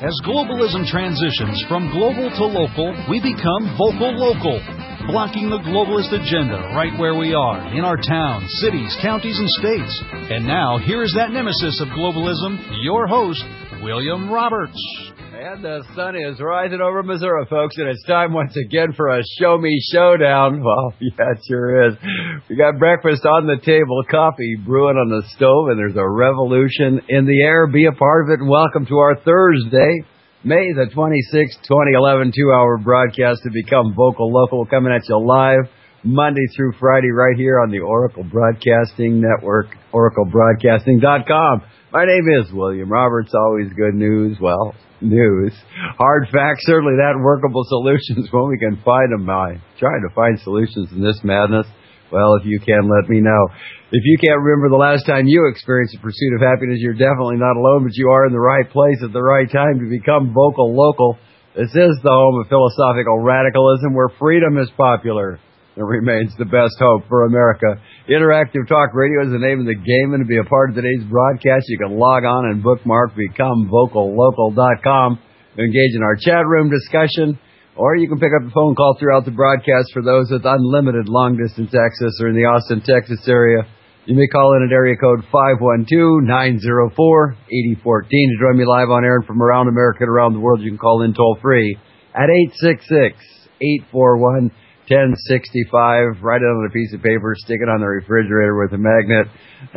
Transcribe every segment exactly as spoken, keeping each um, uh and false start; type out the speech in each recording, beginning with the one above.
As globalism transitions from global to local, we become vocal local, blocking the globalist agenda right where we are, in our towns, cities, counties, and states. And now, here is that nemesis of globalism, your host, William Roberts. And the sun is rising over Missouri, folks, and it's time once again for a Show Me Showdown. Well, yeah, it sure is. We got breakfast on the table, coffee brewing on the stove, and there's a revolution in the air. Be a part of it, and welcome to our Thursday, May the twenty-sixth, twenty eleven, two-hour broadcast to become Vocal Local, coming at you live Monday through Friday right here on the Oracle Broadcasting Network, oracle broadcasting dot com. My name is William Roberts. Always good news. Well, news. Hard facts, certainly that workable solutions when we can find them. I'm trying to find solutions in this madness. Well, if you can, let me know. If you can't remember the last time you experienced the pursuit of happiness, you're definitely not alone, but you are in the right place at the right time to become vocal local. This is the home of philosophical radicalism where freedom is popular. It remains the best hope for America. Interactive Talk Radio is the name of the game, and to be a part of today's broadcast, you can log on and bookmark become vocal local dot com to engage in our chat room discussion, or you can pick up the phone call throughout the broadcast for those with unlimited long-distance access or in the Austin, Texas area. You may call in at area code five one two, nine zero four, eight zero one four. To join me live on air and from around America and around the world, you can call in toll-free at eight six six, eight four one, ten sixty-five. Write it on a piece of paper, stick it on the refrigerator with a magnet,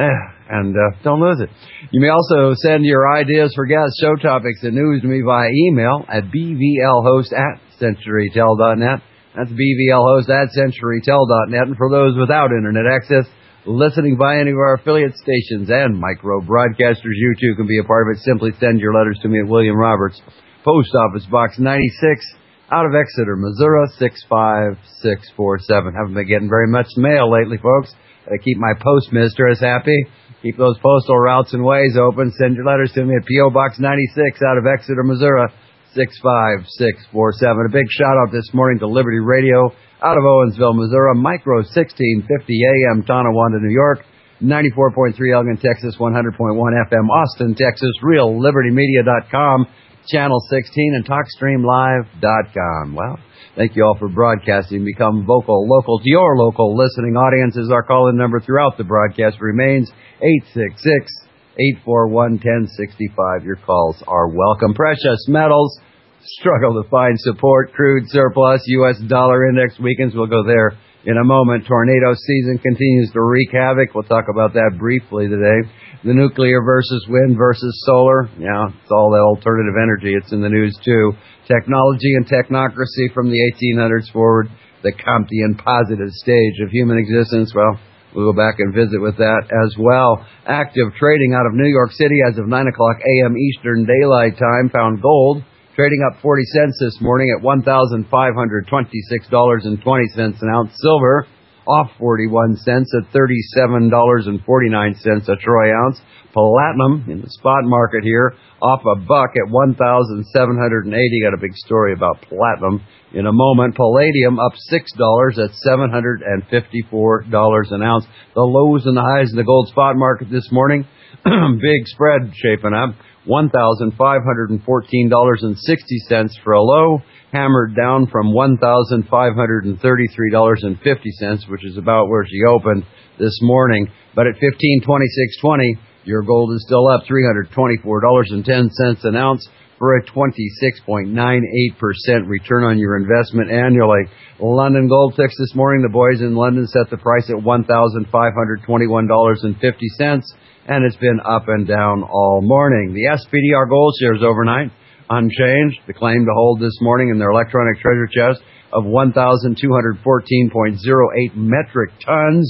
and uh, don't lose it. You may also send your ideas for guests, show topics, and news to me via email at b v l host at century tel dot net. That's b v l host at century tel dot net. And for those without internet access, listening via any of our affiliate stations and micro broadcasters, you too can be a part of it. Simply send your letters to me at William Roberts, Post Office Box ninety-six, out of Exeter, Missouri, six five six four seven. Haven't been getting very much mail lately, folks. I keep my postmistress happy. Keep those postal routes and ways open. Send your letters to me at P O. Box ninety-six, out of Exeter, Missouri, six five six four seven. A big shout-out this morning to Liberty Radio out of Owensville, Missouri, Micro sixteen fifty A M, Tonawanda, New York, ninety-four point three Elgin, Texas, one hundred point one F M, Austin, Texas, real liberty media dot com, Channel sixteen, and talk stream live dot com. Well, thank you all for broadcasting. Become vocal local to your local listening audiences. Our call-in number throughout the broadcast remains eight six six, eight four one, one zero six five. Your calls are welcome. Precious metals struggle to find support. Crude surplus. U S dollar index weakens. We'll go there in a moment. Tornado season continues to wreak havoc. We'll talk about that briefly today. The nuclear versus wind versus solar. Yeah, it's all that alternative energy. It's in the news, too. Technology and technocracy from the eighteen hundreds forward. The Comtean positive stage of human existence. Well, we'll go back and visit with that as well. Active trading out of New York City as of nine o'clock a m Eastern Daylight Time. Found gold trading up forty cents this morning at one thousand five hundred twenty-six dollars and twenty cents an ounce. Silver off forty-one cents at thirty-seven dollars and forty-nine cents a troy ounce. Platinum in the spot market here off a buck at one thousand seven hundred eighty. Got a big story about platinum in a moment. Palladium up six dollars at seven hundred fifty-four dollars an ounce. The lows and the highs in the gold spot market this morning. Big spread shaping up. one thousand five hundred fourteen dollars and sixty cents for a low, hammered down from one thousand five hundred thirty-three dollars and fifty cents, which is about where she opened this morning. But at fifteen twenty-six twenty, your gold is still up three hundred twenty-four dollars and ten cents an ounce for a twenty-six point nine eight percent return on your investment annually. London Gold Fix this morning, the boys in London set the price at one thousand five hundred twenty-one dollars and fifty cents. And it's been up and down all morning. The S P D R gold shares overnight unchanged. The claim to hold this morning in their electronic treasure chest of one thousand two hundred fourteen point zero eight metric tons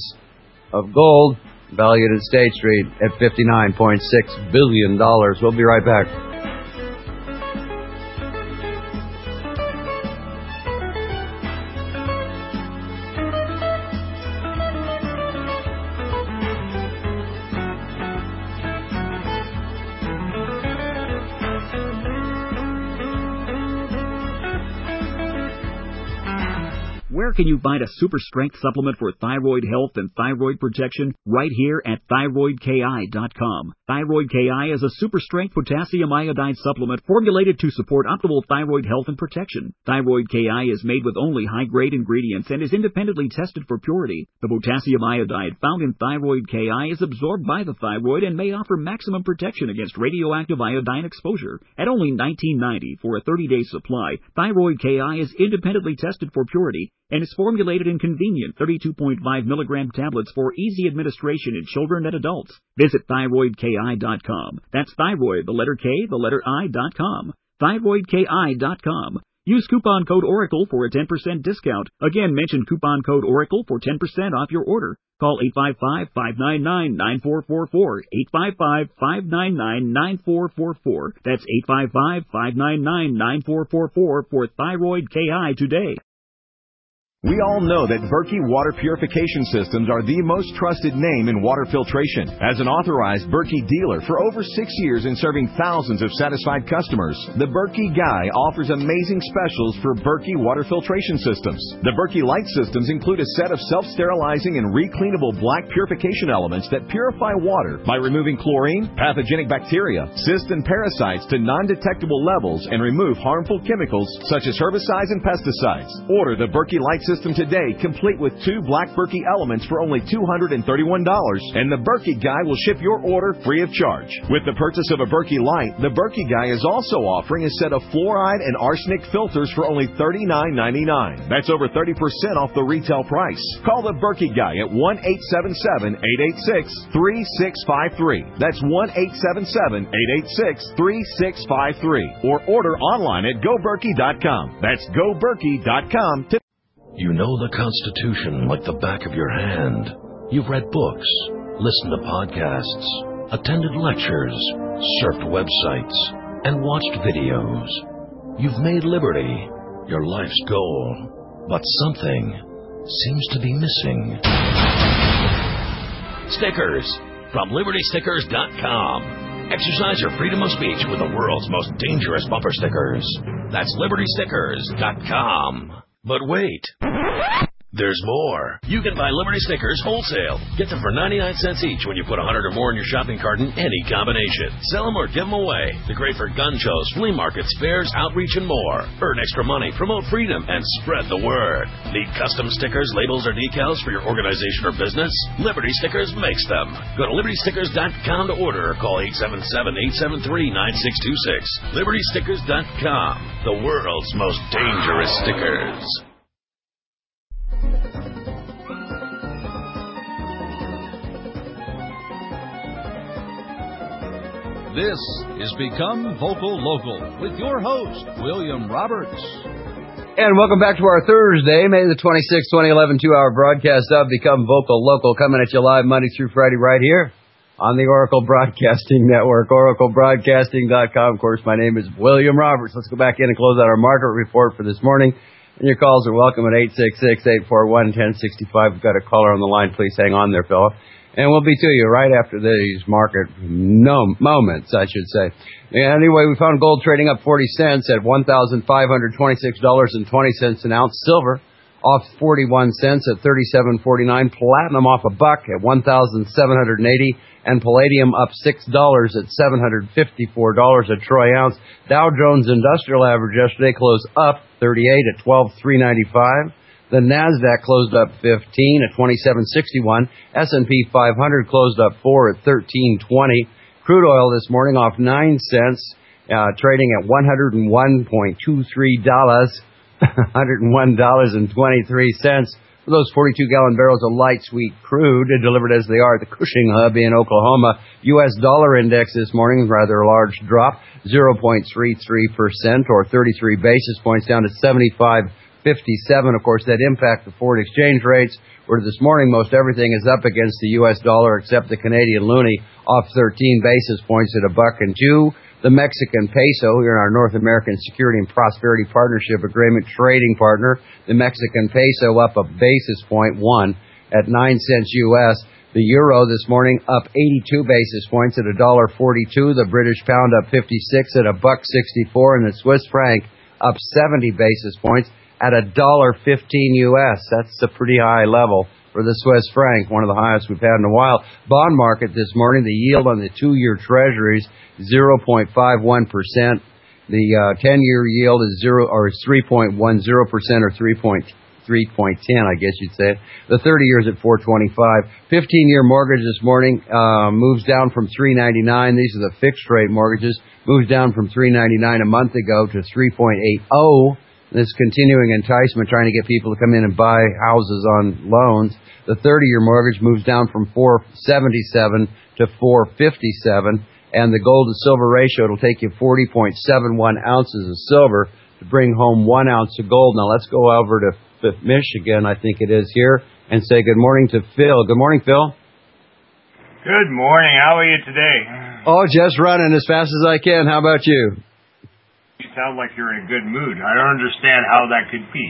of gold, valued at State Street at fifty-nine point six billion dollars. We'll be right back. Where can you find a super strength supplement for thyroid health and thyroid protection? Right here at thyroid k i dot com. Thyroid K I is a super strength potassium iodide supplement formulated to support optimal thyroid health and protection. Thyroid K I is made with only high-grade ingredients and is independently tested for purity. The potassium iodide found in Thyroid K I is absorbed by the thyroid and may offer maximum protection against radioactive iodine exposure. At only nineteen ninety dollars for a thirty-day supply, Thyroid K I is independently tested for purity and is formulated in convenient thirty-two point five milligram tablets for easy administration in children and adults. Visit thyroid k i dot com. That's thyroid, the letter K, the letter I dot com. thyroid k i dot com. Use coupon code ORACLE for a ten percent discount. Again, mention coupon code ORACLE for ten percent off your order. Call eight five five, five nine nine, nine four four four, eight five five, five nine nine, nine four four four. That's eight five five, five nine nine, nine four four four for Thyroid K I today. We all know that Berkey Water Purification Systems are the most trusted name in water filtration. As an authorized Berkey dealer for over six years and serving thousands of satisfied customers, the Berkey Guy offers amazing specials for Berkey Water Filtration Systems. The Berkey Light Systems include a set of self-sterilizing and recleanable black purification elements that purify water by removing chlorine, pathogenic bacteria, cysts, and parasites to non-detectable levels and remove harmful chemicals such as herbicides and pesticides. Order the Berkey Light System System today, complete with two black Berkey elements for only two hundred thirty-one dollars, and the Berkey Guy will ship your order free of charge. With the purchase of a Berkey Light, the Berkey Guy is also offering a set of fluoride and arsenic filters for only thirty-nine ninety-nine. That's over thirty percent off the retail price. Call the Berkey Guy at one eight seven seven, eight eight six, three six five three. That's one eight seven seven, eight eight six, three six five three. Or order online at go berkey dot com. That's go berkey dot com. You know the Constitution like the back of your hand. You've read books, listened to podcasts, attended lectures, surfed websites, and watched videos. You've made liberty your life's goal, but something seems to be missing. Stickers from liberty stickers dot com. Exercise your freedom of speech with the world's most dangerous bumper stickers. That's liberty stickers dot com. But wait, there's more. You can buy Liberty stickers wholesale. Get them for ninety-nine cents each when you put one hundred or more in your shopping cart in any combination. Sell them or give them away. They're great for gun shows, flea markets, fairs, outreach, and more. Earn extra money, promote freedom, and spread the word. Need custom stickers, labels, or decals for your organization or business? Liberty Stickers makes them. Go to liberty stickers dot com to order or call eight seven seven, eight seven three, nine six two six. liberty stickers dot com, the world's most dangerous stickers. This is Become Vocal Local with your host, William Roberts. And welcome back to our Thursday, May the twenty-sixth, twenty eleven, two-hour broadcast of Become Vocal Local, coming at you live Monday through Friday right here on the Oracle Broadcasting Network, oracle broadcasting dot com. Of course, my name is William Roberts. Let's go back in and close out our market report for this morning. And your calls are welcome at eight six six, eight four one, one zero six five. We've got a caller on the line. Please hang on there, fella. And we'll be to you right after these market no, moments, I should say. Anyway, we found gold trading up forty cents at one thousand five hundred twenty-six dollars and twenty cents an ounce. Silver off forty-one cents at thirty-seven forty-nine. Platinum off a buck at one thousand seven hundred eighty. And palladium up six dollars at seven hundred fifty-four dollars a troy ounce. Dow Jones Industrial Average yesterday closed up thirty-eight at twelve thousand three hundred ninety-five. The NASDAQ closed up fifteen at twenty-seven sixty-one. S and P five hundred closed up four at thirteen twenty. Crude oil this morning off nine cents, uh, trading at one hundred one point two three dollars, one hundred one dollars and twenty-three cents. For those forty-two gallon barrels of light sweet crude delivered as they are at the Cushing Hub in Oklahoma. U S dollar index this morning, rather a large drop, zero point three three percent or thirty-three basis points down to seventy-five fifty-seven. Of course, that impact the forward exchange rates, where this morning most everything is up against the U S dollar except the Canadian loonie, off thirteen basis points at a buck and two. The Mexican peso, here in our North American Security and Prosperity Partnership Agreement trading partner, the Mexican peso up a basis point one at nine cents U S. The euro this morning up eighty-two basis points at one dollar forty-two. The British pound up fifty-six at a buck sixty-four, and the Swiss franc up seventy basis points at a dollar fifteen U S. That's a pretty high level for the Swiss franc, one of the highest we've had in a while. Bond market this morning, the yield on the two-year treasuries, zero point five one percent. The uh, ten-year yield is zero or is three point one zero percent or three point three point ten, I guess you'd say. The thirty years at four twenty-five. fifteen-year mortgage this morning uh, moves down from three ninety-nine. These are the fixed-rate mortgages. Moves down from three ninety-nine a month ago to three point eight oh. This continuing enticement trying to get people to come in and buy houses on loans. The thirty-year mortgage moves down from four seventy-seven to four fifty-seven. And the gold to silver ratio, it'll take you forty point seven one ounces of silver to bring home one ounce of gold. Now let's go over to Michigan, I think it is here, and say good morning to Phil. Good morning, Phil. Good morning. How are you today? Oh, just running as fast as I can. How about you? You sound like you're in a good mood. I don't understand how that could be.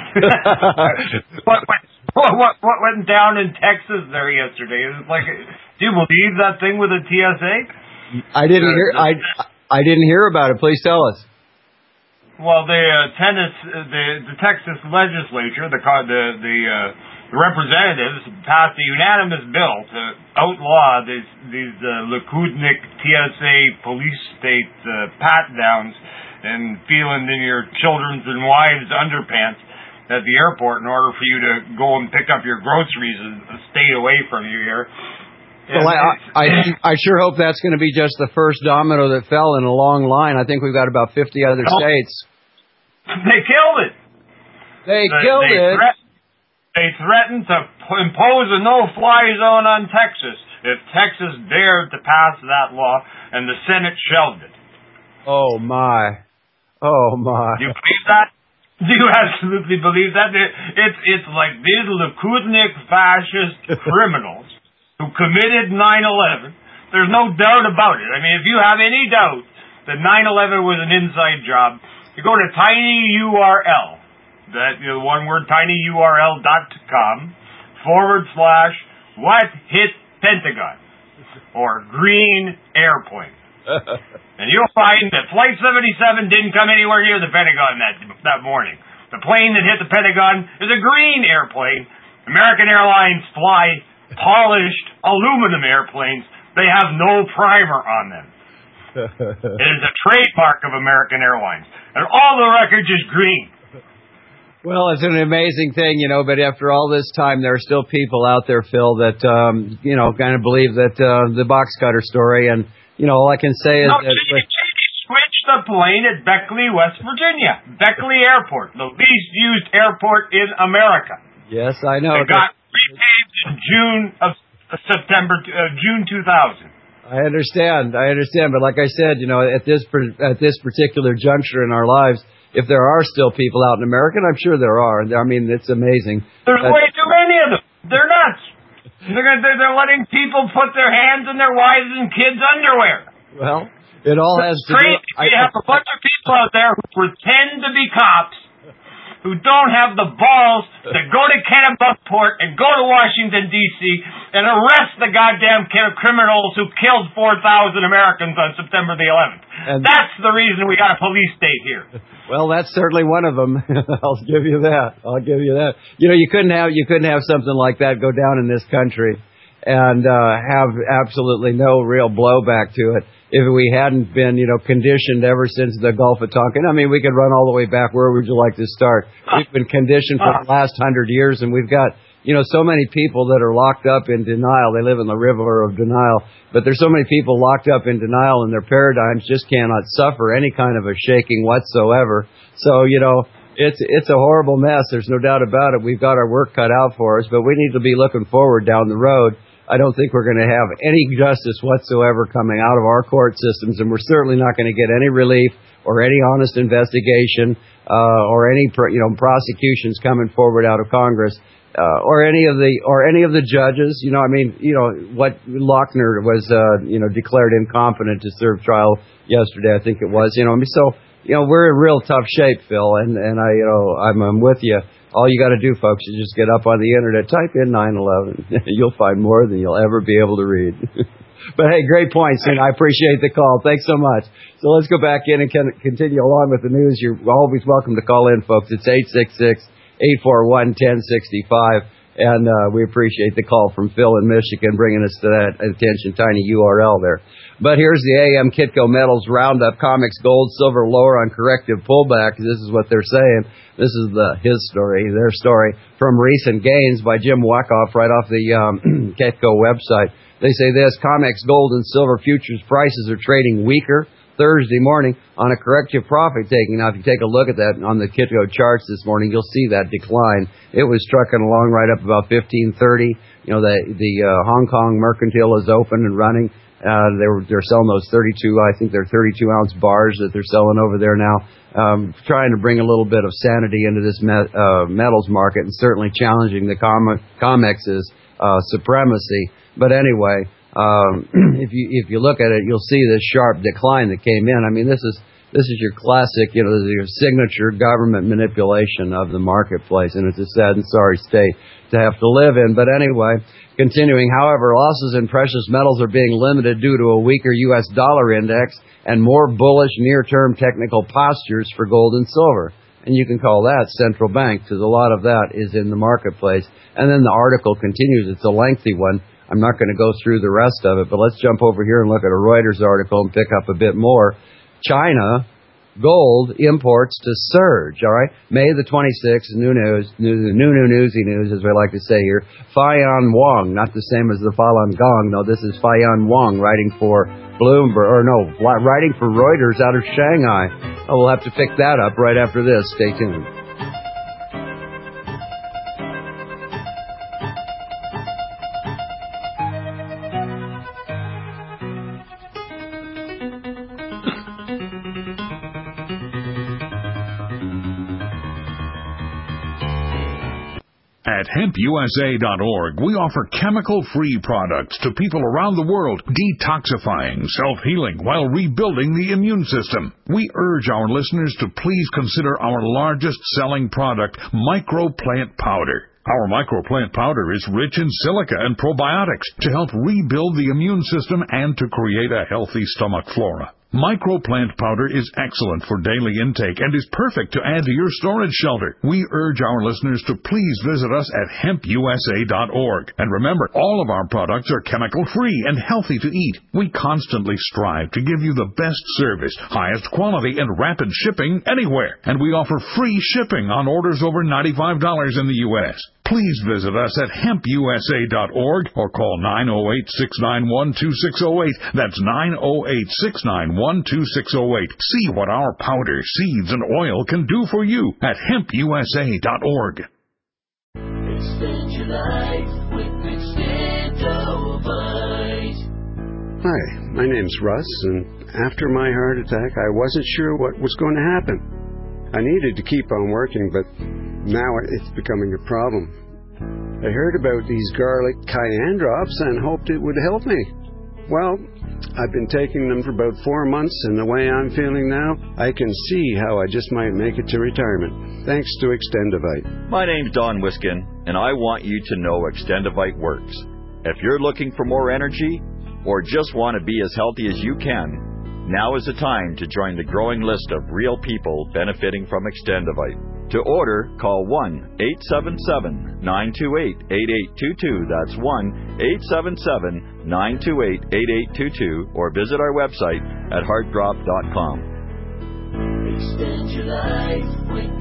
what, what, what, what went down in Texas there yesterday? It was like, do you believe that thing with the T S A? I didn't uh, hear. I I didn't hear about it. Please tell us. Well, the uh, tennis, uh, the the Texas legislature, the the the, uh, the representatives passed a unanimous bill to outlaw these these uh, Likudnik T S A police state uh, pat downs and feeling in your children's and wives' underpants at the airport in order for you to go and pick up your groceries and stay away from you here. Well, I, I I sure hope that's going to be just the first domino that fell in a long line. I think we've got about fifty other no. states. They killed it. They, they killed they it. Threat, they threatened to impose a no-fly zone on Texas if Texas dared to pass that law, and the Senate shelved it. Oh, my. Oh, my. Do you believe that? Do you absolutely believe that? It, it's, it's like these Likudnik fascist criminals who committed nine eleven. There's no doubt about it. I mean, if you have any doubt that nine eleven was an inside job, you go to tinyurl, that, you know, one word, tinyurl dot com, forward slash, what hit Pentagon, or green airplane. And you'll find that Flight seventy-seven didn't come anywhere near the Pentagon that that morning. The plane that hit the Pentagon is a green airplane. American Airlines fly polished aluminum airplanes. They have no primer on them. It is a trademark of American Airlines. And all the wreckage is green. Well, it's an amazing thing, you know, but after all this time, there are still people out there, Phil, that, um, you know, kind of believe that uh, the box cutter story. And, you know, all I can say is no, that... She, she switched the plane at Beckley, West Virginia. Beckley Airport, the least used airport in America. Yes, I know. It got repaved in June of uh, September, uh, June two thousand. I understand. I understand. But like I said, you know, at this at this particular juncture in our lives, if there are still people out in America, and I'm sure there are. I mean, it's amazing. There's uh, way too many of them. They're nuts. They're, gonna, they're they're letting people put their hands in their wives' and kids' underwear. Well, it all has to crazy. do. I, we have a bunch of people out there who pretend to be cops, who don't have the balls to go to Kennebunkport and go to Washington, D C, and arrest the goddamn criminals who killed four thousand Americans on September the eleventh. And that's the reason we got a police state here. Well, that's certainly one of them. I'll give you that. I'll give you that. You know, you couldn't have you couldn't have something like that go down in this country and uh, have absolutely no real blowback to it if we hadn't been, you know, conditioned ever since the Gulf of Tonkin. I mean, we could run all the way back. Where would you like to start? We've been conditioned for the last hundred years, and we've got, you know, so many people that are locked up in denial. They live in the river of denial, but there's so many people locked up in denial, and their paradigms just cannot suffer any kind of a shaking whatsoever. So, you know, it's it's a horrible mess. There's no doubt about it. We've got our work cut out for us, but we need to be looking forward down the road. I don't think we're going to have any justice whatsoever coming out of our court systems, and we're certainly not going to get any relief or any honest investigation uh, or any you know prosecutions coming forward out of Congress uh, or any of the or any of the judges. You know, I mean, you know what Lochner was uh, you know declared incompetent to serve trial yesterday. I think it was. You know, I mean, so you know we're in real tough shape, Phil, and and I you know I'm, I'm with you. All you got to do, folks, is just get up on the internet, type in nine eleven. You'll find more than you'll ever be able to read. But hey, great points, and I appreciate the call. Thanks so much. So let's go back in and can continue along with the news. You're always welcome to call in, folks. It's eight six six, eight four one, one zero six five. And uh, we appreciate the call from Phil in Michigan, bringing us to that attention tiny U R L there. But here's the A M Kitco Metals Roundup. Comex gold, silver lower on corrective pullback. This is what they're saying. This is the his story, their story, from recent gains by Jim Wyckoff right off the um, Kitco website. They say this: Comex gold and silver futures prices are trading weaker Thursday morning on a corrective profit taking. Now, if you take a look at that on the Kitco charts this morning, you'll see that decline. It was trucking along right up about fifteen thirty. You know, the the uh, Hong Kong Mercantile is open and running. Uh, they were, they're selling those thirty-two, I think they're thirty-two ounce bars that they're selling over there now, um, trying to bring a little bit of sanity into this met, uh, metals market, and certainly challenging the Com- Comex's uh, supremacy. But anyway, um, if you if you look at it, you'll see this sharp decline that came in. I mean, this is this is your classic, you know, this is your signature government manipulation of the marketplace, and it's a sad and sorry state to have to live in. But anyway, continuing, however, losses in precious metals are being limited due to a weaker U S dollar index and more bullish near-term technical postures for gold and silver. And you can call that central bank, because a lot of that is in the marketplace. And then the article continues. It's a lengthy one. I'm not going to go through the rest of it, but let's jump over here and look at a Reuters article and pick up a bit more. China gold imports to surge, all right? May the twenty-sixth, new news, new, new, new newsy news, as we like to say here. Faiyan Wang, not the same as the Falun Gong. No, this is Faiyan Wang writing for Bloomberg, or no, writing for Reuters out of Shanghai. Oh, we'll have to pick that up right after this. Stay tuned. At hemp U S A dot org, we offer chemical-free products to people around the world, detoxifying, self-healing, while rebuilding the immune system. We urge our listeners to please consider our largest-selling product, Microplant Powder. Our Microplant Powder is rich in silica and probiotics to help rebuild the immune system and to create a healthy stomach flora. Microplant Powder is excellent for daily intake and is perfect to add to your storage shelter. We urge our listeners to please visit us at hemp U S A dot org. And remember, all of our products are chemical-free and healthy to eat. We constantly strive to give you the best service, highest quality, and rapid shipping anywhere. And we offer free shipping on orders over ninety-five dollars in the U S Please visit us at hemp U S A dot org or call nine oh eight, six nine one, two six oh eight. That's nine oh eight, six nine one, two six oh eight. See what our powder, seeds, and oil can do for you at hemp U S A dot org. Extend your life with Extendovite. Hi, my name's Russ, and after my heart attack, I wasn't sure what was going to happen. I needed to keep on working, but now it's becoming a problem. I heard about these garlic cayenne drops and hoped it would help me. Well, I've been taking them for about four months, and the way I'm feeling now, I can see how I just might make it to retirement. Thanks to Extendovite. My name's Don Wiskin, and I want you to know Extendovite works. If you're looking for more energy, or just want to be as healthy as you can, now is the time to join the growing list of real people benefiting from Extendovite. To order, call one eight seven seven, nine two eight, eight eight two two. That's one eight seven seven, nine two eight, eight eight two two, or visit our website at heart drop dot com. Extend your life with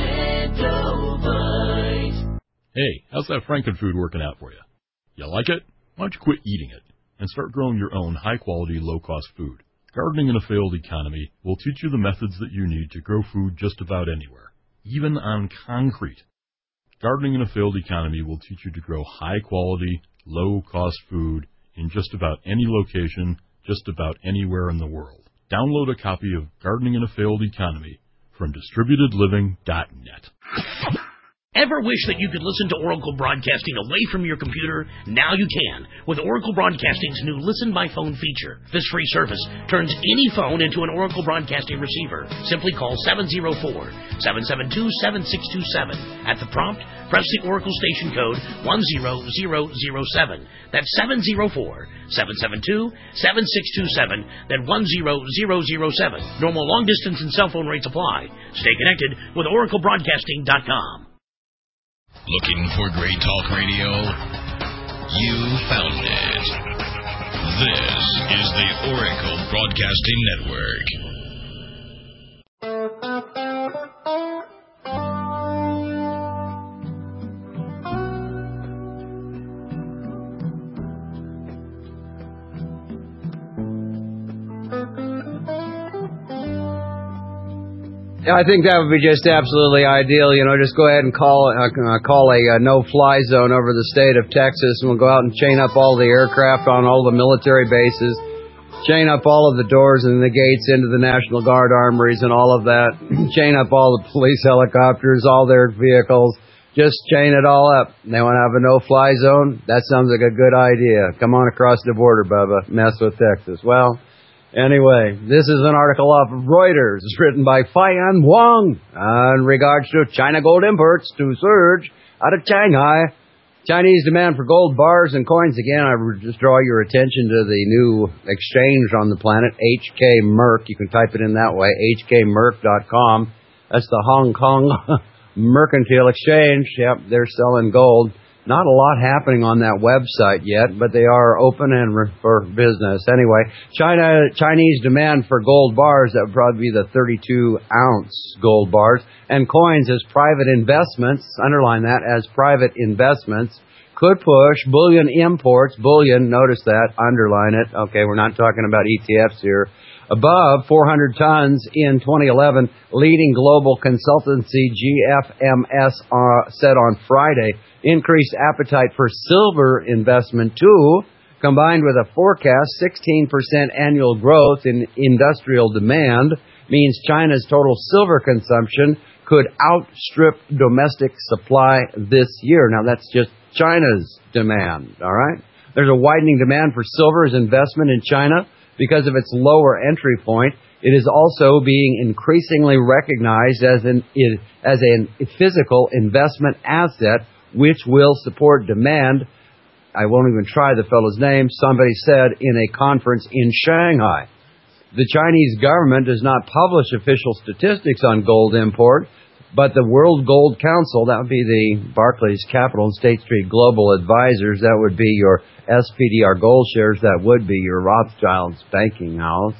Extendovite. Hey, how's that Frankenfood working out for you? You like it? Why don't you quit eating it and start growing your own high-quality, low-cost food? Gardening in a Failed Economy will teach you the methods that you need to grow food just about anywhere, even on concrete. Gardening in a Failed Economy will teach you to grow high-quality, low-cost food in just about any location, just about anywhere in the world. Download a copy of Gardening in a Failed Economy from distributed living dot net. Ever wish that you could listen to Oracle Broadcasting away from your computer? Now you can with Oracle Broadcasting's new Listen by Phone feature. This free service turns any phone into an Oracle Broadcasting receiver. Simply call seven oh four, seven seven two, seven six two seven. At the prompt, press the Oracle station code one zero zero zero seven. That's seven oh four, seven seven two, seven six two seven. Then one zero zero zero seven. Normal long distance and cell phone rates apply. Stay connected with Oracle Broadcasting dot com. Looking for great talk radio? You found it. This is the Oracle Broadcasting Network. Yeah, I think that would be just absolutely ideal. You know, just go ahead and call uh, call a uh, no-fly zone over the state of Texas, and we'll go out and chain up all the aircraft on all the military bases, chain up all of the doors and the gates into the National Guard armories and all of that, chain up all the police helicopters, all their vehicles, just chain it all up. They want to have a no-fly zone? That sounds like a good idea. Come on across the border, Bubba. Mess with Texas. Well, anyway, this is an article off of Reuters. It's written by Faiyan Wang uh, in regards to China gold imports to surge out of Shanghai. Chinese demand for gold bars and coins. Again, I would just draw your attention to the new exchange on the planet, H K Merc. You can type it in that way, H K merc dot com. That's the Hong Kong Mercantile Exchange. Yep, they're selling gold. Not a lot happening on that website yet, but they are open and re- for business. Anyway, China Chinese demand for gold bars, that would probably be the thirty-two ounce gold bars, and coins as private investments, underline that, as private investments, could push bullion imports, bullion, notice that, underline it. Okay, we're not talking about E T Fs here. Above four hundred tons in twenty eleven, leading global consultancy G F M S uh, said on Friday. Increased appetite for silver investment, too, combined with a forecast sixteen percent annual growth in industrial demand, means China's total silver consumption could outstrip domestic supply this year. Now, that's just China's demand, all right? There's a widening demand for silver as investment in China because of its lower entry point. It is also being increasingly recognized as an, as a physical investment asset which will support demand. I won't even try the fellow's name. Somebody said in a conference in Shanghai. The Chinese government does not publish official statistics on gold import, but the World Gold Council, that would be the Barclays Capital and State Street Global Advisors, that would be your S P D R Gold shares, that would be your Rothschild's banking house.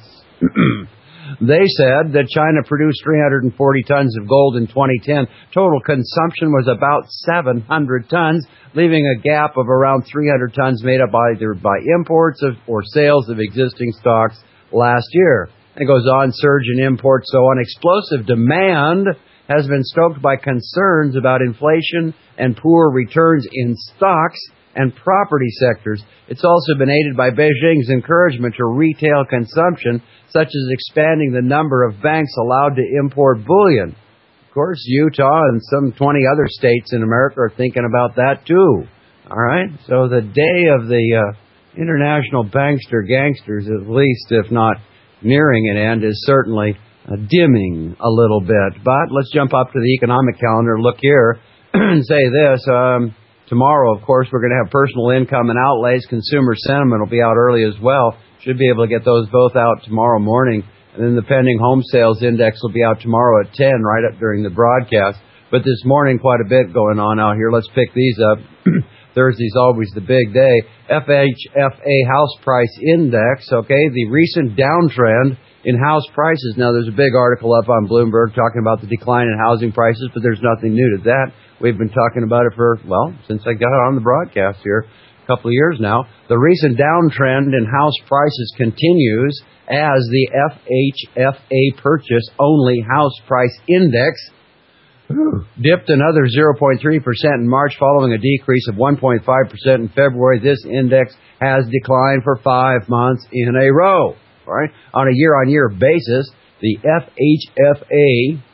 They said that China produced three hundred forty tons of gold in twenty ten. Total consumption was about seven hundred tons, leaving a gap of around three hundred tons made up either by imports of, or sales of existing stocks last year. It goes on, surge in imports, so on. Explosive demand has been stoked by concerns about inflation and poor returns in stocks and property sectors. It's also been aided by Beijing's encouragement to retail consumption, such as expanding the number of banks allowed to import bullion. Of course, Utah and some twenty other states in America are thinking about that too. All right? So the day of the uh, international bankster gangsters, at least if not nearing an end, is certainly uh, dimming a little bit. But let's jump up to the economic calendar, look here, and say this. Um, Tomorrow, of course, we're going to have personal income and outlays. Consumer sentiment will be out early as well. Should be able to get those both out tomorrow morning. And then the pending home sales index will be out tomorrow at ten, right up during the broadcast. But this morning, quite a bit going on out here. Let's pick these up. Thursday's always the big day. F H F A House Price Index, okay, the recent downtrend in house prices. Now, there's a big article up on Bloomberg talking about the decline in housing prices, but there's nothing new to that. We've been talking about it for, well, since I got on the broadcast here, a couple of years now. The recent downtrend in house prices continues as the F H F A Purchase-Only House Price Index whew, dipped another zero point three percent in March following a decrease of one point five percent in February. This index has declined for five months in a row. All right? On a year-on-year basis, the F H F A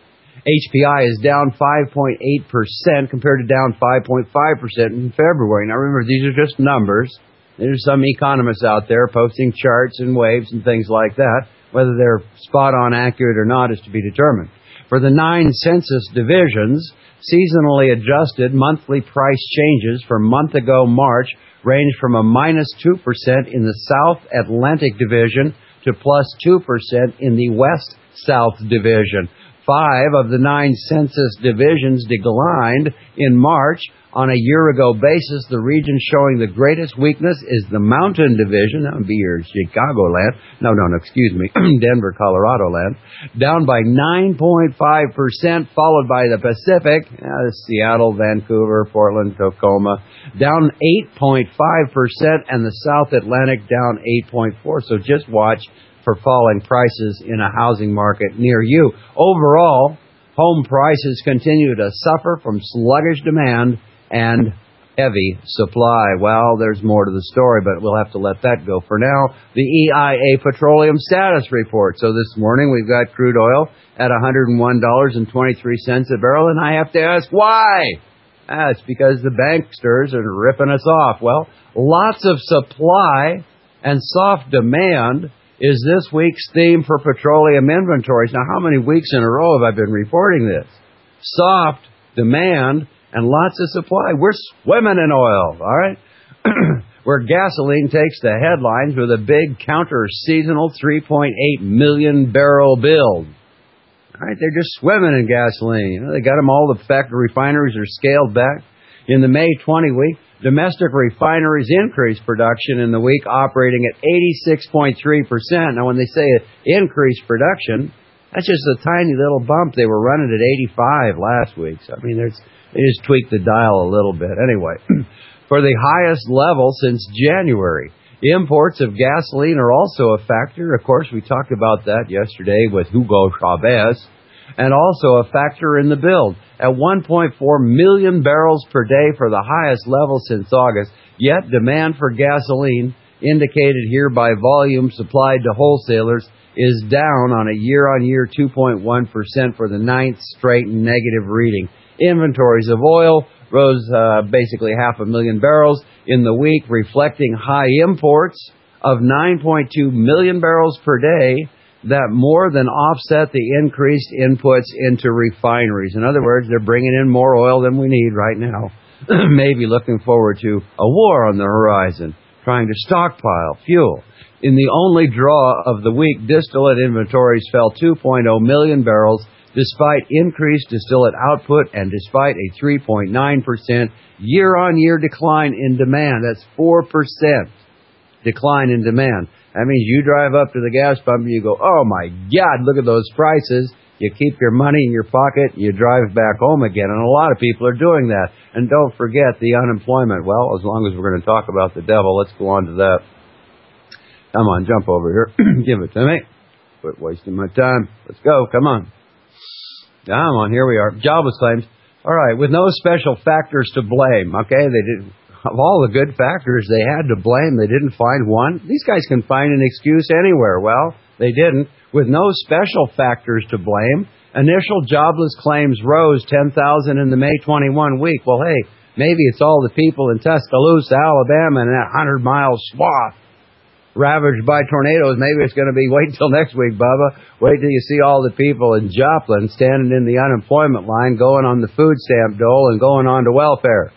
H P I is down five point eight percent compared to down five point five percent in February. Now remember, these are just numbers. There's some economists out there posting charts and waves and things like that. Whether they're spot on accurate or not is to be determined. For the nine census divisions, seasonally adjusted monthly price changes for month-ago March range from a minus two percent in the South Atlantic Division to plus two percent in the West South Division. Five of the nine census divisions declined in March. On a year-ago basis, the region showing the greatest weakness is the Mountain Division. That would be your Chicagoland. No, no, no, excuse me, Denver, Colorado land. Down by nine point five percent, followed by the Pacific, uh, Seattle, Vancouver, Portland, Tacoma, down eight point five percent, and the South Atlantic down eight point four percent. So just watch for falling prices in a housing market near you. Overall, home prices continue to suffer from sluggish demand and heavy supply. Well, there's more to the story, but we'll have to let that go for now. The E I A Petroleum Status Report. So this morning we've got crude oil at one hundred one dollars and twenty-three cents a barrel, and I have to ask why? Ah, it's because the banksters are ripping us off. Well, lots of supply and soft demand is this week's theme for petroleum inventories. Now, how many weeks in a row have I been reporting this? Soft demand and lots of supply. We're swimming in oil, all right? Where gasoline takes the headlines with a big counter-seasonal three point eight million barrel build. All right, they're just swimming in gasoline. You know, they got them all. The factory refineries are scaled back. In the May twentieth week, domestic refineries increased production in the week, operating at eighty-six point three percent. Now, when they say increased production, that's just a tiny little bump. They were running at eighty-five last week. So, I mean, there's, they just tweaked the dial a little bit. Anyway, for the highest level since January, imports of gasoline are also a factor. Of course, we talked about that yesterday with Hugo Chavez. And also a factor in the build at one point four million barrels per day for the highest level since August. Yet demand for gasoline, indicated here by volume supplied to wholesalers, is down on a year-on-year two point one percent for the ninth straight negative reading. Inventories of oil rose uh, basically half a million barrels in the week, reflecting high imports of nine point two million barrels per day that more than offset the increased inputs into refineries. In other words, they're bringing in more oil than we need right now. Maybe looking forward to a war on the horizon, trying to stockpile fuel. In the only draw of the week, distillate inventories fell two point oh million barrels despite increased distillate output and despite a three point nine percent year-on-year decline in demand. That's four percent decline in demand. That means you drive up to the gas pump and you go, oh my God, look at those prices. You keep your money in your pocket, you drive back home again. And a lot of people are doing that. And don't forget the unemployment. Well, as long as we're going to talk about the devil, let's go on to that. Come on, jump over here. Give it to me. Quit wasting my time. Let's go. Come on. Come on, here we are. Jobless claims. All right, with no special factors to blame. Okay, they didn't. Of all the good factors they had to blame, they didn't find one. These guys can find an excuse anywhere. Well, they didn't. With no special factors to blame, initial jobless claims rose ten thousand in the May twenty-first week. Well, hey, maybe it's all the people in Tuscaloosa, Alabama, and that hundred-mile swath ravaged by tornadoes. Maybe it's going to be, wait until next week, Bubba. Wait till you see all the people in Joplin standing in the unemployment line, going on the food stamp dole and going on to welfare.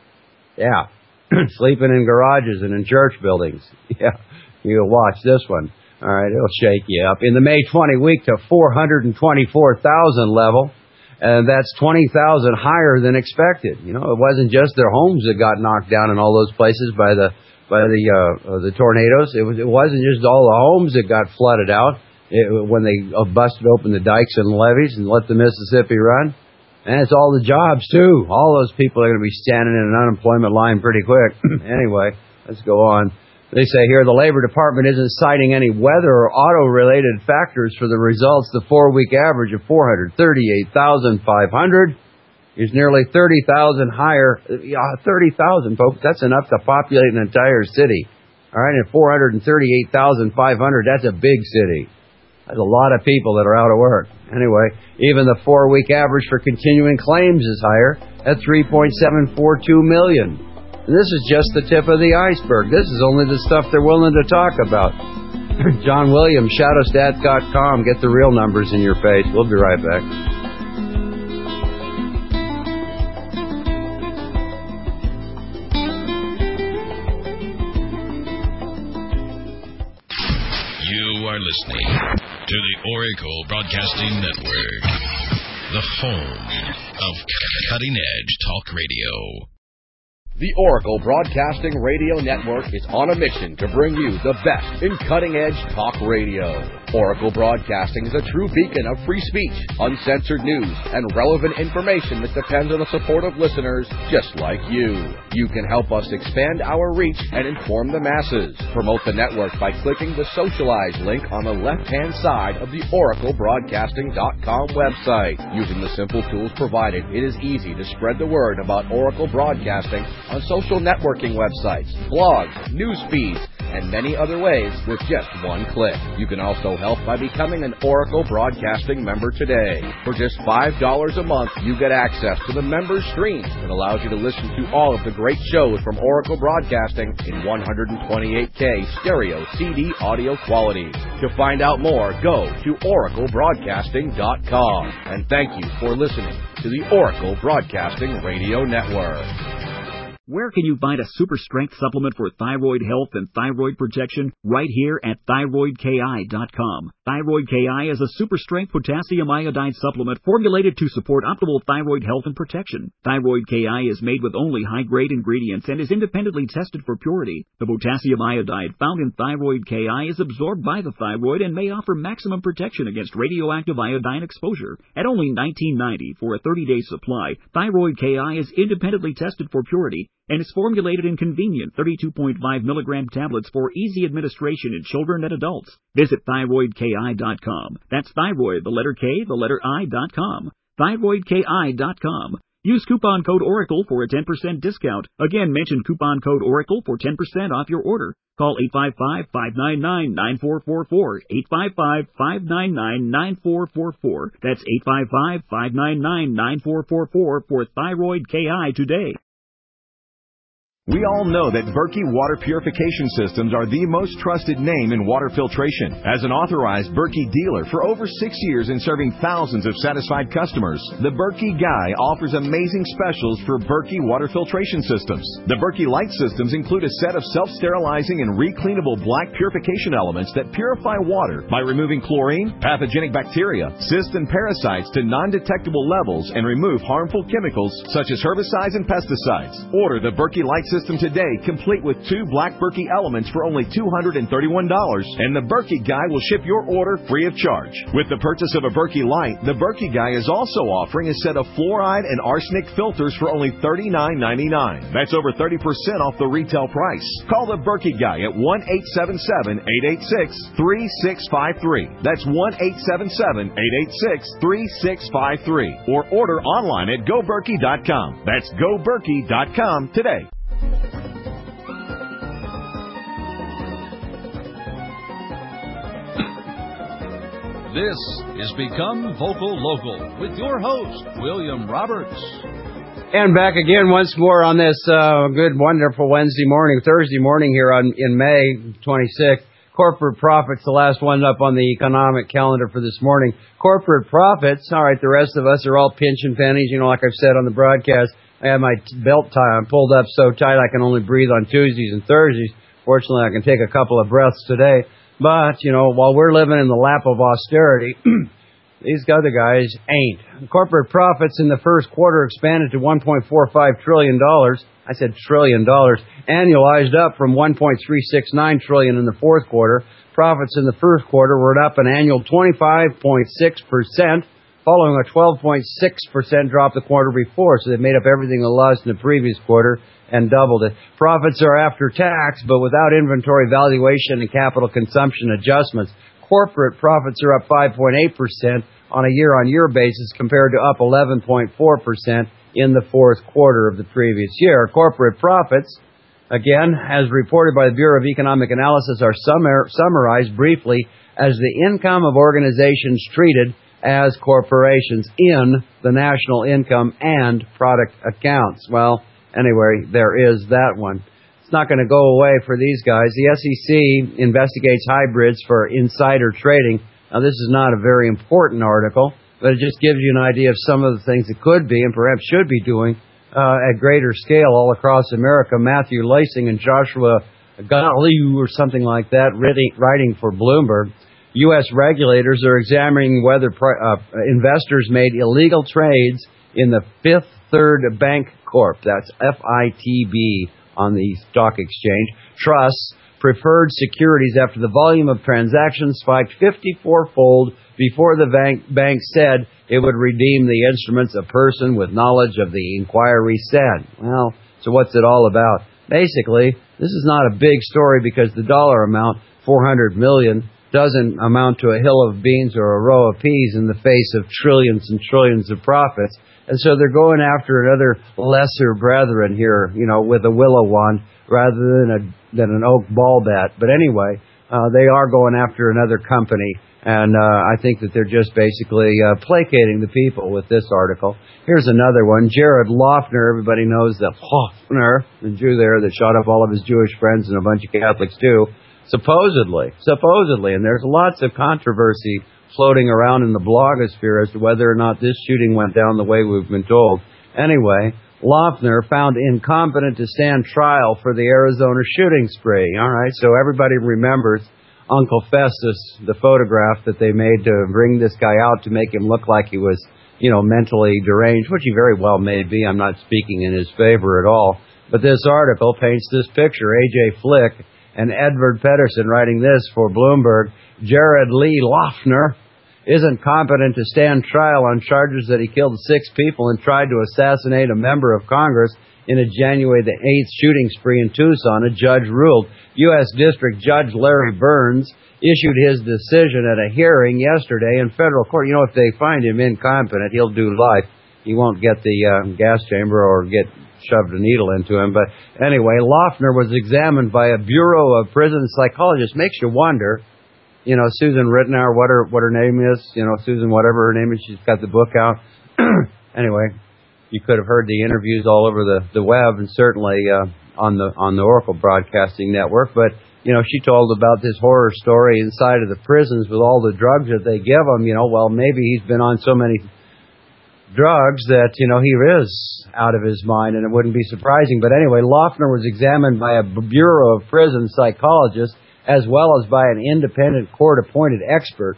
Yeah, sleeping in garages and in church buildings. Yeah, you'll watch this one. All right, it'll shake you up. In the May twentieth week to four hundred twenty-four thousand level, and that's twenty thousand higher than expected. You know, it wasn't just their homes that got knocked down in all those places by the by the uh, the tornadoes. It was it wasn't just all the homes that got flooded out it, when they busted open the dikes and levees and let the Mississippi run. And it's all the jobs, too. All those people are going to be standing in an unemployment line pretty quick. Anyway, let's go on. They say here the Labor Department isn't citing any weather or auto-related factors for the results. The four-week average of four hundred thirty-eight thousand five hundred is nearly thirty thousand higher. Yeah, thirty thousand, folks. That's enough to populate an entire city. All right, and four hundred thirty-eight thousand five hundred, that's a big city. There's a lot of people that are out of work. Anyway, even the four-week average for continuing claims is higher at three point seven four two million. And this is just the tip of the iceberg. This is only the stuff they're willing to talk about. John Williams, shadow stats dot com. Get the real numbers in your face. We'll be right back. You are listening to the Oracle Broadcasting Network, the home of cutting-edge talk radio. The Oracle Broadcasting Radio Network is on a mission to bring you the best in cutting-edge talk radio. Oracle Broadcasting is a true beacon of free speech, uncensored news, and relevant information that depends on the support of listeners just like you. You can help us expand our reach and inform the masses. Promote the network by clicking the Socialize link on the left-hand side of the Oracle Broadcasting dot com website. Using the simple tools provided, it is easy to spread the word about Oracle Broadcasting on social networking websites, blogs, news feeds, and many other ways with just one click. You can also help by becoming an Oracle Broadcasting member today. For just five dollars a month, you get access to the member stream that allows you to listen to all of the great shows from Oracle Broadcasting in one twenty-eight K stereo C D audio quality. To find out more, go to Oracle Broadcasting dot com. And thank you for listening to the Oracle Broadcasting Radio Network. Where can you find a super strength supplement for thyroid health and thyroid protection? Right here at thyroid K I dot com. Thyroid K I is a super strength potassium iodide supplement formulated to support optimal thyroid health and protection. Thyroid K I is made with only high-grade ingredients and is independently tested for purity. The potassium iodide found in Thyroid K I is absorbed by the thyroid and may offer maximum protection against radioactive iodine exposure. At only nineteen ninety dollars for a thirty-day supply, Thyroid K I is independently tested for purity and is formulated in convenient thirty-two point five milligram tablets for easy administration in children and adults. Visit thyroid K I dot com. That's thyroid, the letter K, the letter I dot com. thyroid K I dot com. Use coupon code Oracle for a ten percent discount. Again, mention coupon code Oracle for ten percent off your order. Call eight five five, five nine nine, nine four four four, eight five five, five nine nine, nine four four four. That's eight five five, five nine nine, nine four four four for Thyroid K I today. We all know that Berkey Water Purification Systems are the most trusted name in water filtration. As an authorized Berkey dealer for over six years and serving thousands of satisfied customers, the Berkey Guy offers amazing specials for Berkey Water Filtration Systems. The Berkey Light Systems include a set of self-sterilizing and recleanable black purification elements that purify water by removing chlorine, pathogenic bacteria, cysts, and parasites to non-detectable levels and remove harmful chemicals such as herbicides and pesticides. Order the Berkey Light System today, complete with two black Berkey elements for only two hundred thirty-one dollars, and the Berkey Guy will ship your order free of charge. With the purchase of a Berkey Light, the Berkey Guy is also offering a set of fluoride and arsenic filters for only thirty-nine ninety-nine. That's over thirty percent off the retail price. Call the Berkey Guy at one eight seven seven, eight eight six, three six five three. That's one eight seven seven, eight eight six, three six five three. Or order online at go berkey dot com. That's go berkey dot com today. This is Become Vocal Local with your host, William Roberts. And back again once more on this uh, good, wonderful Wednesday morning, Thursday morning here on in May twenty-sixth. Corporate profits, the last one up on the economic calendar for this morning. Corporate profits, all right, the rest of us are all pinching pennies, you know, like I've said on the broadcast. I have my belt tie on pulled up so tight I can only breathe on Tuesdays and Thursdays. Fortunately, I can take a couple of breaths today. But, you know, while we're living in the lap of austerity, these other guys ain't. Corporate profits in the first quarter expanded to one point four five trillion dollars. I said trillion dollars. Annualized up from one point three six nine trillion dollars in the fourth quarter. Profits in the first quarter were up an annual twenty-five point six percent, following a twelve point six percent drop the quarter before. So they made up everything they lost in the previous quarter and doubled it. Profits are after tax, but without inventory valuation and capital consumption adjustments. Corporate profits are up five point eight percent on a year-on-year basis compared to up eleven point four percent in the fourth quarter of the previous year. Corporate profits, again, as reported by the Bureau of Economic Analysis, are summar- summarized briefly as the income of organizations treated as corporations in the national income and product accounts. Well, anyway, there is that one. It's not going to go away for these guys. The S E C investigates hybrids for insider trading. Now, this is not a very important article, but it just gives you an idea of some of the things it could be and perhaps should be doing uh, at greater scale all across America. Matthew Lacing and Joshua Galliu or something like that, writing for Bloomberg. U S regulators are examining whether uh, investors made illegal trades in the Fifth Third Bank Corp, that's F I T B, on the stock exchange, trusts preferred securities after the volume of transactions spiked fifty-four-fold before the bank, bank said it would redeem the instruments a person with knowledge of the inquiry said. Well, so what's it all about? Basically, this is not a big story because the dollar amount, four hundred million dollars, doesn't amount to a hill of beans or a row of peas in the face of trillions and trillions of profits. And so they're going after another lesser brethren here, you know, with a willow wand rather than a than an oak ball bat. But anyway, uh, they are going after another company. And uh, I think that they're just basically uh, placating the people with this article. Here's another one. Jared Loughner, everybody knows that Loughner, the Jew there that shot up all of his Jewish friends and a bunch of Catholics too, supposedly, supposedly, and there's lots of controversy floating around in the blogosphere as to whether or not this shooting went down the way we've been told. Anyway, Loughner found incompetent to stand trial for the Arizona shooting spree. All right, so everybody remembers Uncle Festus, the photograph that they made to bring this guy out to make him look like he was, you know, mentally deranged, which he very well may be. I'm not speaking in his favor at all. But this article paints this picture. A J Flick and Edward Pedersen writing this for Bloomberg. Jared Lee Loughner isn't competent to stand trial on charges that he killed six people and tried to assassinate a member of Congress in a January the eighth shooting spree in Tucson. A judge ruled. U S District Judge Larry Burns issued his decision at a hearing yesterday in federal court. You know, if they find him incompetent, he'll do life. He won't get the uh, gas chamber or get shoved a needle into him. But anyway, Loughner was examined by a Bureau of Prison Psychologists. Makes you wonder, you know, Susan Rittenauer, what her, what her name is, you know, Susan whatever her name is, she's got the book out. Anyway, you could have heard the interviews all over the, the web and certainly uh, on the on the Oracle Broadcasting Network. But, you know, she told about this horror story inside of the prisons with all the drugs that they give him. You know, well, maybe he's been on so many drugs that, you know, he is out of his mind, and it wouldn't be surprising. But anyway, Loughner was examined by a Bureau of Prison Psychologists as well as by an independent court-appointed expert,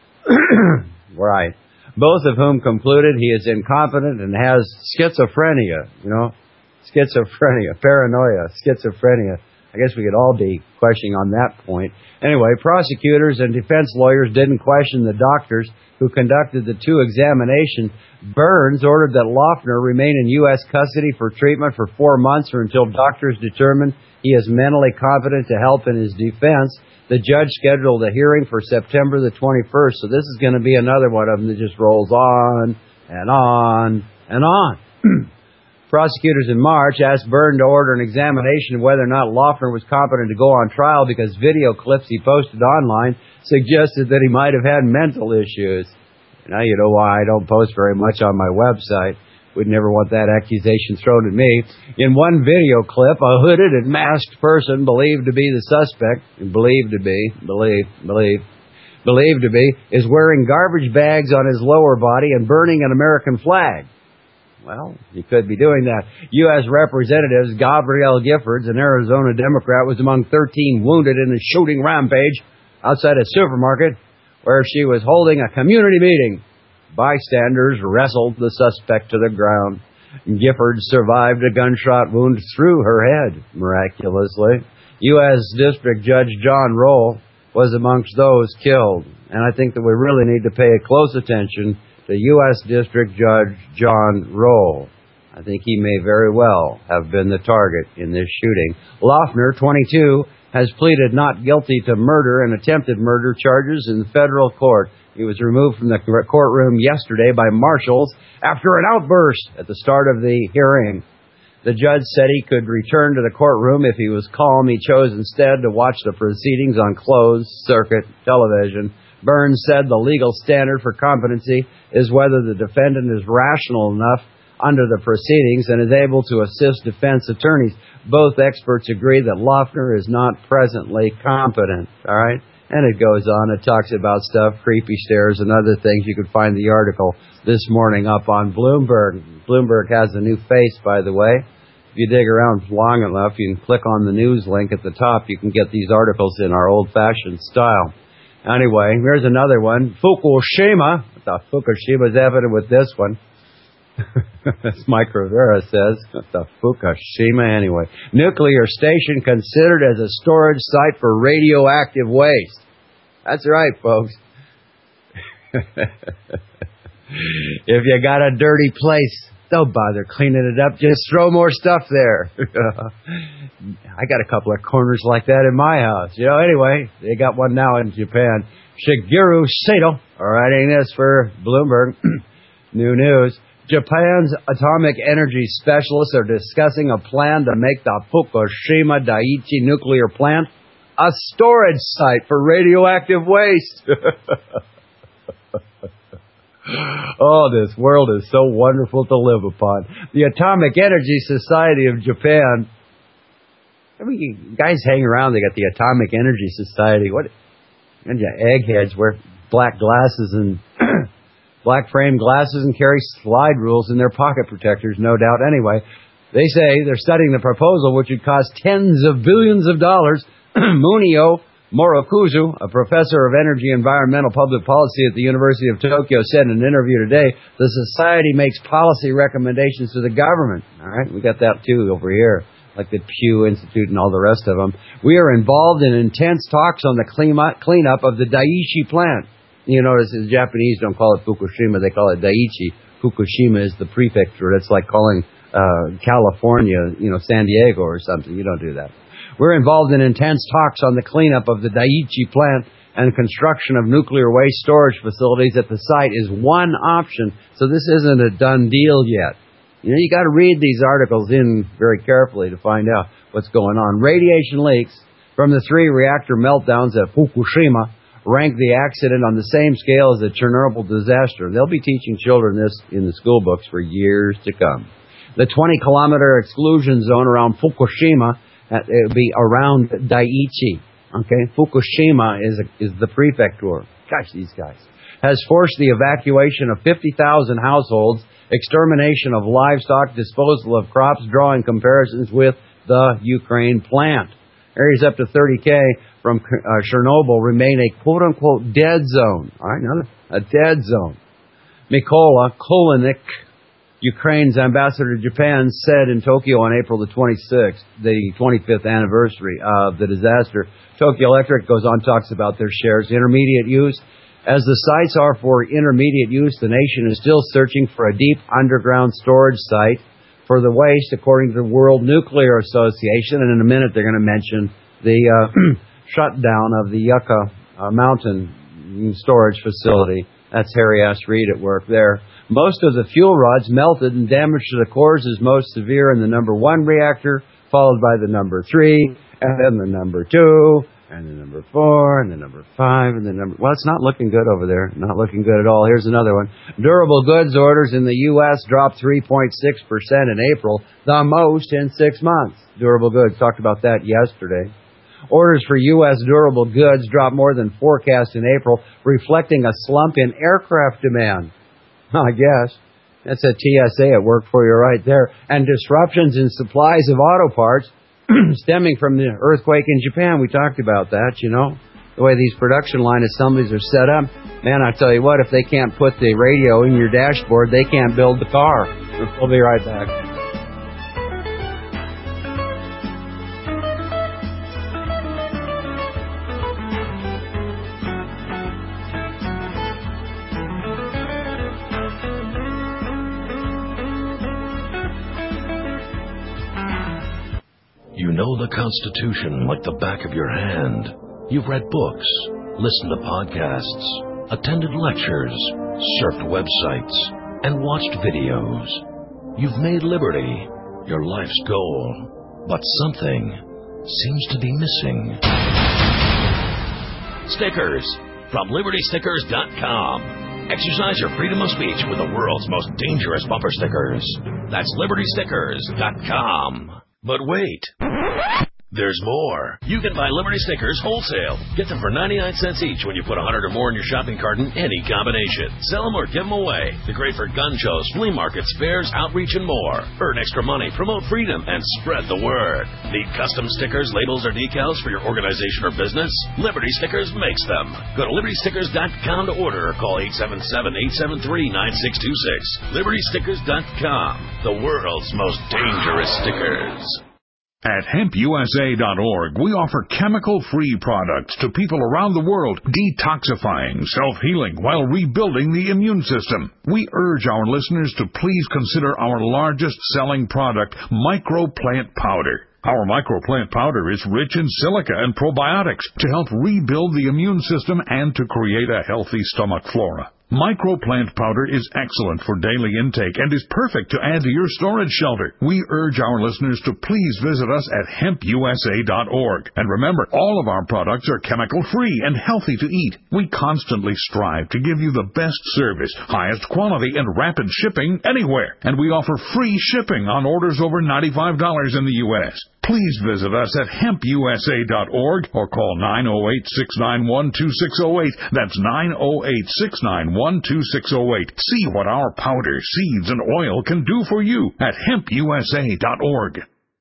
right, both of whom concluded he is incompetent and has schizophrenia, you know, schizophrenia, paranoia, schizophrenia. I guess we could all be questioning on that point. Anyway, prosecutors and defense lawyers didn't question the doctors who conducted the two examinations. Burns ordered that Loughner remain in U S custody for treatment for four months or until doctors determine he is mentally competent to help in his defense. The judge scheduled a hearing for September the twenty-first, so this is going to be another one of them that just rolls on and on and on. Prosecutors in March asked Byrne to order an examination of whether or not Loughner was competent to go on trial because video clips he posted online suggested that he might have had mental issues. Now you know why I don't post very much on my website. Would never want that accusation thrown at me. In one video clip, a hooded and masked person believed to be the suspect, believed to be, believe, believe, believed to be, is wearing garbage bags on his lower body and burning an American flag. Well, he could be doing that. U S Representatives Gabrielle Giffords, an Arizona Democrat, was among thirteen wounded in a shooting rampage outside a supermarket where she was holding a community meeting. Bystanders wrestled the suspect to the ground. Giffords survived a gunshot wound through her head, miraculously. U S District Judge John Roll was amongst those killed. And I think that we really need to pay close attention to U S District Judge John Roll. I think he may very well have been the target in this shooting. Loughner, twenty-two, has pleaded not guilty to murder and attempted murder charges in federal court. He was removed from the courtroom yesterday by marshals after an outburst at the start of the hearing. The judge said he could return to the courtroom if he was calm. He chose instead to watch the proceedings on closed-circuit television. Burns said the legal standard for competency is whether the defendant is rational enough under the proceedings and is able to assist defense attorneys. Both experts agree that Loeffner is not presently competent. All right? And it goes on. It talks about stuff, creepy stares and other things. You can find the article this morning up on Bloomberg. Bloomberg has a new face, by the way. If you dig around long enough, you can click on the news link at the top. You can get these articles in our old-fashioned style. Anyway, here's another one. Fukushima. I thought Fukushima's evident with this one. As Mike Rivera says. What the Fukushima anyway. Nuclear station considered as a storage site for radioactive waste. That's right, folks. If you got a dirty place, don't bother cleaning it up. Just throw more stuff there. I got a couple of corners like that in my house. You know, anyway, they got one now in Japan. Shigeru Sato, writing this for Bloomberg. New news. Japan's atomic energy specialists are discussing a plan to make the Fukushima Daiichi nuclear plant a storage site for radioactive waste. Oh, this world is so wonderful to live upon. The Atomic Energy Society of Japan. I mean, guys hang around, they got the Atomic Energy Society. What? And you eggheads wear black glasses and black frame glasses and carry slide rules in their pocket protectors, no doubt. Anyway, they say they're studying the proposal, which would cost tens of billions of dollars. Munio Morokuzu, a professor of energy and environmental public policy at the University of Tokyo, said in an interview today, the society makes policy recommendations to the government. All right, we got that too over here, like the Pew Institute and all the rest of them. We are involved in intense talks on the cleanup of the Daiichi plant. You notice the Japanese don't call it Fukushima, they call it Daiichi. Fukushima is the prefecture. It's like calling uh, California, you know, San Diego or something. You don't do that. We're involved in intense talks on the cleanup of the Daiichi plant, and construction of nuclear waste storage facilities at the site is one option. So this isn't a done deal yet. You know, you got to read these articles in very carefully to find out what's going on. Radiation leaks from the three reactor meltdowns at Fukushima rank the accident on the same scale as the Chernobyl disaster. They'll be teaching children this in the school books for years to come. The twenty-kilometer exclusion zone around Fukushima, it would be around Daiichi. Okay, Fukushima is a, is the prefecture. Gosh, these guys has forced the evacuation of fifty thousand households, extermination of livestock, disposal of crops, drawing comparisons with the Ukraine plant. Areas up to thirty K from uh, Chernobyl remain a quote-unquote dead zone. All right, another a dead zone. Mykola Kolinik, Ukraine's ambassador to Japan, said in Tokyo on April the twenty-sixth, the twenty-fifth anniversary of the disaster. Tokyo Electric goes on, talks about their shares. Intermediate use. As the sites are for intermediate use, the nation is still searching for a deep underground storage site for the waste, according to the World Nuclear Association. And in a minute, they're going to mention the uh, shutdown of the Yucca uh, Mountain storage facility. That's Harry S. Reid at work there. Most of the fuel rods melted, and damage to the cores is most severe in the number one reactor, followed by the number three, and then the number two, and the number four, and the number five, and the number... Well, it's not looking good over there. Not looking good at all. Here's another one. Durable goods orders in the U S dropped three point six percent in April, the most in six months. Durable goods, talked about that yesterday. Orders for U S durable goods dropped more than forecast in April, reflecting a slump in aircraft demand. I guess. That's a T S A at work for you right there. And disruptions in supplies of auto parts stemming from the earthquake in Japan. We talked about that, you know. The way these production line assemblies are set up. Man, I tell you what, if they can't put the radio in your dashboard, they can't build the car. We'll be right back. You know the Constitution like the back of your hand. You've read books, listened to podcasts, attended lectures, surfed websites, and watched videos. You've made liberty your life's goal, but something seems to be missing. Stickers from Liberty Stickers dot com. Exercise your freedom of speech with the world's most dangerous bumper stickers. That's Liberty Stickers dot com. But wait, there's more. You can buy Liberty Stickers wholesale. Get them for ninety-nine cents each when you put one hundred or more in your shopping cart in any combination. Sell them or give them away. They're great for gun shows, flea markets, fairs, outreach, and more. Earn extra money, promote freedom, and spread the word. Need custom stickers, labels, or decals for your organization or business? Liberty Stickers makes them. Go to Liberty Stickers dot com to order or call eight seven seven, eight seven three, nine six two six. Liberty Stickers dot com. The world's most dangerous stickers. At hemp U S A dot org, we offer chemical-free products to people around the world, detoxifying, self-healing, while rebuilding the immune system. We urge our listeners to please consider our largest-selling product, Microplant Powder. Our Microplant Powder is rich in silica and probiotics to help rebuild the immune system and to create a healthy stomach flora. Microplant Powder is excellent for daily intake and is perfect to add to your storage shelter. We urge our listeners to please visit us at hemp U S A dot org. And remember, all of our products are chemical-free and healthy to eat. We constantly strive to give you the best service, highest quality, and rapid shipping anywhere. And we offer free shipping on orders over ninety-five dollars in the U S Please visit us at hemp U S A dot org or call nine oh eight, six nine one, two six oh eight. That's nine oh eight, six nine one, two six oh eight. See what our powder, seeds, and oil can do for you at hemp U S A dot org.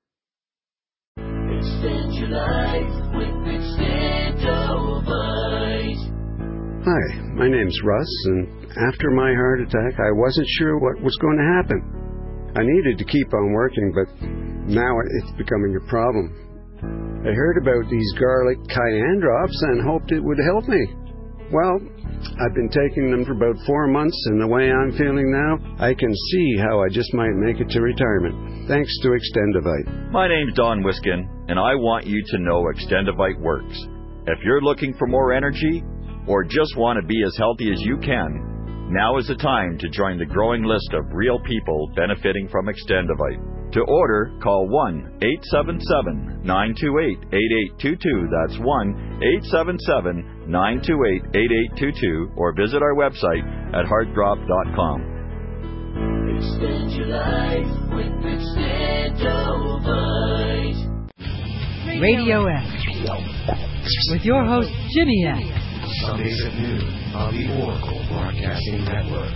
Extend your life with Extendovite. Hi, my name's Russ, and after my heart attack, I wasn't sure what was going to happen. I needed to keep on working, but now it's becoming a problem. I heard about these garlic cayenne drops and hoped it would help me. Well, I've been taking them for about four months, and the way I'm feeling now, I can see how I just might make it to retirement, thanks to Extendovite. My name's Don Wiskin, and I want you to know Extendovite works. If you're looking for more energy, or just want to be as healthy as you can, now is the time to join the growing list of real people benefiting from Extendovite. To order, call one eight seven seven, nine two eight, eight eight two two. That's one eight seven seven, nine two eight, eight eight two two, or visit our website at heartdrop dot com. Extend your life with Extendovite. Radio X. With your host, Jimmy X. Sundays at noon on the Oracle Broadcasting Network.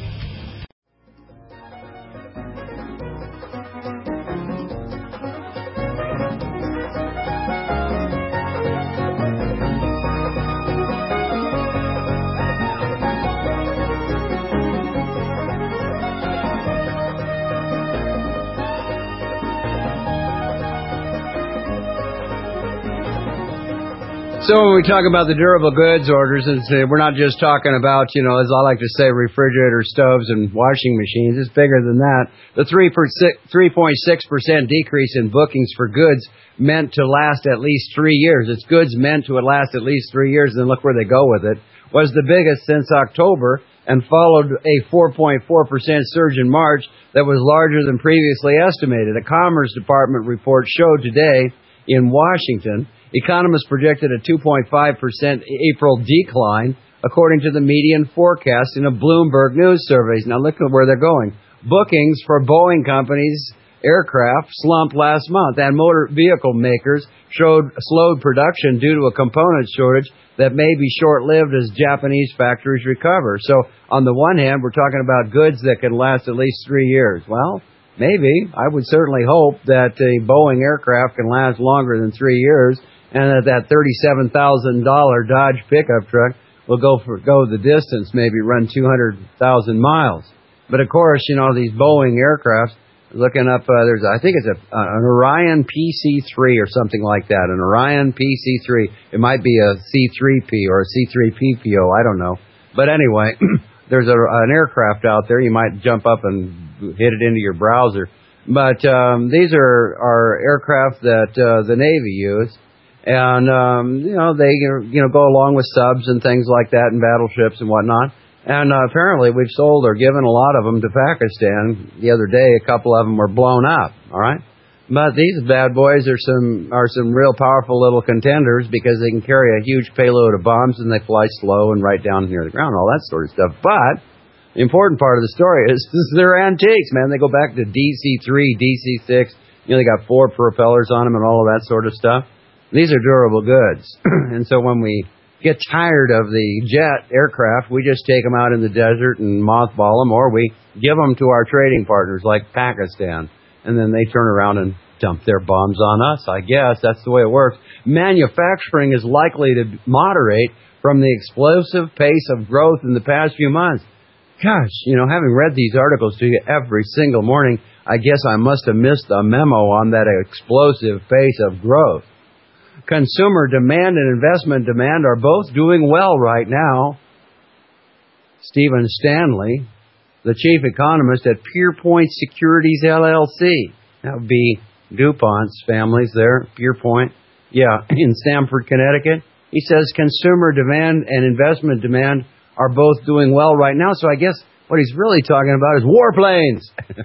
So when we talk about the durable goods orders, it's, uh, we're not just talking about, you know, as I like to say, refrigerator, stoves, and washing machines. It's bigger than that. The three point six percent decrease in bookings for goods meant to last at least three years. It's goods meant to last at least three years, and look where they go with it, was the biggest since October and followed a four point four percent surge in March that was larger than previously estimated. A Commerce Department report showed today in Washington economists projected a two point five percent April decline, according to the median forecast in a Bloomberg News surveys. Now look at where they're going. Bookings for Boeing Company's aircraft slumped last month, and motor vehicle makers showed slowed production due to a component shortage that may be short-lived as Japanese factories recover. So on the one hand, we're talking about goods that can last at least three years. Well, maybe. I would certainly hope that a Boeing aircraft can last longer than three years. And that that thirty-seven thousand dollars Dodge pickup truck will go for go the distance, maybe run two hundred thousand miles. But of course, you know, these Boeing aircraft, looking up, uh, there's, I think it's a, uh, an Orion P C three or something like that, an Orion P C three. It might be a C three P or a C three P P O, I don't know. But anyway, there's a, an aircraft out there. You might jump up and hit it into your browser. But um, these are, are aircraft that uh, the Navy use. And, um, you know, they, you know, go along with subs and things like that and battleships and whatnot. And uh, apparently we've sold or given a lot of them to Pakistan. The other day, a couple of them were blown up, all right? But these bad boys are some are some real powerful little contenders because they can carry a huge payload of bombs and they fly slow and right down near the ground, all that sort of stuff. But the important part of the story is, is they're antiques, man. They go back to D C three, D C six. You know, they got four propellers on them and all of that sort of stuff. These are durable goods. And so when we get tired of the jet aircraft, we just take them out in the desert and mothball them, or we give them to our trading partners like Pakistan. And then they turn around and dump their bombs on us, I guess. That's the way it works. Manufacturing is likely to moderate from the explosive pace of growth in the past few months. Gosh, you know, having read these articles to you every single morning, I guess I must have missed the memo on that explosive pace of growth. Consumer demand and investment demand are both doing well right now. Stephen Stanley, the chief economist at Pierpoint Securities, L L C. That would be DuPont's families there, Pierpoint. Yeah, in Stamford, Connecticut. He says consumer demand and investment demand are both doing well right now. So I guess what he's really talking about is warplanes.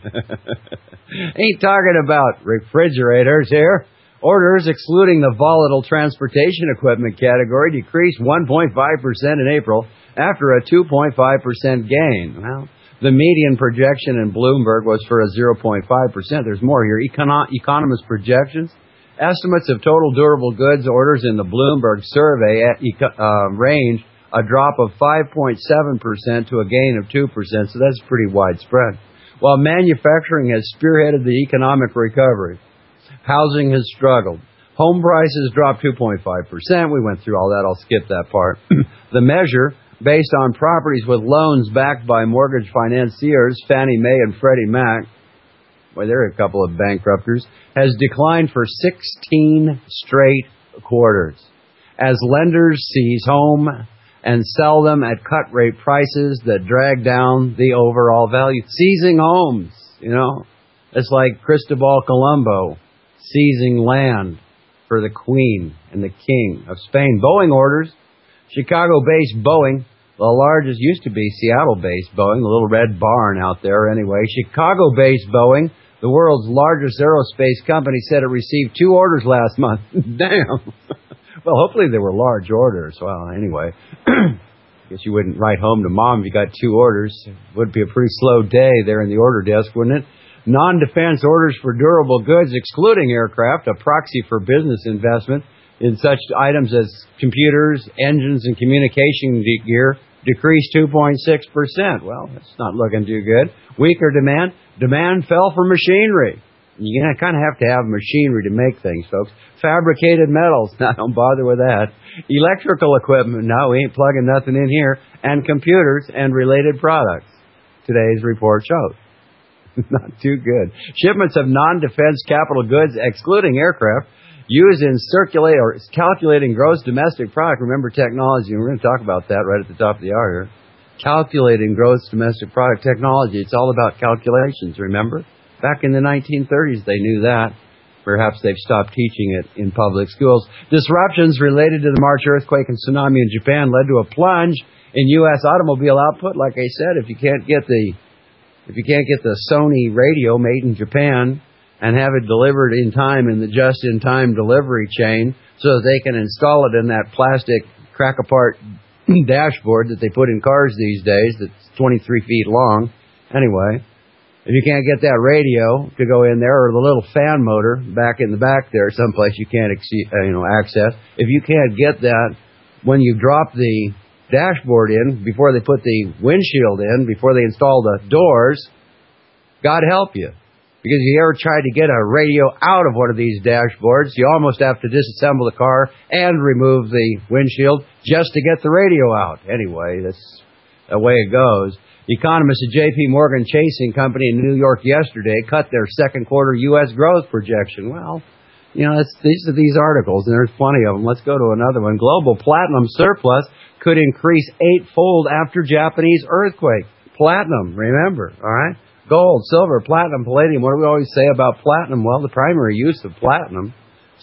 Ain't talking about refrigerators here. Orders, excluding the volatile transportation equipment category, decreased one point five percent in April after a two point five percent gain. Well, the median projection in Bloomberg was for a zero point five percent. There's more here. Econo- economist projections. Estimates of total durable goods orders in the Bloomberg survey at eco- uh, range a drop of five point seven percent to a gain of two percent, so that's pretty widespread. While manufacturing has spearheaded the economic recovery, housing has struggled. Home prices dropped two point five percent. We went through all that. I'll skip that part. The measure, based on properties with loans backed by mortgage financiers, Fannie Mae and Freddie Mac, boy, they're a couple of bankrupters, has declined for sixteen straight quarters as lenders seize home and sell them at cut rate prices that drag down the overall value. Seizing homes, you know, it's like Cristobal Colombo seizing land for the Queen and the King of Spain. Boeing orders, Chicago-based Boeing, the largest, used to be Seattle-based Boeing, the little red barn out there anyway. Chicago-based Boeing, the world's largest aerospace company, said it received two orders last month. Damn. Well, hopefully they were large orders. Well, anyway, I guess you wouldn't write home to mom if you got two orders. It would be a pretty slow day there in the order desk, wouldn't it? Non-defense orders for durable goods, excluding aircraft, a proxy for business investment in such items as computers, engines, and communication gear, decreased two point six percent. Well, that's not looking too good. Weaker demand. Demand fell for machinery. You kind of have to have machinery to make things, folks. Fabricated metals. No, don't bother with that. Electrical equipment. No, we ain't plugging nothing in here. And computers and related products. Today's report shows. Not too good. Shipments of non-defense capital goods, excluding aircraft, used in circulate or calculating gross domestic product. Remember technology. We're going to talk about that right at the top of the hour here. Calculating gross domestic product technology. It's all about calculations, remember? Back in the nineteen thirties, they knew that. Perhaps they've stopped teaching it in public schools. Disruptions related to the March earthquake and tsunami in Japan led to a plunge in U S automobile output. Like I said, if you can't get the if you can't get the Sony radio made in Japan and have it delivered in time in the just-in-time delivery chain so that they can install it in that plastic crack-apart dashboard that they put in cars these days that's twenty-three feet long. Anyway, if you can't get that radio to go in there, or the little fan motor back in the back there, someplace you can't exceed, uh, you know, access, if you can't get that when you drop the dashboard in, before they put the windshield in, before they install the doors, God help you. Because if you ever tried to get a radio out of one of these dashboards, you almost have to disassemble the car and remove the windshield just to get the radio out. Anyway, that's the way it goes. Economists at J P Morgan Chase and Company in New York yesterday cut their second quarter U S growth projection. Well, you know, it's, these are these articles, and there's plenty of them. Let's go to another one. Global platinum surplus could increase eightfold after Japanese earthquake. Platinum, remember, all right? Gold, silver, platinum, palladium. What do we always say about platinum? Well, the primary use of platinum,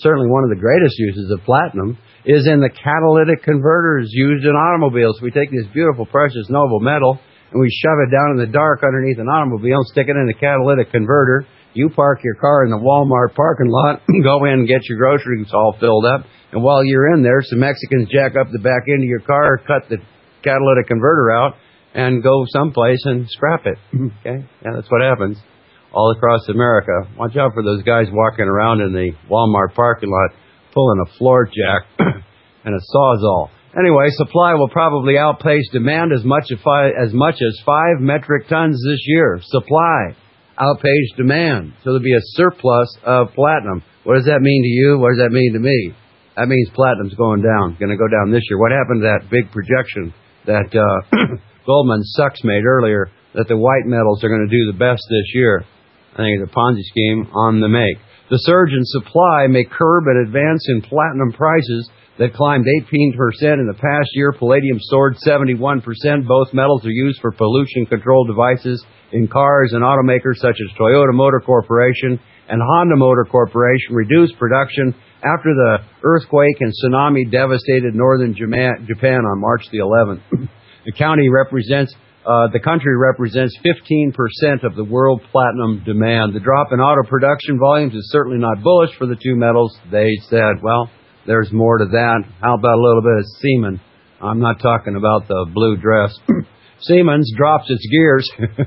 certainly one of the greatest uses of platinum is in the catalytic converters used in automobiles. We take this beautiful, precious, noble metal, and we shove it down in the dark underneath an automobile and stick it in a catalytic converter. You park your car in the Walmart parking lot, go in and get your groceries all filled up, and while you're in there, some Mexicans jack up the back end of your car, cut the catalytic converter out, and go someplace and scrap it. Okay? Yeah, that's what happens all across America. Watch out for those guys walking around in the Walmart parking lot pulling a floor jack and a sawzall. Anyway, supply will probably outpace demand as much as five, as much as five metric tons this year. Supply outpace demand. So there'll be a surplus of platinum. What does that mean to you? What does that mean to me? That means platinum's going down, going to go down this year. What happened to that big projection that uh, Goldman Sachs made earlier that the white metals are going to do the best this year? I think it's a Ponzi scheme on the make. The surge in supply may curb an advance in platinum prices that climbed eighteen percent in the past year. Palladium soared seventy-one percent. Both metals are used for pollution control devices in cars, and automakers such as Toyota Motor Corporation and Honda Motor Corporation reduced production after the earthquake and tsunami devastated northern Japan on March the eleventh. The county represents Uh, the country represents fifteen percent of the world platinum demand. The drop in auto production volumes is certainly not bullish for the two metals. They said, well, there's more to that. How about a little bit of Siemens? I'm not talking about the blue dress. Siemens drops its gears.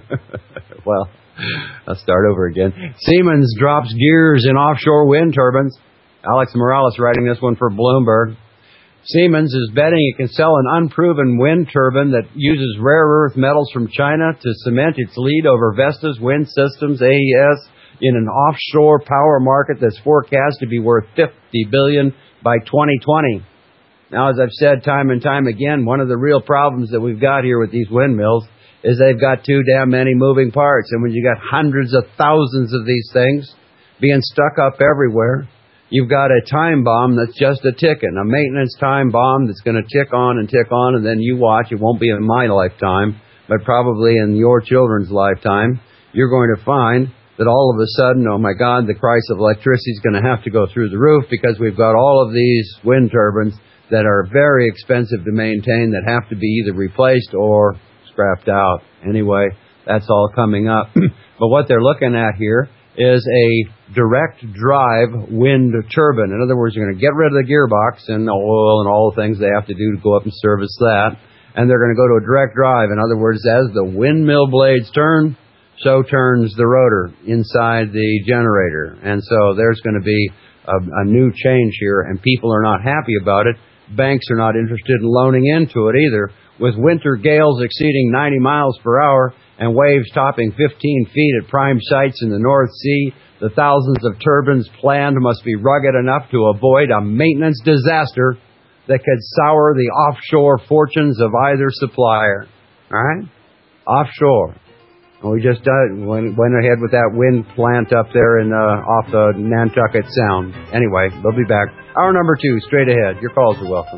Well, I'll start over again. Siemens drops gears in offshore wind turbines. Alex Morales writing this one for Bloomberg. Siemens is betting it can sell an unproven wind turbine that uses rare earth metals from China to cement its lead over Vestas Wind Systems, A E S, in an offshore power market that's forecast to be worth fifty billion dollars by twenty twenty. Now, as I've said time and time again, one of the real problems that we've got here with these windmills is they've got too damn many moving parts. And when you got hundreds of thousands of these things being stuck up everywhere, you've got a time bomb that's just a ticking, a maintenance time bomb that's going to tick on and tick on, and then you watch. It won't be in my lifetime, but probably in your children's lifetime. You're going to find that all of a sudden, oh my God, the price of electricity is going to have to go through the roof because we've got all of these wind turbines that are very expensive to maintain that have to be either replaced or scrapped out. Anyway, that's all coming up. But what they're looking at here is a direct drive wind turbine. In other words, you're going to get rid of the gearbox and the oil and all the things they have to do to go up and service that. And they're going to go to a direct drive. In other words, as the windmill blades turn, so turns the rotor inside the generator. And so there's going to be a, a new change here, and people are not happy about it. Banks are not interested in loaning into it either. With winter gales exceeding ninety miles per hour and waves topping fifteen feet at prime sites in the North Sea, the thousands of turbines planned must be rugged enough to avoid a maintenance disaster that could sour the offshore fortunes of either supplier. All right? Offshore. We just uh, went, went ahead with that wind plant up there in uh, off the Nantucket Sound. Anyway, we'll be back. Hour number two, straight ahead. Your calls are welcome.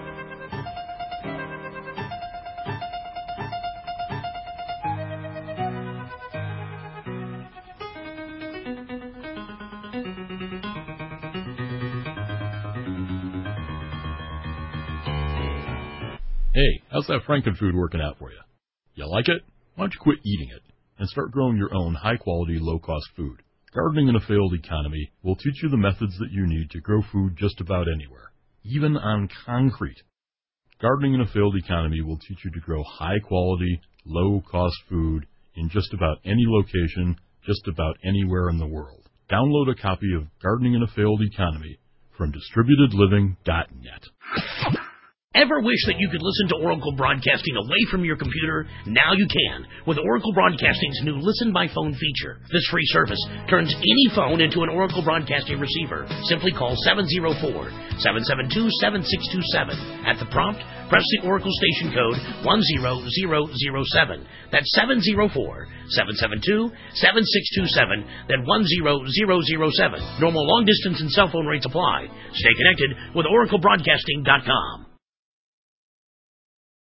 Hey, how's that Frankenfood working out for you? You like it? Why don't you quit eating it and start growing your own high-quality, low-cost food? Gardening in a Failed Economy will teach you the methods that you need to grow food just about anywhere, even on concrete. Gardening in a Failed Economy will teach you to grow high-quality, low-cost food in just about any location, just about anywhere in the world. Download a copy of Gardening in a Failed Economy from distributed living dot net. Ever wish that you could listen to Oracle Broadcasting away from your computer? Now you can with Oracle Broadcasting's new Listen by Phone feature. This free service turns any phone into an Oracle Broadcasting receiver. Simply call seven oh four, seven seven two, seven six two seven. At the prompt, press the Oracle station code one zero zero zero seven. That's seven oh four, seven seven two, seven six two seven, then one zero zero zero seven. Normal long distance and cell phone rates apply. Stay connected with Oracle Broadcasting dot com.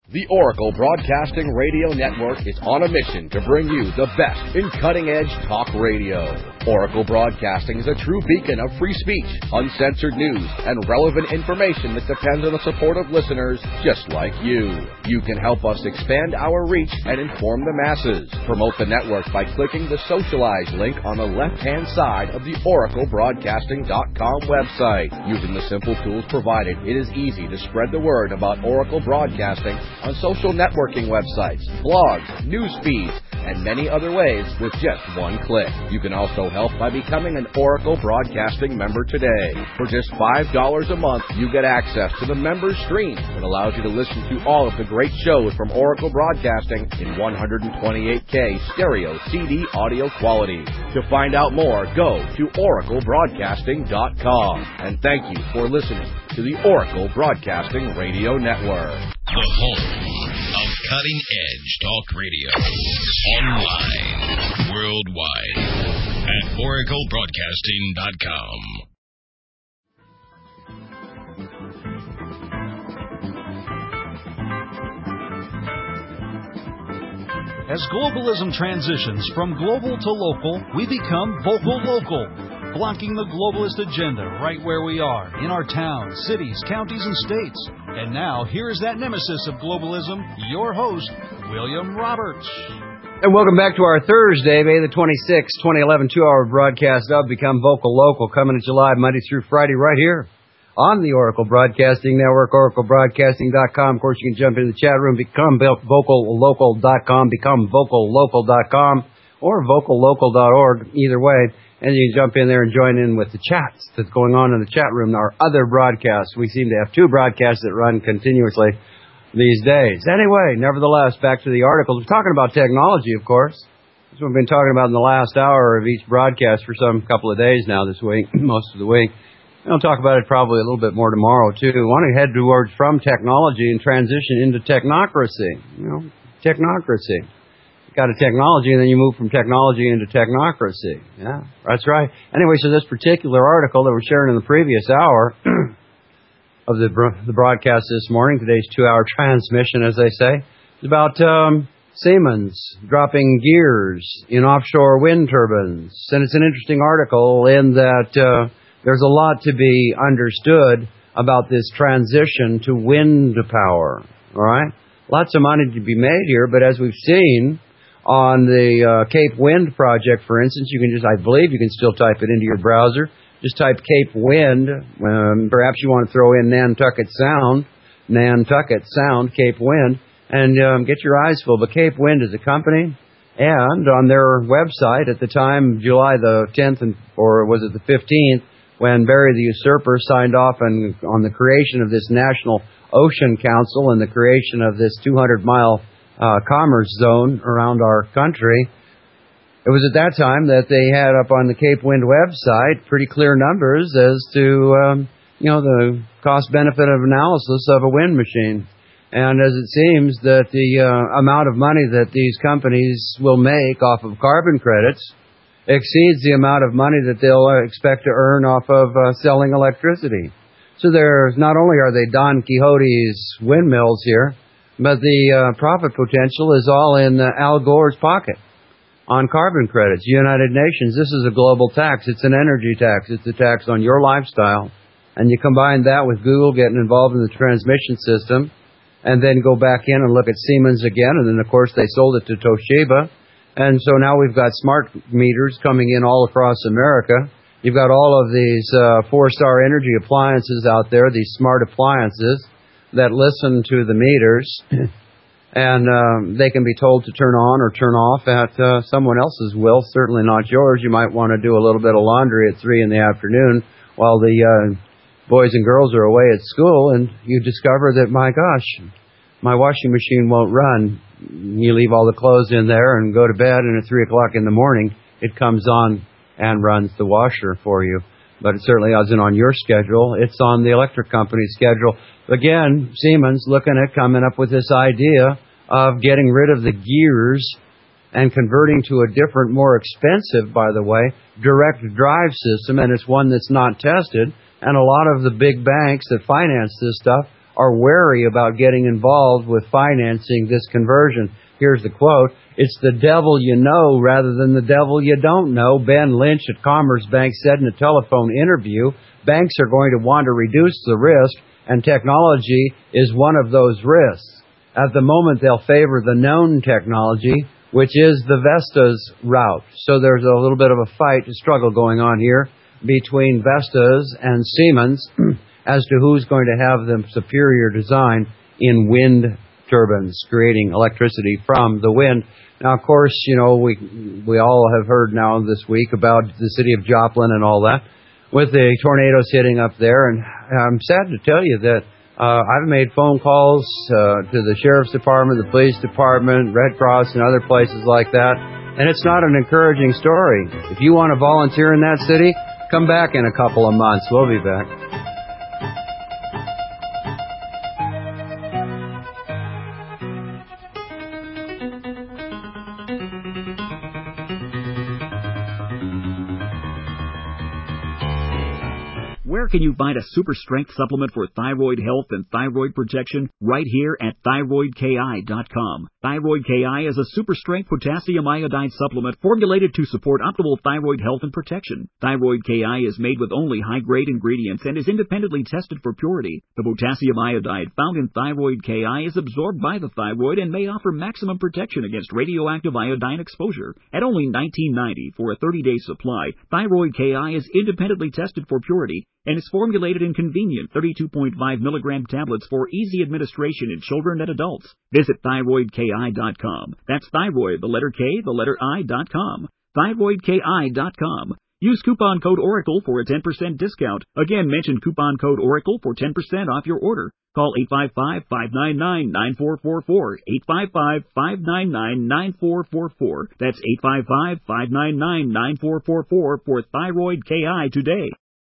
The Oracle Broadcasting Radio Network is on a mission to bring you the best in cutting-edge talk radio. Oracle Broadcasting is a true beacon of free speech, uncensored news, and relevant information that depends on the support of listeners just like you. You can help us expand our reach and inform the masses. Promote the network by clicking the Socialize link on the left-hand side of the Oracle Broadcasting dot com website. Using the simple tools provided, it is easy to spread the word about Oracle Broadcasting on social networking websites, blogs, news feeds, and many other ways with just one click. You can also help by becoming an Oracle Broadcasting member today. For just five dollars a month, you get access to the members stream that allows you to listen to all of the great shows from Oracle Broadcasting in one twenty-eight K stereo C D audio quality. To find out more, go to Oracle Broadcasting dot com. And thank you for listening to the Oracle Broadcasting Radio Network. The home of cutting-edge talk radio. Online, worldwide, at Oracle Broadcasting dot com. As globalism transitions from global to local, we become vocal local, blocking the globalist agenda right where we are, in our towns, cities, counties, and states. And now, here is that nemesis of globalism, your host, William Roberts. And welcome back to our Thursday, May the twenty-sixth, twenty eleven, two-hour broadcast of Become Vocal Local, coming at you live Monday through Friday right here on the Oracle Broadcasting Network, Oracle Broadcasting dot com. Of course, you can jump into the chat room, become vocal local dot com, become vocal local dot com, or vocal local dot org, either way. And you can jump in there and join in with the chats that's going on in the chat room. Our other broadcasts, we seem to have two broadcasts that run continuously these days. Anyway, nevertheless, back to the articles. We're talking about technology, of course. That's what we've been talking about in the last hour of each broadcast for some couple of days now this week, most of the week. And I'll talk about it probably a little bit more tomorrow, too. I want to head towards from technology and transition into technocracy. You know, technocracy. You got a technology, and then you move from technology into technocracy. Yeah, that's right. Anyway, so this particular article that we're sharing in the previous hour of the the broadcast this morning, today's two-hour transmission, as they say, is about um, Siemens dropping gears in offshore wind turbines. And it's an interesting article in that uh, there's a lot to be understood about this transition to wind power. All right? Lots of money to be made here, but as we've seen on the uh, Cape Wind project, for instance, you can just, I believe you can still type it into your browser. Just type Cape Wind. Um, perhaps you want to throw in Nantucket Sound, Nantucket Sound, Cape Wind, and um, get your eyes full. But Cape Wind is a company, and on their website at the time, July the tenth, and, or was it the fifteenth, when Barry the Usurper signed off on, on the creation of this National Ocean Council and the creation of this two hundred mile uh, commerce zone around our country. It was at that time that they had up on the Cape Wind website pretty clear numbers as to, um, you know, the cost-benefit of analysis of a wind machine. And as it seems that the uh, amount of money that these companies will make off of carbon credits exceeds the amount of money that they'll expect to earn off of uh, selling electricity. So there's not only are they Don Quixote's windmills here, but the uh, profit potential is all in uh, Al Gore's pocket. On carbon credits, United Nations, this is a global tax. It's an energy tax. It's a tax on your lifestyle. And you combine that with Google getting involved in the transmission system, and then go back in and look at Siemens again, and then, of course, they sold it to Toshiba. And so now we've got smart meters coming in all across America. You've got all of these uh, four-star energy appliances out there, these smart appliances that listen to the meters. And um, they can be told to turn on or turn off at uh, someone else's will, certainly not yours. You might want to do a little bit of laundry at three in the afternoon while the uh, boys and girls are away at school, and you discover that, my gosh, my washing machine won't run. You leave all the clothes in there and go to bed, and at three o'clock in the morning, it comes on and runs the washer for you. But it certainly isn't on your schedule. It's on the electric company's schedule. Again, Siemens looking at coming up with this idea of getting rid of the gears and converting to a different, more expensive, by the way, direct drive system, and it's one that's not tested. And a lot of the big banks that finance this stuff are wary about getting involved with financing this conversion. Here's the quote. It's the devil you know rather than the devil you don't know. Ben Lynch at Commerce Bank said in a telephone interview, banks are going to want to reduce the risk, and technology is one of those risks. At the moment, they'll favor the known technology, which is the Vestas route. So there's a little bit of a fight, a struggle going on here between Vestas and Siemens as to who's going to have the superior design in wind turbines, creating electricity from the wind. Now, of course, you know, we we all have heard now this week about the city of Joplin and all that, with the tornadoes hitting up there. And I'm sad to tell you that uh, I've made phone calls uh, to the Sheriff's Department, the Police Department, Red Cross, and other places like that. And it's not an encouraging story. If you want to volunteer in that city, come back in a couple of months. We'll be back. Where can you find a super strength supplement for thyroid health and thyroid protection? Right here at thyroid K I dot com. Thyroid K I is a super strength potassium iodide supplement formulated to support optimal thyroid health and protection. Thyroid K I is made with only high-grade ingredients and is independently tested for purity. The potassium iodide found in Thyroid K I is absorbed by the thyroid and may offer maximum protection against radioactive iodine exposure. At only nineteen ninety dollars for a thirty-day supply, Thyroid K I is independently tested for purity and is formulated in convenient thirty-two point five milligram tablets for easy administration in children and adults. Visit thyroid K I dot com. That's thyroid, the letter K, the letter I dot com. thyroid K I dot com. Use coupon code Oracle for a ten percent discount. Again, mention coupon code Oracle for ten percent off your order. Call eight five five, five nine nine, nine four four four, eight five five, five nine nine, nine four four four. That's eight five five, five nine nine, nine four four four for Thyroid K I today.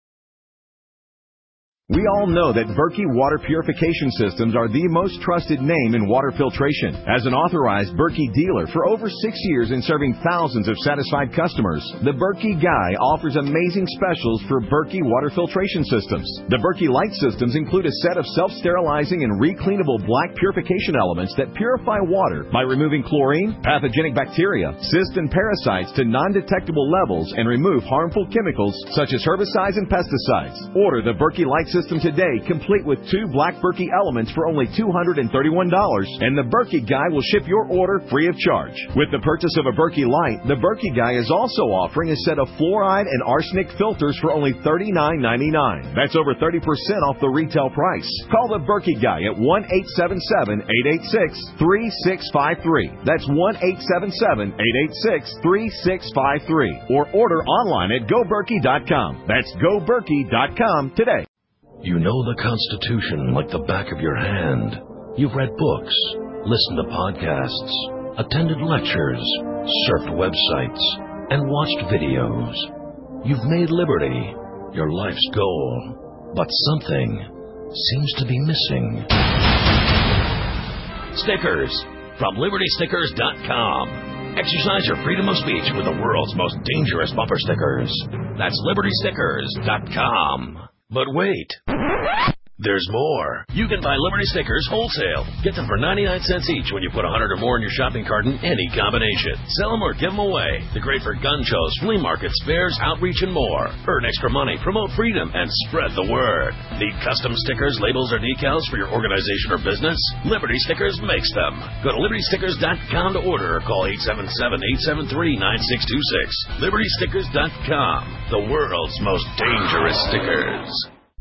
We all know that Berkey Water Purification Systems are the most trusted name in water filtration. As an authorized Berkey dealer for over six years and serving thousands of satisfied customers, the Berkey Guy offers amazing specials for Berkey Water Filtration Systems. The Berkey Light Systems include a set of self-sterilizing and recleanable black purification elements that purify water by removing chlorine, pathogenic bacteria, cysts, and parasites to non-detectable levels and remove harmful chemicals such as herbicides and pesticides. Order the Berkey Light Systems System today, complete with two black Berkey elements for only two hundred thirty-one dollars, and the Berkey Guy will ship your order free of charge. With the purchase of a Berkey Light, the Berkey Guy is also offering a set of fluoride and arsenic filters for only thirty-nine ninety-nine. That's over thirty percent off the retail price. Call the Berkey Guy at one eight seven seven, eight eight six, three six five three. That's one eight seven seven, eight eight six, three six five three. Or order online at go berkey dot com. That's go berkey dot com today. You know the Constitution like the back of your hand. You've read books, listened to podcasts, attended lectures, surfed websites, and watched videos. You've made liberty your life's goal, but something seems to be missing. Stickers from liberty stickers dot com. Exercise your freedom of speech with the world's most dangerous bumper stickers. That's liberty stickers dot com. But wait, there's more. You can buy Liberty stickers wholesale. Get them for ninety-nine cents each when you put one hundred or more in your shopping cart in any combination. Sell them or give them away. They're great for gun shows, flea markets, fairs, outreach, and more. Earn extra money, promote freedom, and spread the word. Need custom stickers, labels, or decals for your organization or business? Liberty Stickers makes them. Go to liberty stickers dot com to order or call eight seven seven, eight seven three, nine six two six. liberty stickers dot com, the world's most dangerous stickers.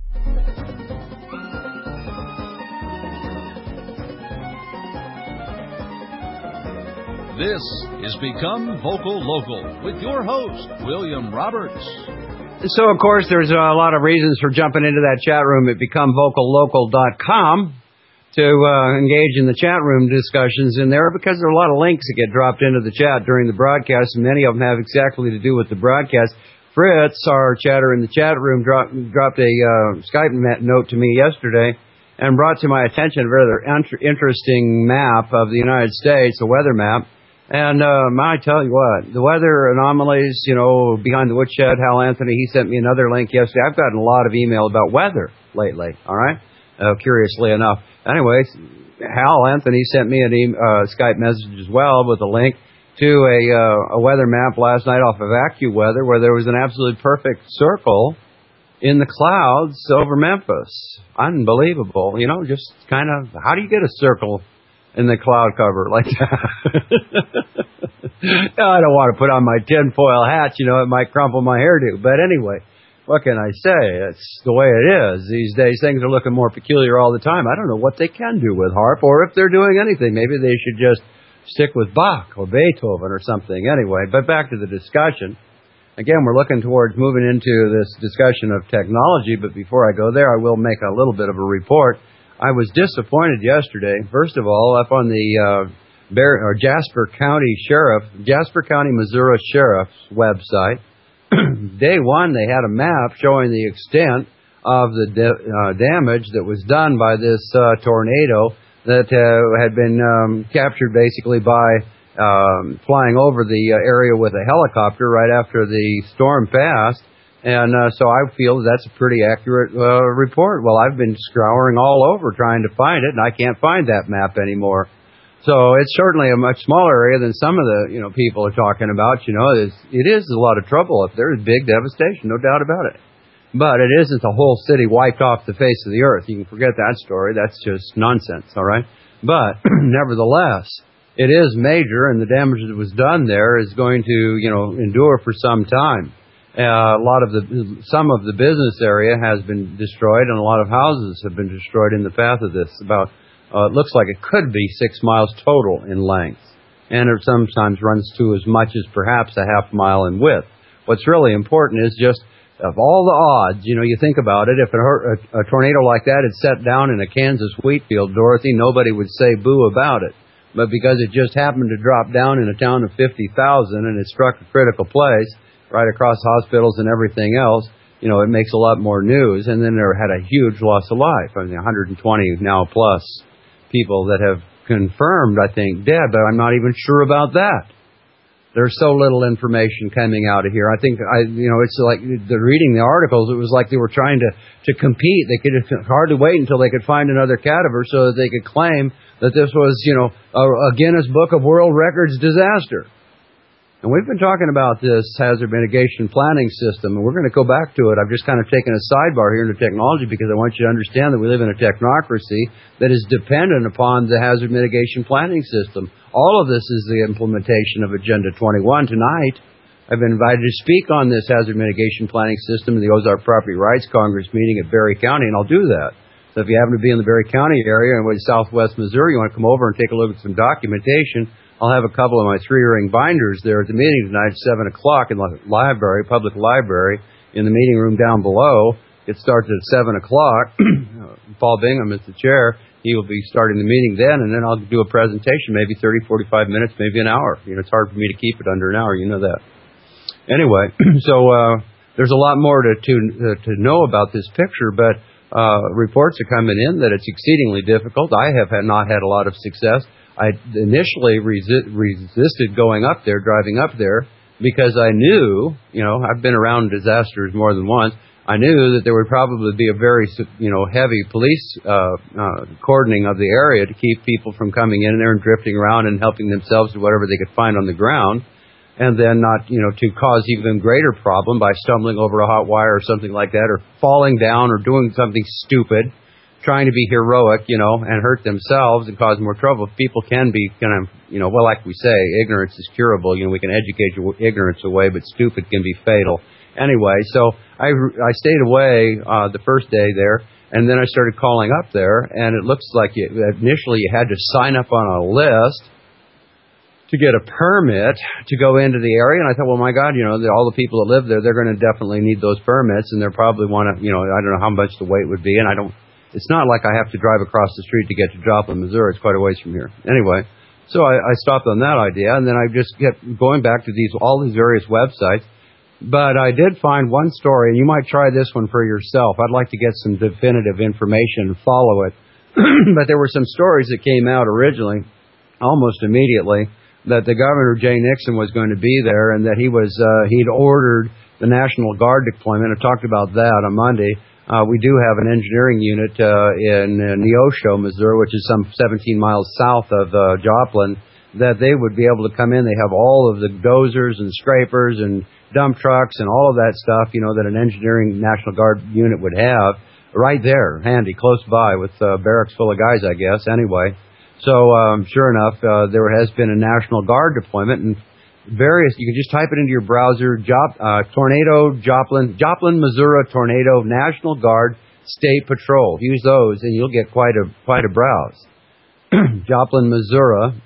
This is Become Vocal Local with your host, William Roberts. So, of course, there's a lot of reasons for jumping into that chat room at become vocal local dot com to uh, engage in the chat room discussions in there, because there are a lot of links that get dropped into the chat during the broadcast, and many of them have exactly to do with the broadcast. Fritz, our chatter in the chat room, dropped, dropped a uh, Skype note to me yesterday and brought to my attention a rather inter- interesting map of the United States, a weather map. And um, I tell you what, the weather anomalies, you know, behind the woodshed, Hal Anthony, he sent me another link yesterday. I've gotten a lot of email about weather lately, all right? uh, curiously enough. Anyway, Hal Anthony sent me an e- uh, Skype message as well with a link to a, uh, a weather map last night off of AccuWeather where there was an absolute perfect circle in the clouds over Memphis. Unbelievable. You know, just kind of, how do you get a circle in the cloud cover like that? I don't want to put on my tinfoil hat, you know, it might crumple my hairdo. But anyway, what can I say? It's the way it is. These days, things are looking more peculiar all the time. I don't know what they can do with HAARP, or if they're doing anything. Maybe they should just stick with Bach or Beethoven or something. Anyway, but back to the discussion. Again, we're looking towards moving into this discussion of technology, but before I go there, I will make a little bit of a report. I was disappointed yesterday, first of all, up on the uh, Bear, or Jasper County Sheriff, Jasper County, Missouri Sheriff's website. Day one, they had a map showing the extent of the da- uh, damage that was done by this uh, tornado that uh, had been um, captured basically by um, flying over the uh, area with a helicopter right after the storm passed. And uh, so I feel that's a pretty accurate uh, report. Well, I've been scouring all over trying to find it, and I can't find that map anymore. So it's certainly a much smaller area than some of the, you know, people are talking about. You know, it's, it is a lot of trouble up there. There's big devastation, no doubt about it. But it isn't the whole city wiped off the face of the earth. You can forget that story. That's just nonsense, all right? But nevertheless, it is major, and the damage that was done there is going to, you know, endure for some time. Uh, a lot of the, some of the business area has been destroyed, and a lot of houses have been destroyed in the path of this. About Uh, it looks like it could be six miles total in length, and it sometimes runs to as much as perhaps a half mile in width. What's really important is just, of all the odds, you know, you think about it, if a, a, a tornado like that had set down in a Kansas wheat field, Dorothy, nobody would say boo about it. But because it just happened to drop down in a town of fifty thousand and it struck a critical place right across hospitals and everything else, you know, it makes a lot more news. And then there had a huge loss of life. I mean, one hundred twenty now plus people that have confirmed, I think, dead, but I'm not even sure about that. There's so little information coming out of here. I think, I, you know, it's like the reading the articles, it was like they were trying to, to compete. They could hardly wait until they could find another cadaver so that they could claim that this was, you know, a, a Guinness Book of World Records disaster. And we've been talking about this hazard mitigation planning system, and we're going to go back to it. I've just kind of taken a sidebar here into technology because I want you to understand that we live in a technocracy that is dependent upon the hazard mitigation planning system. All of this is the implementation of Agenda twenty-one. Tonight, I've been invited to speak on this hazard mitigation planning system in the Ozark Property Rights Congress meeting at Berry County, and I'll do that. So if you happen to be in the Berry County area and in southwest Missouri, you want to come over and take a look at some documentation, I'll have a couple of my three-ring binders there at the meeting tonight at seven o'clock in the library, public library, in the meeting room down below. It starts at seven o'clock. Paul Bingham is the chair. He will be starting the meeting then, and then I'll do a presentation, maybe thirty, forty-five minutes, maybe an hour. You know, it's hard for me to keep it under an hour. You know that. Anyway, so uh, there's a lot more to to, uh, to know about this picture, but uh, reports are coming in that it's exceedingly difficult. I have had not had a lot of success. I initially resi- resisted going up there, driving up there, because I knew, you know, I've been around disasters more than once. I knew that there would probably be a very, you know, heavy police uh, uh, cordoning of the area to keep people from coming in there and drifting around and helping themselves to whatever they could find on the ground, and then not, you know, to cause even greater problem by stumbling over a hot wire or something like that, or falling down or doing something stupid, trying to be heroic, you know, and hurt themselves and cause more trouble. People can be kind of, you know, well, like we say, ignorance is curable. You know, we can educate your ignorance away, but stupid can be fatal. Anyway, so I, I stayed away uh, the first day there, and then I started calling up there, and it looks like you, initially you had to sign up on a list to get a permit to go into the area. And I thought, well, my God, you know, all the people that live there, they're going to definitely need those permits, and they'll probably want to, you know, I don't know how much the wait would be, and I don't, it's not like I have to drive across the street to get to Joplin, Missouri. It's quite a ways from here. Anyway, so I, I stopped on that idea, and then I just kept going back to these all these various websites. But I did find one story, and you might try this one for yourself. I'd like to get some definitive information and follow it. But there were some stories that came out originally, almost immediately, that the Governor, Jay Nixon, was going to be there, and that he was uh, he'd ordered the National Guard deployment. I talked about that on Monday. Uh, we do have an engineering unit uh, in uh, Neosho, Missouri, which is some seventeen miles south of uh, Joplin, that they would be able to come in. They have all of the dozers and scrapers and dump trucks and all of that stuff, you know, that an engineering National Guard unit would have right there, handy, close by, with uh, barracks full of guys, I guess, anyway. So, um, sure enough, uh, there has been a National Guard deployment, and various, you can just type it into your browser, Jop, uh, Tornado, Joplin, Joplin, Missouri, Tornado, National Guard, State Patrol. Use those, and you'll get quite a, quite a browse. Joplin, Missouri,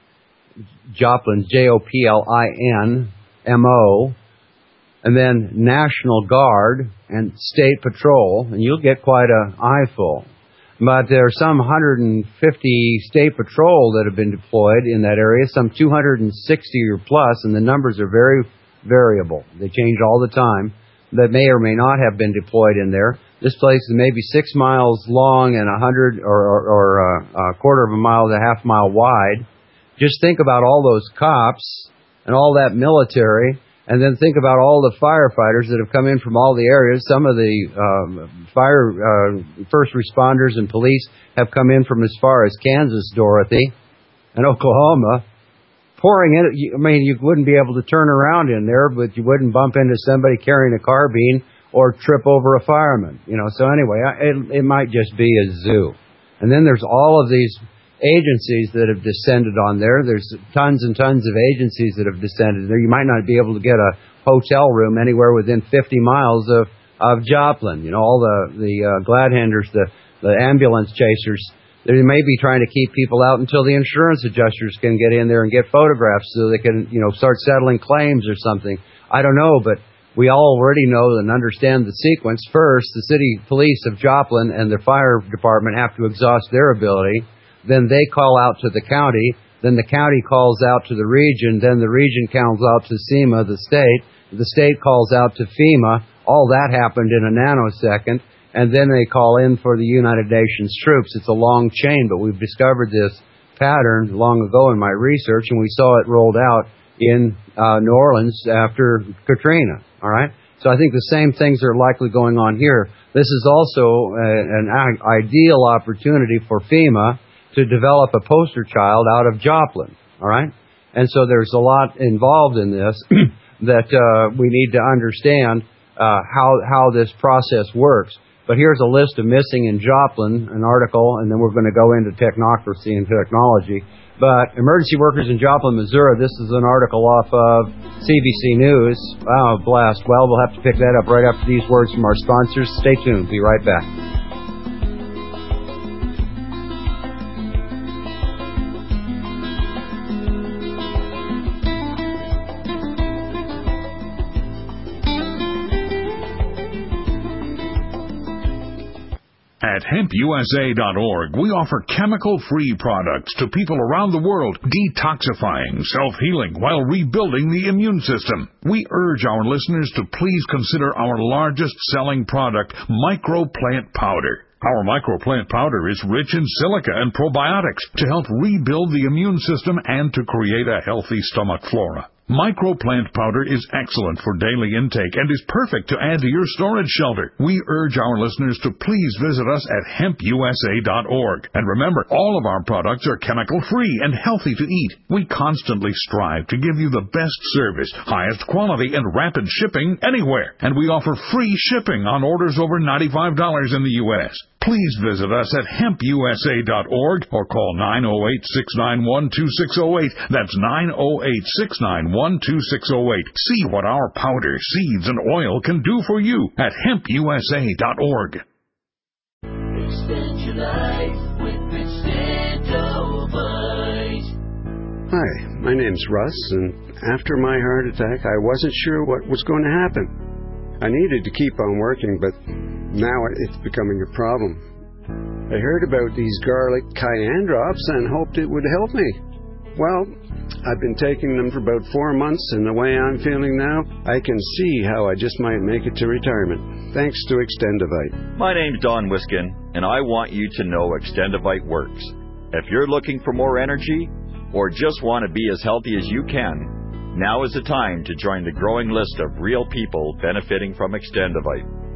Joplin, J O P L I N, M O, and then National Guard and State Patrol, and you'll get quite a eyeful. But there are some one hundred fifty State Patrol that have been deployed in that area, some two hundred sixty or plus, and the numbers are very variable. They change all the time. That may or may not have been deployed in there. This place is maybe six miles long and a hundred or, or, or a, a quarter of a mile to a half mile wide. Just think about all those cops and all that military, and then think about all the firefighters that have come in from all the areas. Some of the um, fire uh, first responders and police have come in from as far as Kansas, Dorothy, and Oklahoma, pouring in. I mean, you wouldn't be able to turn around in there, but you wouldn't bump into somebody carrying a carbine or trip over a fireman. You know. So anyway, it, it might just be a zoo. And then there's all of these agencies that have descended on there. There's tons and tons of agencies that have descended there. You might not be able to get a hotel room anywhere within fifty miles of, of Joplin. You know, all the, the uh, glad-handers, the, the ambulance chasers, they may be trying to keep people out until the insurance adjusters can get in there and get photographs so they can, you know, start settling claims or something. I don't know, but we all already know and understand the sequence. First, the city police of Joplin and the fire department have to exhaust their ability. Then they call out to the county, then the county calls out to the region, then the region calls out to SEMA, the state, the state calls out to FEMA. All that happened in a nanosecond, and then they call in for the United Nations troops. It's a long chain, but we've discovered this pattern long ago in my research, and we saw it rolled out in uh, New Orleans after Katrina, all right? So I think the same things are likely going on here. This is also a, an I- ideal opportunity for FEMA to develop a poster child out of Joplin, all right? And so there's a lot involved in this that uh, we need to understand uh, how how this process works. But here's a list of missing in Joplin, an article, and then we're going to go into technocracy and technology. But emergency workers in Joplin, Missouri, this is an article off of C B C News. Oh, blast. Well, we'll have to pick that up right after these words from our sponsors. Stay tuned. Be right back. At hemp U S A dot org, we offer chemical-free products to people around the world, detoxifying, self-healing, while rebuilding the immune system. We urge our listeners to please consider our largest-selling product, Microplant Powder. Our Microplant Powder is rich in silica and probiotics to help rebuild the immune system and to create a healthy stomach flora. Microplant Powder is excellent for daily intake and is perfect to add to your storage shelter. We urge our listeners to please visit us at hemp U S A dot org. And remember, all of our products are chemical-free and healthy to eat. We constantly strive to give you the best service, highest quality, and rapid shipping anywhere. And we offer free shipping on orders over ninety-five dollars in the U S Please visit us at hemp U S A dot org or call nine oh eight, six nine one, two six oh eight. That's nine oh eight, six nine one, two six oh eight. See what our powder, seeds, and oil can do for you at hemp U S A dot org. Extend your life with Extendovite. Hi, my name's Russ, and after my heart attack, I wasn't sure what was going to happen. I needed to keep on working, but now it's becoming a problem. I heard about these garlic cayenne drops and hoped it would help me. Well, I've been taking them for about four months, and the way I'm feeling now, I can see how I just might make it to retirement, thanks to Extendovite. My name's Don Wiskin, and I want you to know Extendovite works. If you're looking for more energy, or just want to be as healthy as you can, now is the time to join the growing list of real people benefiting from Extendovite.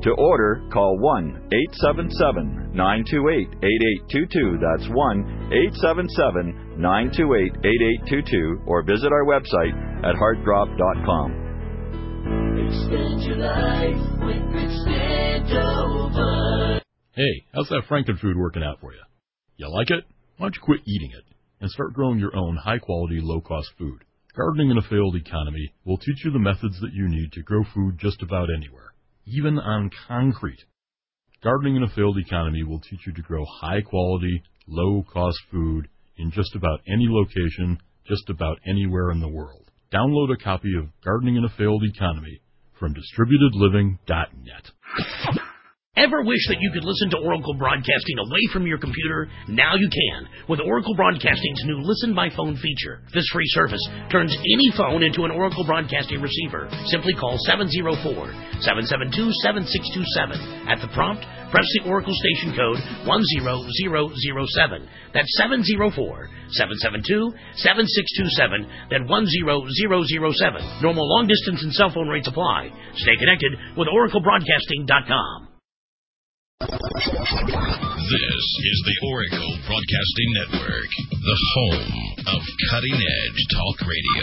To order, call one eight seven seven, nine two eight, eight eight two two. That's one eight seven seven, nine two eight, eight eight two two, or visit our website at heart drop dot com. Extend your life with Extendover. Hey, how's that Frankenfood working out for you? You like it? Why don't you quit eating it and start growing your own high-quality, low-cost food? Gardening in a failed economy will teach you the methods that you need to grow food just about anywhere, even on concrete. Gardening in a failed economy will teach you to grow high-quality, low-cost food in just about any location, just about anywhere in the world. Download a copy of Gardening in a Failed Economy from distributed living dot net. Ever wish that you could listen to Oracle Broadcasting away from your computer? Now you can, with Oracle Broadcasting's new Listen by Phone feature. This free service turns any phone into an Oracle Broadcasting receiver. Simply call seven oh four, seven seven two, seven six two seven. At the prompt, press the Oracle station code one zero zero zero seven. That's seven oh four, seven seven two, seven six two seven, then one zero zero zero seven. Normal long distance and cell phone rates apply. Stay connected with Oracle Broadcasting dot com. This is the Oracle Broadcasting Network, the home of cutting-edge talk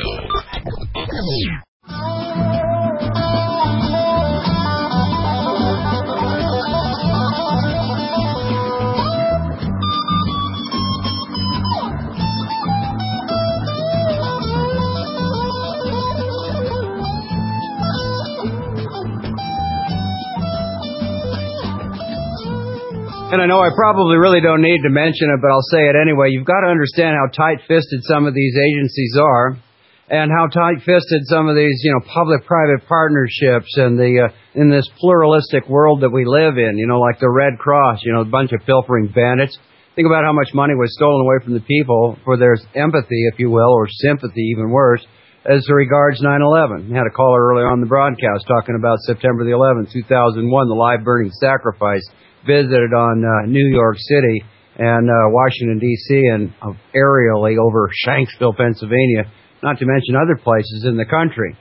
And I know I probably really don't need to mention it, but I'll say it anyway. You've got to understand how tight-fisted some of these agencies are, and how tight-fisted some of these, you know, public-private partnerships and the uh, in this pluralistic world that we live in. You know, like the Red Cross. You know, a bunch of pilfering bandits. Think about how much money was stolen away from the people for their empathy, if you will, or sympathy, even worse, as regards nine eleven. We had a caller earlier on the broadcast talking about September the eleventh, two thousand one, the live burning sacrifice. Visited on uh, New York City and uh, Washington, D C, and uh, aerially over Shanksville, Pennsylvania, not to mention other places in the country.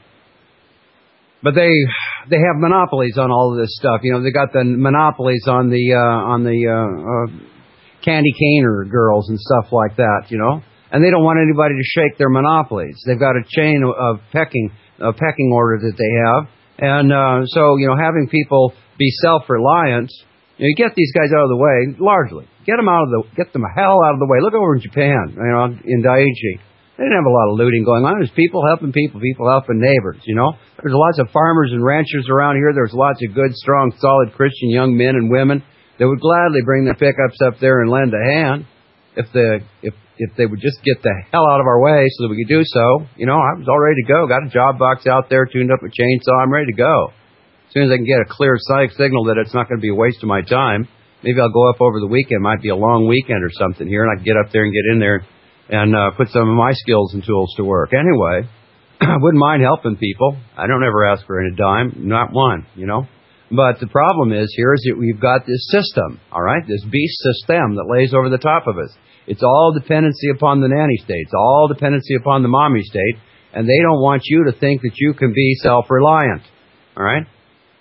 But they they have monopolies on all of this stuff. You know, they got the monopolies on the uh, on the uh, uh, candy caner girls and stuff like that. You know, and they don't want anybody to shake their monopolies. They've got a chain of pecking a pecking order that they have, and uh, so you know, having people be self-reliant. You get these guys out of the way, largely. Get them out of the, get them hell out of the way. Look over in Japan, you know, in Daiichi. They didn't have a lot of looting going on. There's people helping people, people helping neighbors, you know. There's lots of farmers and ranchers around here. There's lots of good, strong, solid Christian young men and women that would gladly bring their pickups up there and lend a hand if the, if, if they would just get the hell out of our way so that we could do so. You know, I was all ready to go. Got a job box out there, tuned up a chainsaw. I'm ready to go. As soon as I can get a clear signal that it's not going to be a waste of my time, maybe I'll go up over the weekend. It might be a long weekend or something here, and I can get up there and get in there and uh, put some of my skills and tools to work. Anyway, I wouldn't mind helping people. I don't ever ask for any dime, not one, you know. But the problem is here is that we've got this system, all right, this beast system that lays over the top of us. It's all dependency upon the nanny state. It's all dependency upon the mommy state, and they don't want you to think that you can be self-reliant, all right?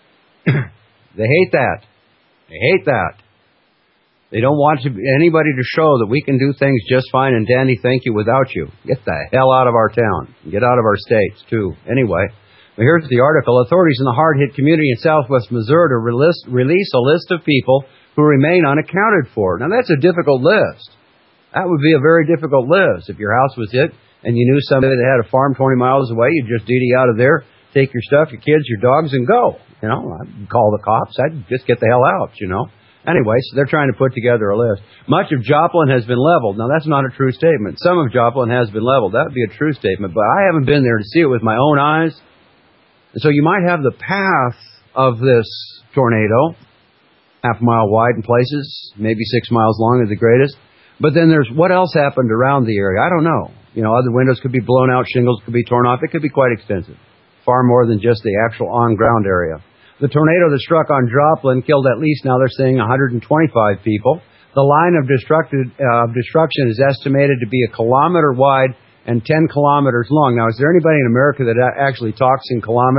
They hate that. They hate that. They don't want to, anybody to show that we can do things just fine and dandy, thank you, without you. Get the hell out of our town. Get out of our states, too. Anyway, here's the article. Authorities in the hard-hit community in southwest Missouri to release, release a list of people who remain unaccounted for. Now, that's a difficult list. That would be a very difficult list. If your house was hit and you knew somebody that had a farm twenty miles away, you'd just D D out of there, take your stuff, your kids, your dogs, and go. You know, I'd call the cops. I'd just get the hell out, you know. Anyway, so they're trying to put together a list. Much of Joplin has been leveled. Now, that's not a true statement. Some of Joplin has been leveled. That would be a true statement, but I haven't been there to see it with my own eyes. And so you might have the path of this tornado, half a mile wide in places, maybe six miles long at the greatest. But then there's what else happened around the area. I don't know. You know, other windows could be blown out, shingles could be torn off. It could be quite extensive. Far more than just the actual on-ground area. The tornado that struck on Joplin killed at least, now they're saying, one hundred twenty-five people. The line of destructed, uh, destruction is estimated to be a kilometer wide and ten kilometers long. Now, is there anybody in America that actually talks in kilometers?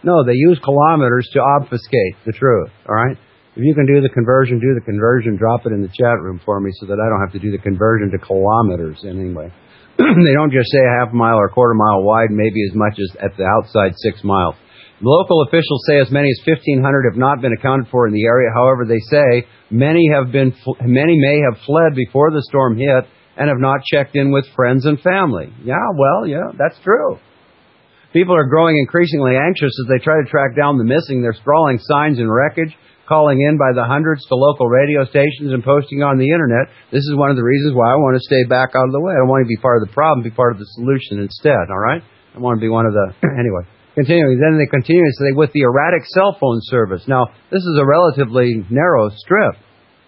No, they use kilometers to obfuscate the truth, all right? If you can do the conversion, do the conversion, drop it in the chat room for me so that I don't have to do the conversion to kilometers anyway. They don't just say a half mile or a quarter mile wide, maybe as much as at the outside six miles. Local officials say as many as fifteen hundred have not been accounted for in the area. However, they say many have been, many may have fled before the storm hit and have not checked in with friends and family. Yeah, well, yeah, that's true. People are growing increasingly anxious as they try to track down the missing. They're scrawling signs and wreckage, calling in by the hundreds to local radio stations and posting on the internet. This is one of the reasons why I want to stay back out of the way. I don't want to be part of the problem, be part of the solution instead, all right? I want to be one of the... Anyway, continuing. Then they continue to say, with the erratic cell phone service. Now, this is a relatively narrow strip.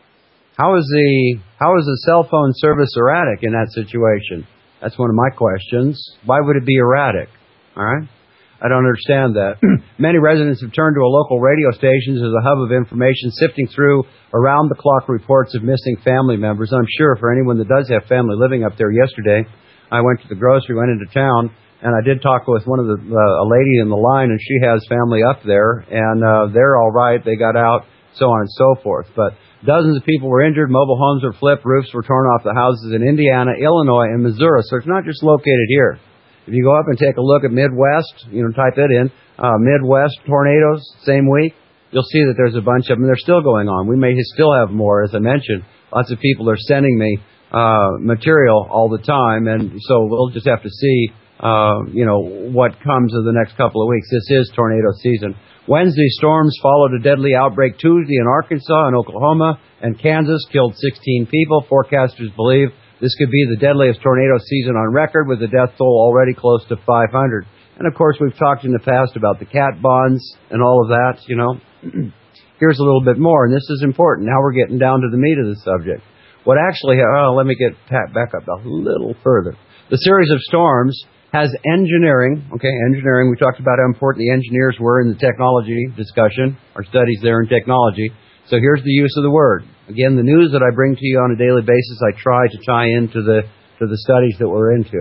How is the how is the cell phone service erratic in that situation? That's one of my questions. Why would it be erratic? All right? I don't understand that. Many residents have turned to a local radio stations as a hub of information, sifting through around-the-clock reports of missing family members. I'm sure for anyone that does have family living up there yesterday, I went to the grocery, went into town, and I did talk with one of the uh, a lady in the line, and she has family up there, and uh, they're all right. They got out, so on and so forth. But dozens of people were injured, mobile homes were flipped, roofs were torn off the houses in Indiana, Illinois, and Missouri. So it's not just located here. If you go up and take a look at Midwest, you know, type it in, uh, Midwest tornadoes, same week, you'll see that there's a bunch of them. They're still going on. We may still have more, as I mentioned. Lots of people are sending me uh, material all the time, and so we'll just have to see, uh, you know, what comes in the next couple of weeks. This is tornado season. Wednesday storms followed a deadly outbreak Tuesday in Arkansas and Oklahoma, and Kansas killed sixteen people. Forecasters believe this could be the deadliest tornado season on record, with the death toll already close to five hundred. And, of course, we've talked in the past about the cat bonds and all of that, you know. Here's a little bit more, and this is important. Now we're getting down to the meat of the subject. What actually, oh, let me get back up a little further. The series of storms has engineering, okay, engineering. We talked about how important the engineers were in the technology discussion, our studies there in technology. So here's the use of the word. Again, the news that I bring to you on a daily basis, I try to tie into the to the studies that we're into.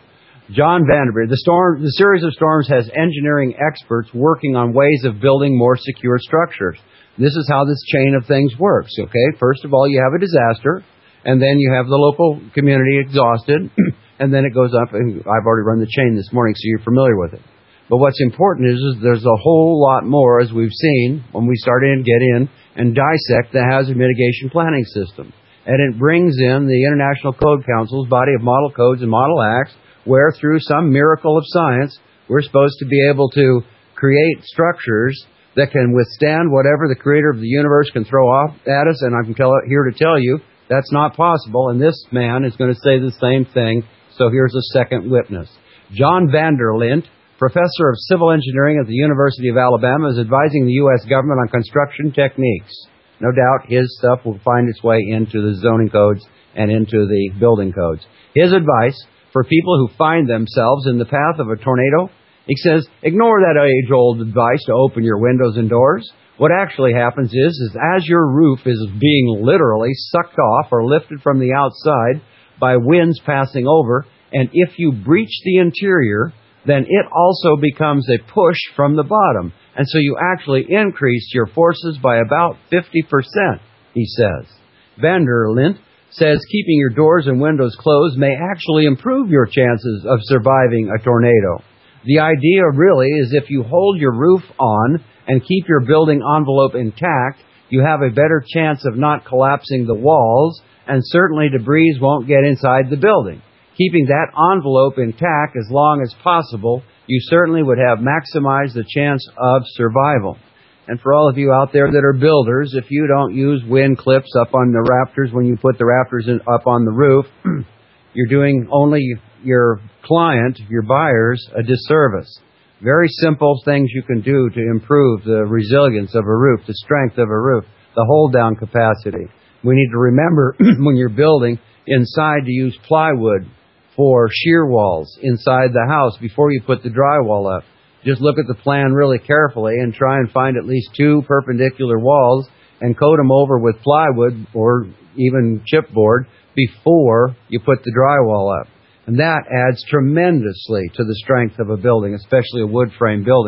John Vanderbilt, the storm, the series of storms has engineering experts working on ways of building more secure structures. This is how this chain of things works, okay? First of all, you have a disaster, and then you have the local community exhausted, and then it goes up, and I've already run the chain this morning, so you're familiar with it. But what's important is, is there's a whole lot more, as we've seen, when we start in, get in, and dissect the hazard mitigation planning system. And it brings in the International Code Council's body of model codes and model acts, where through some miracle of science, we're supposed to be able to create structures that can withstand whatever the creator of the universe can throw off at us. And I'm tell, here to tell you that's not possible. And this man is going to say the same thing. So here's a second witness. John Vanderlint, professor of civil engineering at the University of Alabama, is advising the U S government on construction techniques. No doubt his stuff will find its way into the zoning codes and into the building codes. His advice for people who find themselves in the path of a tornado, he says, ignore that age-old advice to open your windows and doors. What actually happens is, is as your roof is being literally sucked off or lifted from the outside by winds passing over, and if you breach the interior, then it also becomes a push from the bottom. And so you actually increase your forces by about fifty percent, he says. Vanderlint says keeping your doors and windows closed may actually improve your chances of surviving a tornado. The idea really is if you hold your roof on and keep your building envelope intact, you have a better chance of not collapsing the walls, and certainly debris won't get inside the building. Keeping that envelope intact as long as possible, you certainly would have maximized the chance of survival. And for all of you out there that are builders, if you don't use wind clips up on the rafters when you put the rafters in, up on the roof, you're doing only your client, your buyers, a disservice. Very simple things you can do to improve the resilience of a roof, the strength of a roof, the hold-down capacity. We need to remember when you're building inside to use plywood for shear walls inside the house before you put the drywall up. Just look at the plan really carefully and try and find at least two perpendicular walls and coat them over with plywood or even chipboard before you put the drywall up. And that adds tremendously to the strength of a building, especially a wood frame building.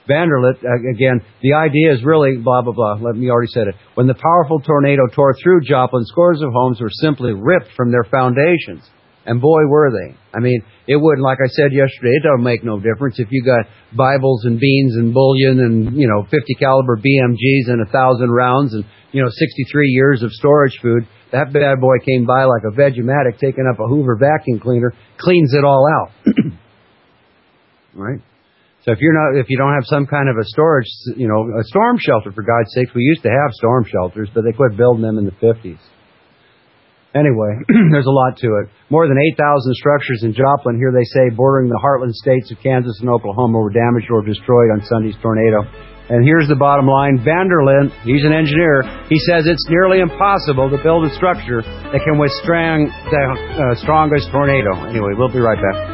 Vanderlit, uh, again, the idea is really blah, blah, blah. Let me already said it. When the powerful tornado tore through Joplin, scores of homes were simply ripped from their foundations. And boy, were they. I mean, it wouldn't, like I said yesterday, it don't make no difference if you got Bibles and beans and bullion and, you know, fifty caliber B M Gs and a thousand rounds and, you know, sixty-three years of storage food. That bad boy came by like a Vegematic taking up a Hoover vacuum cleaner, cleans it all out. Right? So if you're not, if you don't have some kind of a storage, you know, a storm shelter, for God's sakes, we used to have storm shelters, but they quit building them in the fifties. Anyway, there's a lot to it. More than eight thousand structures in Joplin, here they say, bordering the heartland states of Kansas and Oklahoma were damaged or destroyed on Sunday's tornado. And here's the bottom line. Vanderlint, he's an engineer, he says it's nearly impossible to build a structure that can withstand the uh, strongest tornado. Anyway, we'll be right back.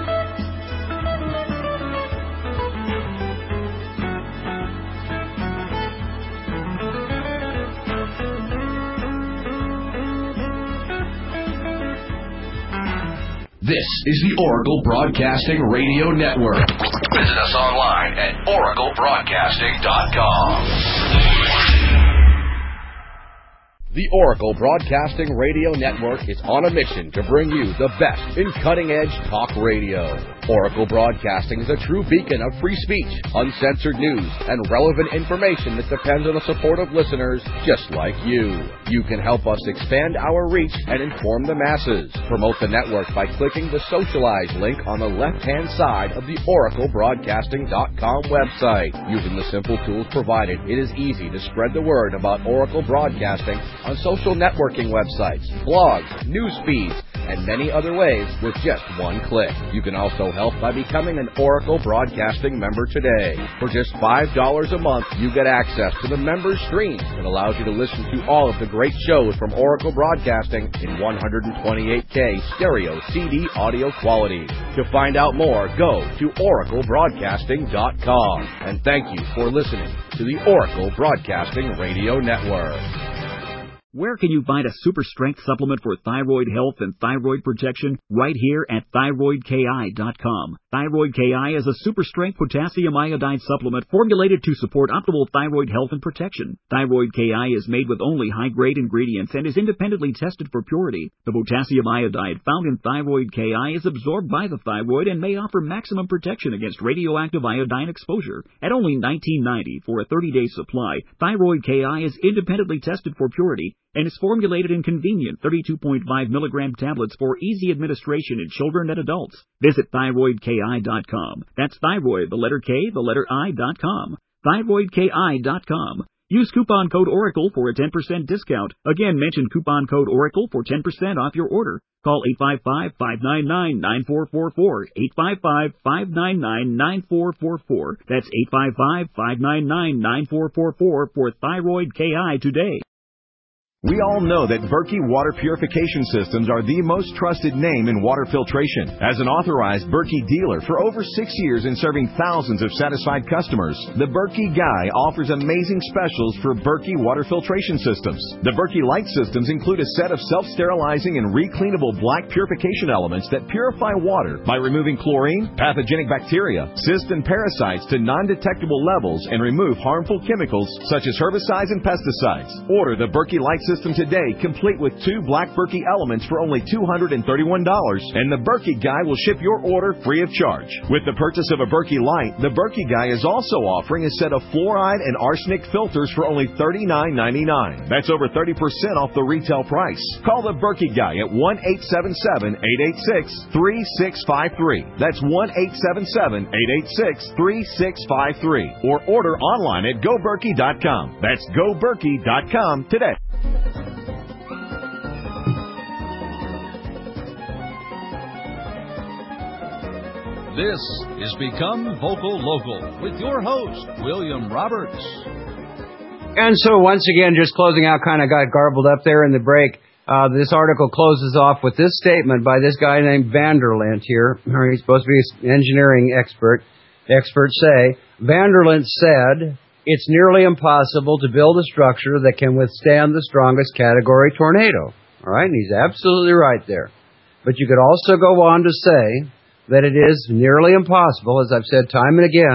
This is the Oracle Broadcasting Radio Network. Visit us online at oracle broadcasting dot com. The Oracle Broadcasting Radio Network is on a mission to bring you the best in cutting-edge talk radio. Oracle Broadcasting is a true beacon of free speech, uncensored news, and relevant information that depends on the support of listeners just like you. You can help us expand our reach and inform the masses. Promote the network by clicking the Socialize link on the left-hand side of the oracle broadcasting dot com website. Using the simple tools provided, it is easy to spread the word about Oracle Broadcasting on social networking websites, blogs, news feeds, and many other ways with just one click. You can also help by becoming an Oracle Broadcasting member today. For just five dollars a month, you get access to the members stream that allows you to listen to all of the great shows from Oracle Broadcasting in one twenty-eight K stereo C D audio quality. To find out more, go to oracle broadcasting dot com. And thank you for listening to the Oracle Broadcasting Radio Network. Where can you find a super strength supplement for thyroid health and thyroid protection? Right here at thyroid K I dot com. Thyroid K I is a super strength potassium iodide supplement formulated to support optimal thyroid health and protection. Thyroid K I is made with only high grade ingredients and is independently tested for purity. The potassium iodide found in Thyroid K I is absorbed by the thyroid and may offer maximum protection against radioactive iodine exposure. At only nineteen ninety dollars for a thirty day supply, Thyroid K I is independently tested for purity and is formulated in convenient thirty-two point five milligram tablets for easy administration in children and adults. Visit thyroid K I dot com. That's thyroid, the letter K, the letter I dot com. thyroid K I dot com. Use coupon code ORACLE for a ten percent discount. Again, mention coupon code ORACLE for ten percent off your order. Call eight five five, five nine nine, nine four four four, eight five five, five nine nine, nine four four four. That's eight five five, five nine nine, nine four four four for Thyroid K I today. We all know that Berkey Water Purification Systems are the most trusted name in water filtration. As an authorized Berkey dealer for over six years and serving thousands of satisfied customers, the Berkey Guy offers amazing specials for Berkey Water Filtration Systems. The Berkey Light Systems include a set of self-sterilizing and recleanable black purification elements that purify water by removing chlorine, pathogenic bacteria, cysts, and parasites to non-detectable levels and remove harmful chemicals such as herbicides and pesticides. Order the Berkey Light System today, complete with two black Berkey elements for only two hundred thirty-one dollars, and the Berkey Guy will ship your order free of charge. With the purchase of a Berkey Light, the Berkey Guy is also offering a set of fluoride and arsenic filters for only thirty-nine ninety-nine. That's over thirty percent off the retail price. Call the Berkey Guy at one eight seven seven, eight eight six, three six five three. That's one eight seven seven, eight eight six, three six five three. Or order online at go berkey dot com. That's go berkey dot com today. This is Become Vocal Local with your host, William Roberts. And so once again, just closing out, kind of got garbled up there in the break. Uh, this article closes off with this statement by this guy named Vanderlint here. He's supposed to be an engineering expert. Experts say, Vanderlint said, it's nearly impossible to build a structure that can withstand the strongest category tornado. All right, and he's absolutely right there. But you could also go on to say that it is nearly impossible, as I've said time and again,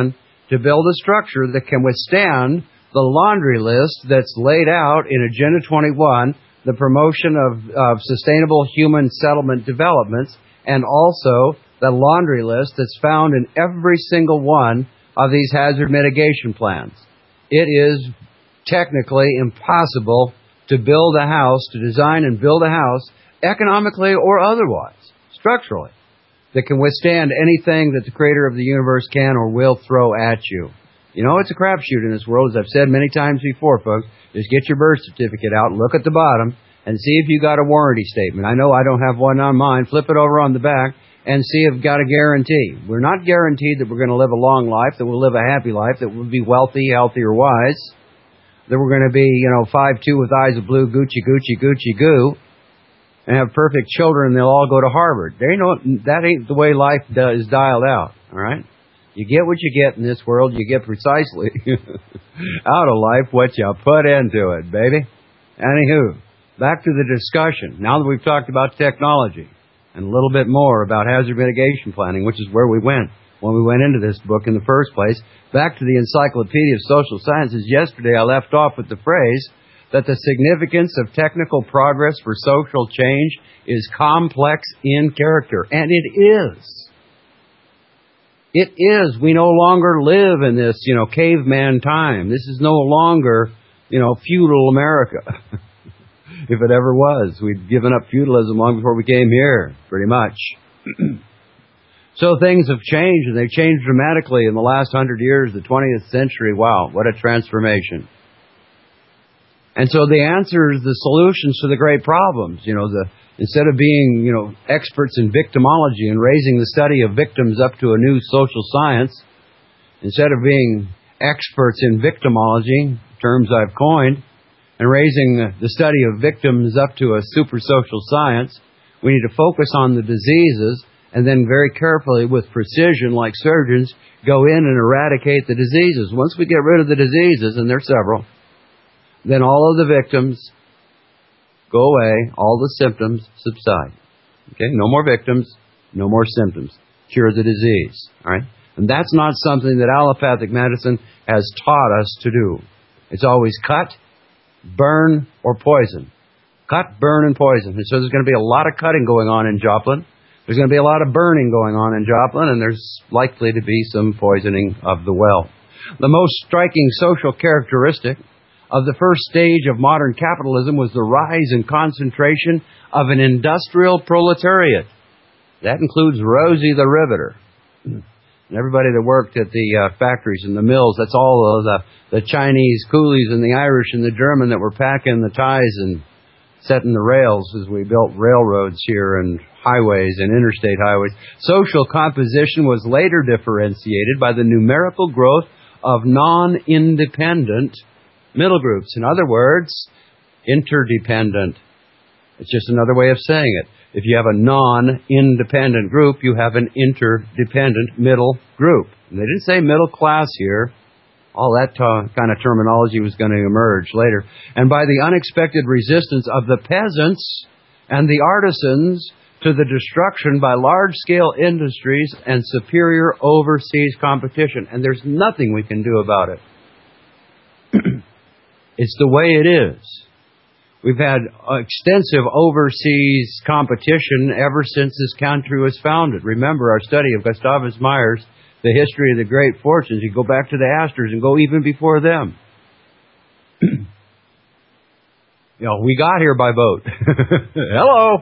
to build a structure that can withstand the laundry list that's laid out in Agenda twenty-one, the promotion of, of sustainable human settlement developments, and also the laundry list that's found in every single one of these hazard mitigation plans. It is technically impossible to build a house, to design and build a house, economically or otherwise, structurally, that can withstand anything that the creator of the universe can or will throw at you. You know, it's a crapshoot in this world, as I've said many times before, folks. Just get your birth certificate out, look at the bottom, and see if you got a warranty statement. I know I don't have one on mine. Flip it over on the back and see if you've got a guarantee. We're not guaranteed that we're going to live a long life, that we'll live a happy life, that we'll be wealthy, healthy, or wise, that we're going to be, you know, five two with eyes of blue, Gucci, Gucci, Gucci, goo, and have perfect children, and they'll all go to Harvard. They know that ain't the way life is dialed out, all right? You get what you get in this world. You get precisely out of life what you put into it, baby. Anywho, back to the discussion. Now that we've talked about technology and a little bit more about hazard mitigation planning, which is where we went when we went into this book in the first place, back to the Encyclopedia of Social Sciences. Yesterday I left off with the phrase that the significance of technical progress for social change is complex in character. And it is. It is. We no longer live in this, you know, caveman time. This is no longer, you know, feudal America. If it ever was. We'd given up feudalism long before we came here, pretty much. So things have changed, and they've changed dramatically in the last hundred years, the twentieth century. Wow, what a transformation. And so the answers, the solutions to the great problems, you know, the instead of being, you know, experts in victimology and raising the study of victims up to a new social science, instead of being experts in victimology, terms I've coined, and raising the study of victims up to a super social science, we need to focus on the diseases and then very carefully, with precision, like surgeons, go in and eradicate the diseases. Once we get rid of the diseases, and there's several, then all of the victims go away, all the symptoms subside. Okay, no more victims, no more symptoms. Cure the disease. All right, and that's not something that allopathic medicine has taught us to do. It's always cut, burn, or poison. Cut, burn, and poison. And so there's going to be a lot of cutting going on in Joplin. There's going to be a lot of burning going on in Joplin, and there's likely to be some poisoning of the well. The most striking social characteristic of the first stage of modern capitalism was the rise and concentration of an industrial proletariat. That includes Rosie the Riveter. And everybody that worked at the uh, factories and the mills, that's all of the, the Chinese coolies and the Irish and the German that were packing the ties and setting the rails as we built railroads here and highways and interstate highways. Social composition was later differentiated by the numerical growth of non-independent middle groups. In other words, interdependent. It's just another way of saying it. If you have a non-independent group, you have an interdependent middle group. And they didn't say middle class here. All that uh, kind of terminology was going to emerge later. And by the unexpected resistance of the peasants and the artisans to the destruction by large-scale industries and superior overseas competition. And there's nothing we can do about it. It's the way it is. We've had extensive overseas competition ever since this country was founded. Remember our study of Gustavus Myers, The History of the Great Fortunes. You go back to the Astors and go even before them. You know, we got here by boat. Hello!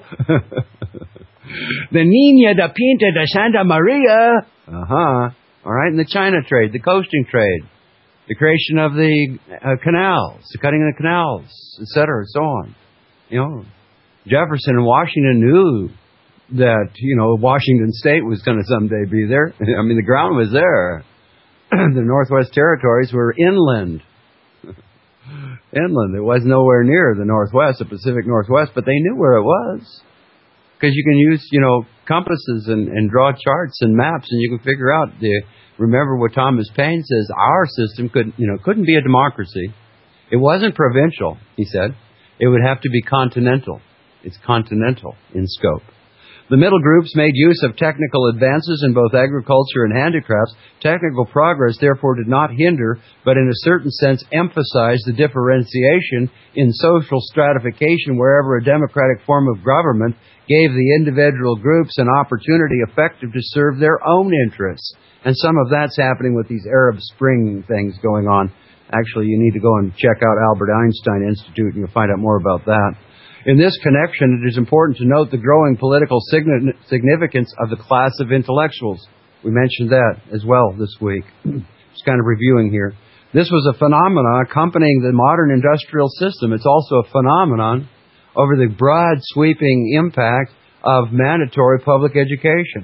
The Nina de Pinta de Santa Maria. Uh-huh. All right, and the China trade, the coasting trade. The creation of the uh, canals, the cutting of the canals, et cetera, and so on. You know, Jefferson and Washington knew that, you know, Washington State was going to someday be there. I mean, the ground was there. The Northwest Territories were inland. Inland. It was nowhere near the Northwest, the Pacific Northwest, but they knew where it was. Because you can use, you know, compasses and, and draw charts and maps, and you can figure out the... Remember what Thomas Paine says, our system could, you know, couldn't be a democracy. It wasn't provincial, he said. It would have to be continental. It's continental in scope. The middle groups made use of technical advances in both agriculture and handicrafts. Technical progress, therefore, did not hinder, but in a certain sense emphasized the differentiation in social stratification wherever a democratic form of government gave the individual groups an opportunity effective to serve their own interests. And some of that's happening with these Arab Spring things going on. Actually, you need to go and check out Albert Einstein Institute and you'll find out more about that. In this connection, it is important to note the growing political significance of the class of intellectuals. We mentioned that as well this week. Just kind of reviewing here. This was a phenomenon accompanying the modern industrial system. It's also a phenomenon over the broad sweeping impact of mandatory public education.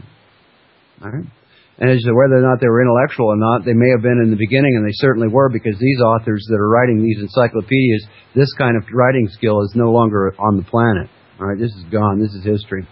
All right? And as to whether or not they were intellectual or not, they may have been in the beginning, and they certainly were, because these authors that are writing these encyclopedias, this kind of writing skill is no longer on the planet. All right, this is gone. This is history.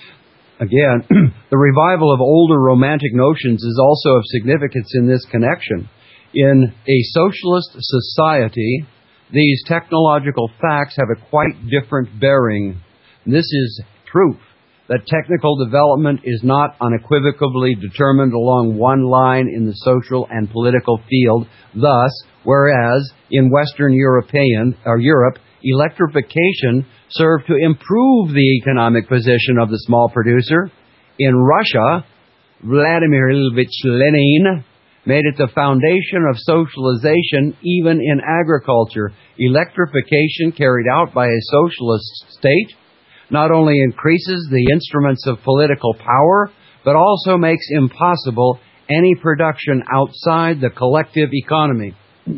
Again, the revival of older romantic notions is also of significance in this connection. In a socialist society, these technological facts have a quite different bearing. This is proof that technical development is not unequivocally determined along one line in the social and political field. Thus, whereas in Western European or Europe, electrification served to improve the economic position of the small producer, in Russia, Vladimir Ilyich Lenin made it the foundation of socialization even in agriculture. Electrification carried out by a socialist state not only increases the instruments of political power, but also makes impossible any production outside the collective economy.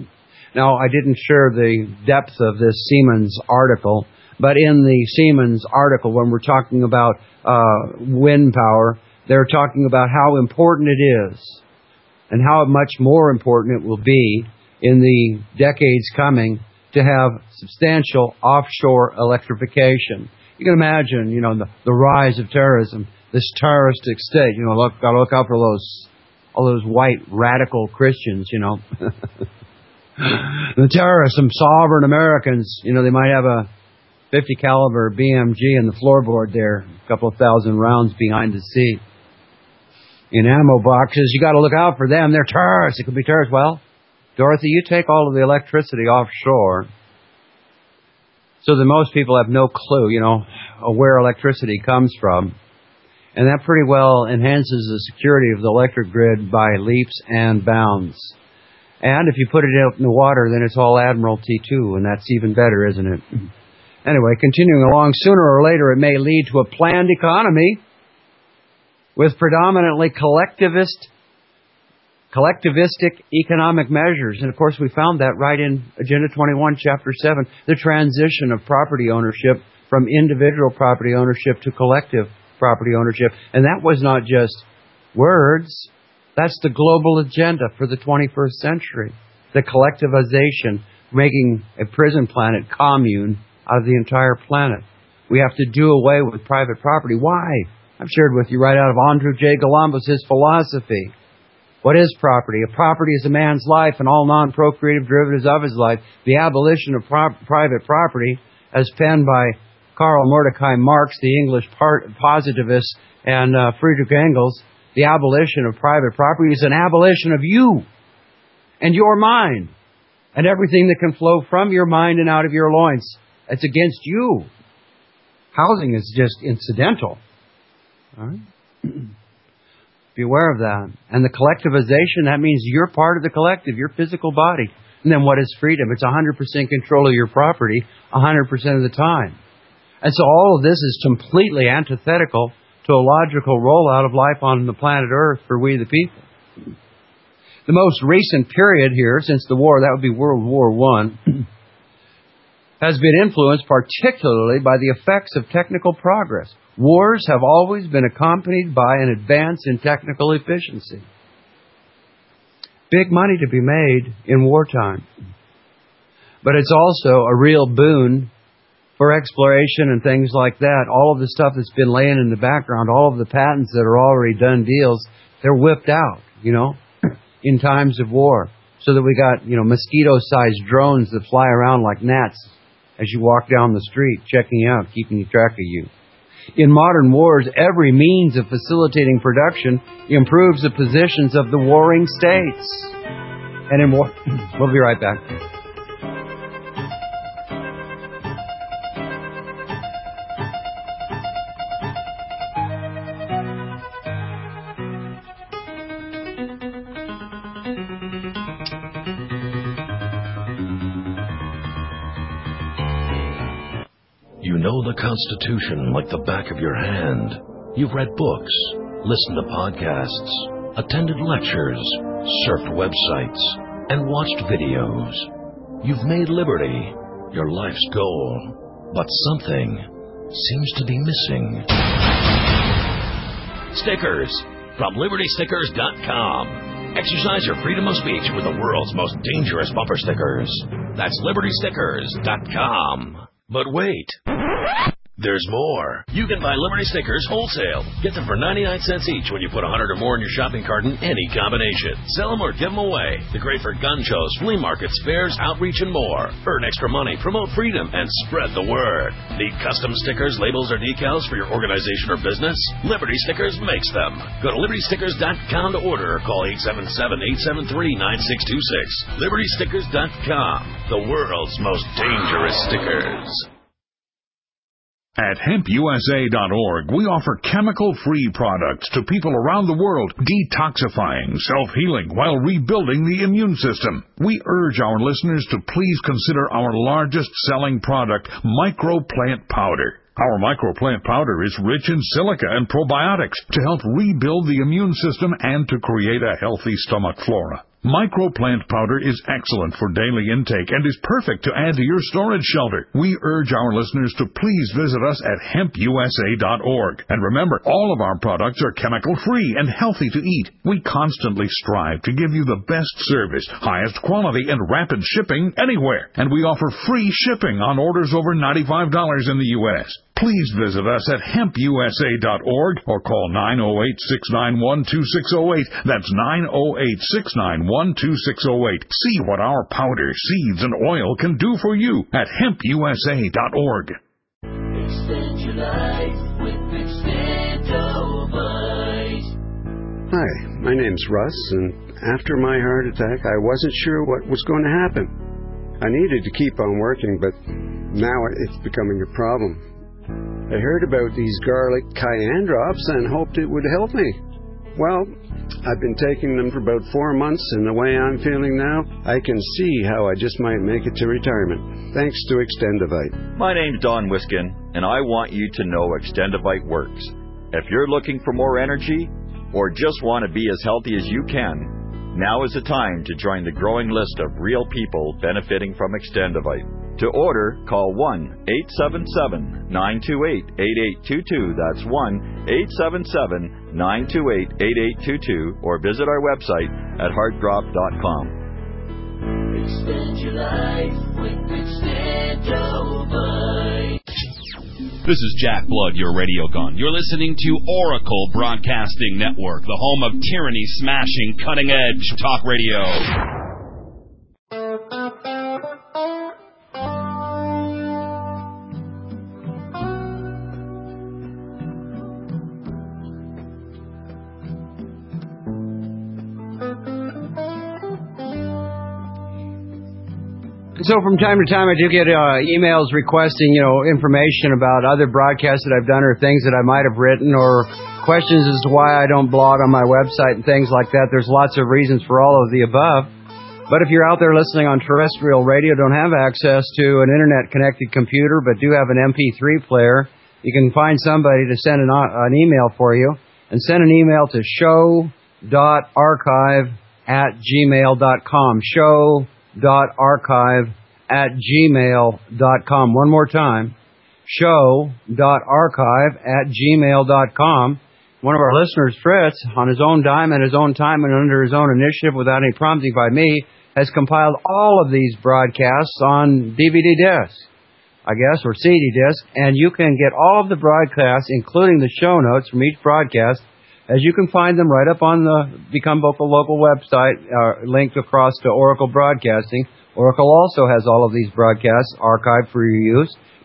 Now, I didn't share the depth of this Siemens article, but in the Siemens article, when we're talking about uh, wind power, they're talking about how important it is and how much more important it will be in the decades coming to have substantial offshore electrification. You can imagine, you know, the, the rise of terrorism, this terroristic state. You know, look, got to look out for those, all those white radical Christians. You know, the terrorists, some sovereign Americans. You know, they might have a fifty caliber B M G in the floorboard there, a couple of thousand rounds behind the seat. In ammo boxes, you got to look out for them. They're terrorists. It could be terrorists. Well, Dorothy, you take all of the electricity offshore, so that most people have no clue, you know, where electricity comes from. And that pretty well enhances the security of the electric grid by leaps and bounds. And if you put it out in the water, then it's all Admiralty too, and that's even better, isn't it? Anyway, continuing along, sooner or later it may lead to a planned economy with predominantly collectivist collectivistic economic measures. And of course we found that right in Agenda twenty-one, Chapter seven, the transition of property ownership from individual property ownership to collective property ownership. And that was not just words. That's the global agenda for the twenty-first century. The collectivization, making a prison planet commune out of the entire planet. We have to do away with private property. Why? I've shared with you right out of Andrew J. Galambos, his philosophy. What is property? A property is a man's life and all non-procreative derivatives of his life. The abolition of pro- private property, as penned by Karl Mordecai Marx, the English part- positivist, and uh, Friedrich Engels, the abolition of private property is an abolition of you and your mind and everything that can flow from your mind and out of your loins. It's against you. Housing is just incidental. All right? Be aware of that. And the collectivization, that means you're part of the collective, your physical body. And then what is freedom? It's one hundred percent control of your property one hundred percent of the time. And so all of this is completely antithetical to a logical rollout of life on the planet Earth for we the people. The most recent period here, since the war, that would be World War One, has been influenced particularly by the effects of technical progress. Wars have always been accompanied by an advance in technical efficiency. Big money to be made in wartime. But it's also a real boon for exploration and things like that. All of the stuff that's been laying in the background, all of the patents that are already done deals, they're whipped out, you know, in times of war. So that we got, you know, mosquito-sized drones that fly around like gnats as you walk down the street, checking you out, keeping track of you. In modern wars, every means of facilitating production improves the positions of the warring states. And in war, we'll be right back. You know the Constitution like the back of your hand. You've read books, listened to podcasts, attended lectures, surfed websites, and watched videos. You've made liberty your life's goal, but something seems to be missing. Stickers from Liberty Stickers dot com. Exercise your freedom of speech with the world's most dangerous bumper stickers. That's Liberty Stickers dot com. But wait, there's more. You can buy Liberty stickers wholesale. Get them for ninety-nine cents each when you put one hundred or more in your shopping cart in any combination. Sell them or give them away. They're great for gun shows, flea markets, fairs, outreach, and more. Earn extra money, promote freedom, and spread the word. Need custom stickers, labels, or decals for your organization or business? Liberty Stickers makes them. Go to Liberty Stickers dot com to order or call eight seven seven, eight seven three, nine six two six. Liberty Stickers dot com, the world's most dangerous stickers. At hemp U S A dot org, we offer chemical-free products to people around the world, detoxifying, self-healing, while rebuilding the immune system. We urge our listeners to please consider our largest-selling product, Microplant Powder. Our Microplant Powder is rich in silica and probiotics to help rebuild the immune system and to create a healthy stomach flora. Microplant Powder is excellent for daily intake and is perfect to add to your storage shelter. We urge our listeners to please visit us at hemp U S A dot org. And remember, all of our products are chemical-free and healthy to eat. We constantly strive to give you the best service, highest quality, and rapid shipping anywhere. And we offer free shipping on orders over ninety-five dollars in the U S Please visit us at hemp U S A dot org or call nine oh eight, six nine one, two six oh eight. That's nine oh eight, six nine one, two six oh eight. See what our powder, seeds, and oil can do for you at hemp U S A dot org. Extend your life with Extendovite. Hi, my name's Russ, and after my heart attack, I wasn't sure what was going to happen. I needed to keep on working, but now it's becoming a problem. I heard about these garlic cayenne drops and hoped it would help me. Well, I've been taking them for about four months, and the way I'm feeling now, I can see how I just might make it to retirement. Thanks to Extendovite. My name's Don Wiskin, and I want you to know Extendovite works. If you're looking for more energy, or just want to be as healthy as you can, now is the time to join the growing list of real people benefiting from Extendovite. To order, call one eight seven seven, nine two eight, eight eight two two. That's one eight seven seven, nine two eight, eight eight two two, or visit our website at heart drop dot com. Extend your life with Extendovite. This is Jack Blood, your radio gun. You're listening to Oracle Broadcasting Network, the home of tyranny-smashing, cutting-edge talk radio. So from time to time, I do get uh, emails requesting, you know, information about other broadcasts that I've done or things that I might have written or questions as to why I don't blog on my website and things like that. There's lots of reasons for all of the above. But if you're out there listening on terrestrial radio, don't have access to an internet-connected computer, but do have an M P three player, you can find somebody to send an, an email for you. And send an email to show dot archive at gmail dot com. Show dot archive at gmail dot com. One more time, show dot archive at gmail dot com. One of our listeners, Fritz, on his own dime and his own time and under his own initiative without any prompting by me, has compiled all of these broadcasts on D V D disc, I guess, or C D disc, and you can get all of the broadcasts, including the show notes from each broadcast, as you can find them right up on the Become Vocal Local website, uh, linked across to Oracle Broadcasting. Oracle also has all of these broadcasts archived for your use.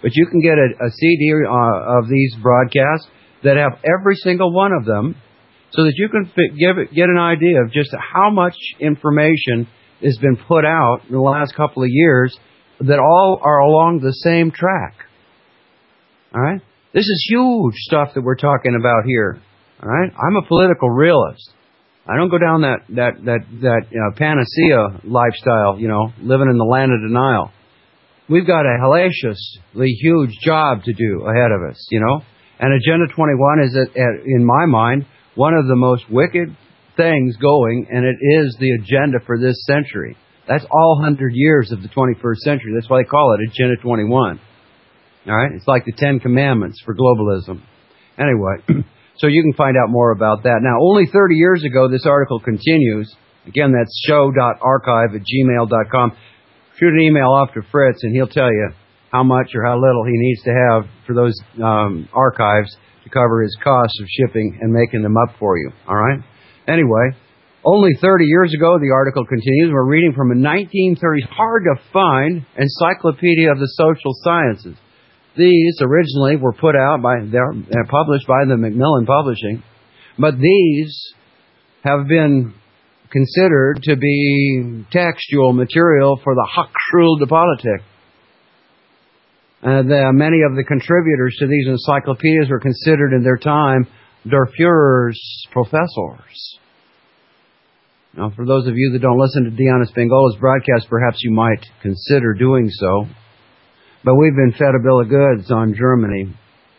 but you can get a, a C D uh, of these broadcasts that have every single one of them, so that you can fit, give it, get an idea of just how much information has been put out in the last couple of years that all are along the same track. All right? This is huge stuff that we're talking about here. All right? I'm a political realist. I don't go down that that that that you know, panacea lifestyle, you know, living in the land of denial. We've got a hellaciously huge job to do ahead of us, you know. And Agenda twenty-one is, at, at, in my mind, one of the most wicked things going, and it is the agenda for this century. That's all hundred years of the twenty-first century. That's why they call it Agenda twenty-one. All right? It's like the Ten Commandments for globalism. Anyway, so you can find out more about that. Now, only thirty years ago, this article continues. Again, that's show dot archive at gmail dot com. Shoot an email off to Fritz, and he'll tell you how much or how little he needs to have for those um, archives to cover his costs of shipping and making them up for you. All right? Anyway, only thirty years ago, the article continues. We're reading from a nineteen thirties, hard-to-find Encyclopedia of the Social Sciences. These originally were put out by, they're published by the Macmillan Publishing, but these have been considered to be textual material for the Hochschule de Politik. And uh, many of the contributors to these encyclopedias were considered in their time Der Führer's professors. Now, for those of you that don't listen to Diana Spangola's broadcast, perhaps you might consider doing so. But we've been fed a bill of goods on Germany.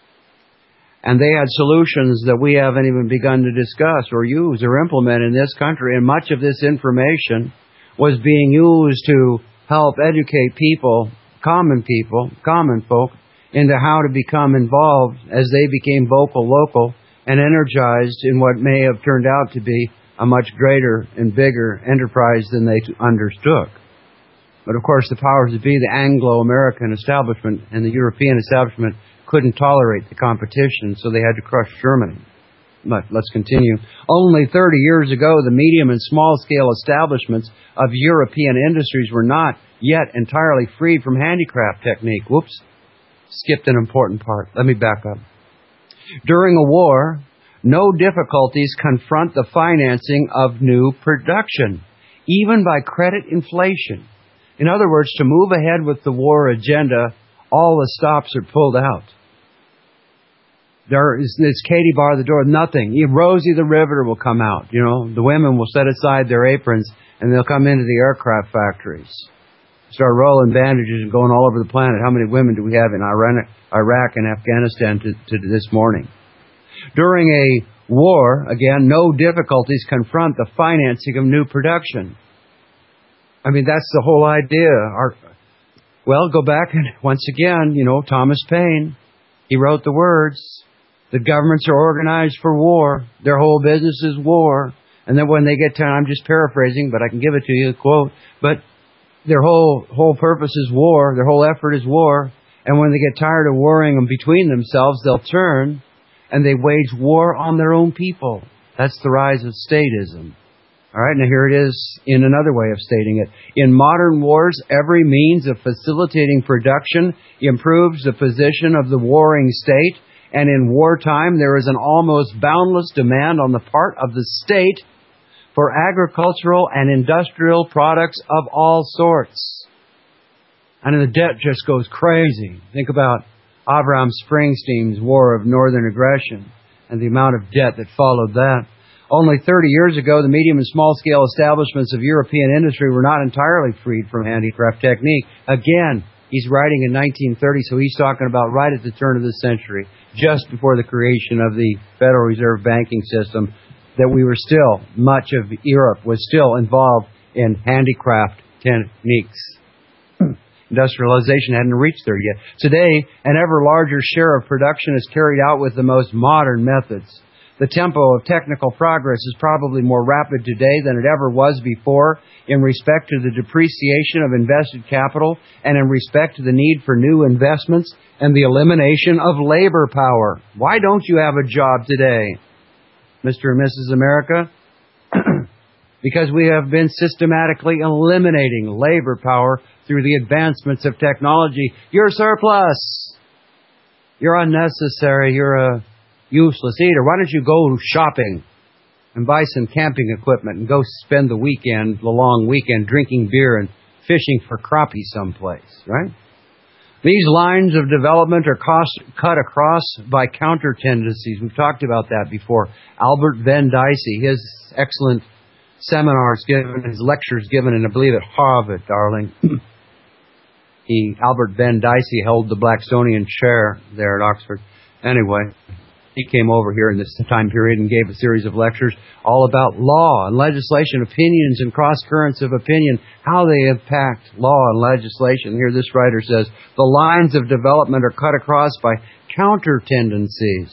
And they had solutions that we haven't even begun to discuss or use or implement in this country. And much of this information was being used to help educate people, common people, common folk, into how to become involved as they became vocal, local, and energized in what may have turned out to be a much greater and bigger enterprise than they understood. But of course, the powers that be, the Anglo-American establishment and the European establishment, couldn't tolerate the competition, so they had to crush Germany. But let's continue. Only thirty years ago, the medium and small-scale establishments of European industries were not yet entirely freed from handicraft technique. Whoops, skipped an important part. Let me back up. During a war, no difficulties confront the financing of new production, even by credit inflation. In other words, to move ahead with the war agenda, all the stops are pulled out. There is this Katie bar the door, nothing. Rosie the Riveter will come out. You know, the women will set aside their aprons and they'll come into the aircraft factories. Start rolling bandages and going all over the planet. How many women do we have in Iran, Iraq and Afghanistan to, to this morning? During a war, again, no difficulties confront the financing of new production. I mean, that's the whole idea. Our, well, go back and once again, you know, Thomas Paine, he wrote the words that governments are organized for war. Their whole business is war. And then when they get to, I'm just paraphrasing, but I can give it to you, a quote, but their whole whole purpose is war. Their whole effort is war. And when they get tired of warring them between themselves, they'll turn and they wage war on their own people. That's the rise of statism. All right, now here it is in another way of stating it. In modern wars, every means of facilitating production improves the position of the warring state, and in wartime there is an almost boundless demand on the part of the state for agricultural and industrial products of all sorts. And the debt just goes crazy. Think about Abraham Springsteen's War of Northern Aggression and the amount of debt that followed that. Only thirty years ago, the medium and small-scale establishments of European industry were not entirely freed from handicraft technique. Again, he's writing in nineteen thirty, so he's talking about right at the turn of the century, just before the creation of the Federal Reserve banking system, that we were still, much of Europe was still involved in handicraft techniques. Industrialization hadn't reached there yet. Today, an ever larger share of production is carried out with the most modern methods. The tempo of technical progress is probably more rapid today than it ever was before in respect to the depreciation of invested capital and in respect to the need for new investments and the elimination of labor power. Why don't you have a job today, Mister and Missus America? Because we have been systematically eliminating labor power through the advancements of technology. Your surplus! You're unnecessary. You're a useless eater. Why don't you go shopping and buy some camping equipment and go spend the weekend, the long weekend, drinking beer and fishing for crappie someplace, right? These lines of development are cost, cut across by counter tendencies. We've talked about that before. Albert Venn Dicey, his excellent seminars given, his lectures given, and I believe at Harvard, darling. he, Albert Venn Dicey held the Blacksonian chair there at Oxford. Anyway, he came over here in this time period and gave a series of lectures all about law and legislation, opinions and cross-currents of opinion, how they impact law and legislation. Here this writer says, the lines of development are cut across by counter-tendencies.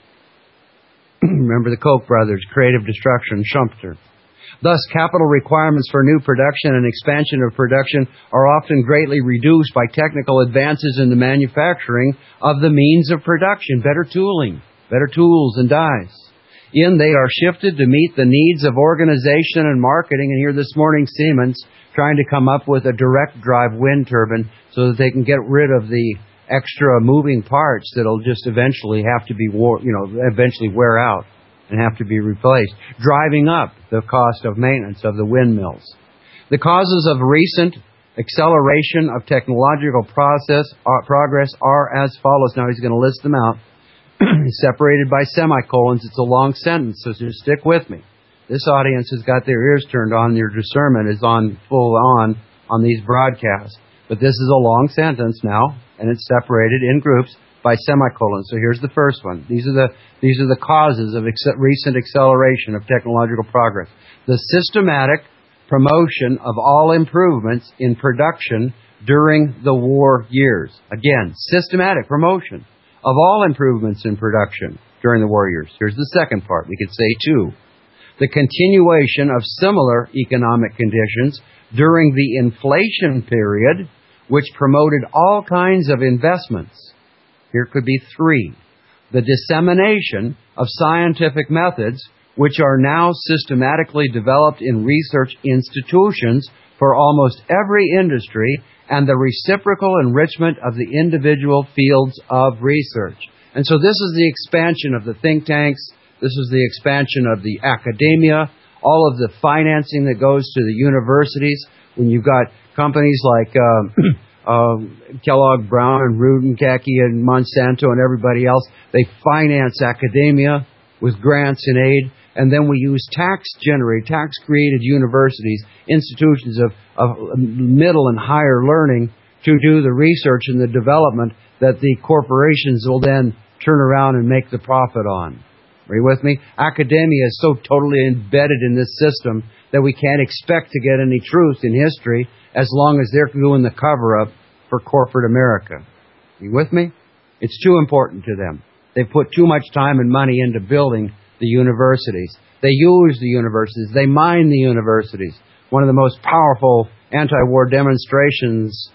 Remember the Koch brothers, creative destruction, Schumpeter. Thus, capital requirements for new production and expansion of production are often greatly reduced by technical advances in the manufacturing of the means of production, better tooling, better tools and dies. In, they are shifted to meet the needs of organization and marketing. And here this morning, Siemens trying to come up with a direct drive wind turbine so that they can get rid of the extra moving parts that'll just eventually have to be, wore, you know, eventually wear out and have to be replaced, driving up the cost of maintenance of the windmills. The causes of recent acceleration of technological process uh, progress are as follows. Now he's going to list them out. Separated by semicolons. It's a long sentence, so just stick with me. This audience has got their ears turned on. Their discernment is on full on on these broadcasts. But this is a long sentence now, and it's separated in groups by semicolons. So here's the first one. These are the these are the causes of ex- recent acceleration of technological progress. The systematic promotion of all improvements in production during the war years. Again, systematic promotion of all improvements in production during the war years. Here's the second part. We could say, two, the continuation of similar economic conditions during the inflation period, which promoted all kinds of investments. Here could be three, the dissemination of scientific methods, which are now systematically developed in research institutions for almost every industry, and the reciprocal enrichment of the individual fields of research. And so this is the expansion of the think tanks. This is the expansion of the academia, all of the financing that goes to the universities. When you've got companies like uh, uh, Kellogg, Brown, and Rudenkaki, and Monsanto, and everybody else, they finance academia with grants and aid. And then we use tax-generated, tax-created universities, institutions of, of middle and higher learning to do the research and the development that the corporations will then turn around and make the profit on. Are you with me? Academia is so totally embedded in this system that we can't expect to get any truth in history as long as they're doing the cover-up for corporate America. Are you with me? It's too important to them. They've put too much time and money into building the universities. They use the universities. They mine the universities. One of the most powerful anti-war demonstrations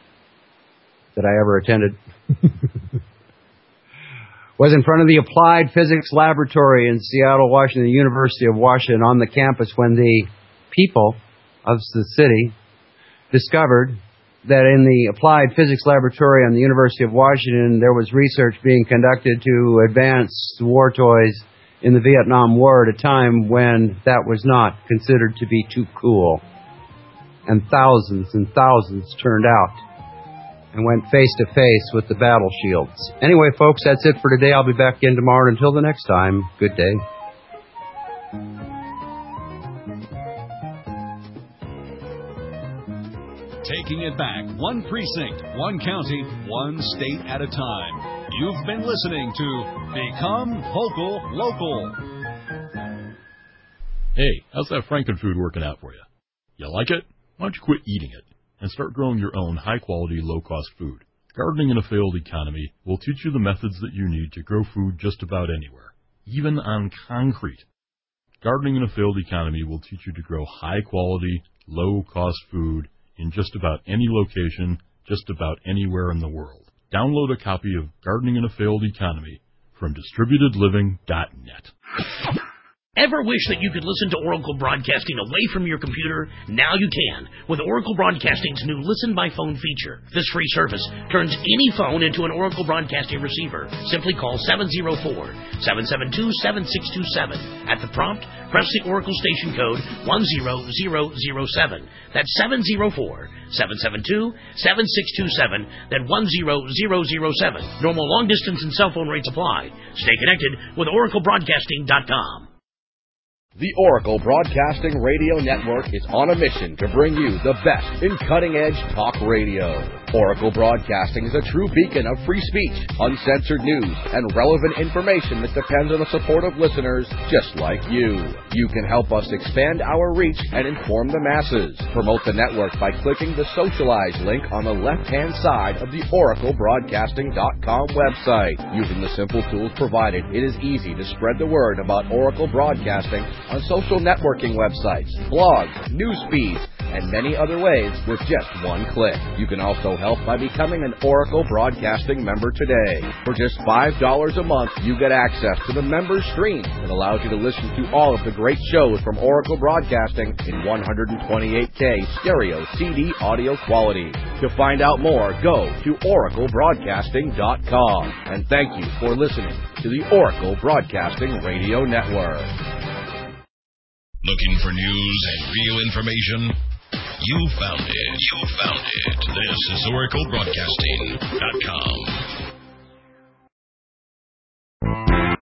that I ever attended was in front of the Applied Physics Laboratory in Seattle, Washington, the University of Washington, on the campus, when the people of the city discovered that in the Applied Physics Laboratory on the University of Washington, there was research being conducted to advance war toys in the Vietnam War at a time when that was not considered to be too cool. And thousands and thousands turned out and went face to face with the battle shields. Anyway, folks, that's it for today. I'll be back in tomorrow. Until the next time, good day. Taking it back, one precinct, one county, one state at a time. You've been listening to Become Vocal Local. Hey, how's that Frankenfood working out for you? You like it? Why don't you quit eating it and start growing your own high-quality, low-cost food? Gardening in a failed economy will teach you the methods that you need to grow food just about anywhere, even on concrete. Gardening in a failed economy will teach you to grow high-quality, low-cost food in just about any location, just about anywhere in the world. Download a copy of Gardening in a Failed Economy from distributed living dot net. Ever wish that you could listen to Oracle Broadcasting away from your computer? Now you can with Oracle Broadcasting's new Listen by Phone feature. This free service turns any phone into an Oracle Broadcasting receiver. Simply call seven zero four, seven seven two, seven six two seven. At the prompt, press the Oracle station code one zero zero zero seven. That's seven zero four, seven seven two, seven six two seven. Then one zero zero zero seven. Normal long distance and cell phone rates apply. Stay connected with Oracle Broadcasting dot com. The Oracle Broadcasting Radio Network is on a mission to bring you the best in cutting-edge talk radio. Oracle Broadcasting is a true beacon of free speech, uncensored news, and relevant information that depends on the support of listeners just like you. You can help us expand our reach and inform the masses. Promote the network by clicking the Socialize link on the left-hand side of the Oracle Broadcasting dot com website. Using the simple tools provided, it is easy to spread the word about Oracle Broadcasting on social networking websites, blogs, news feeds, and many other ways with just one click. You can also help by becoming an Oracle Broadcasting member today. For just five dollars a month, you get access to the member stream that allows you to listen to all of the great shows from Oracle Broadcasting in one twenty-eight K stereo C D audio quality. To find out more, go to Oracle Broadcasting dot com. And thank you for listening to the Oracle Broadcasting Radio Network. Looking for news and real information? You found it. You found it. This is Oracle Broadcasting dot com.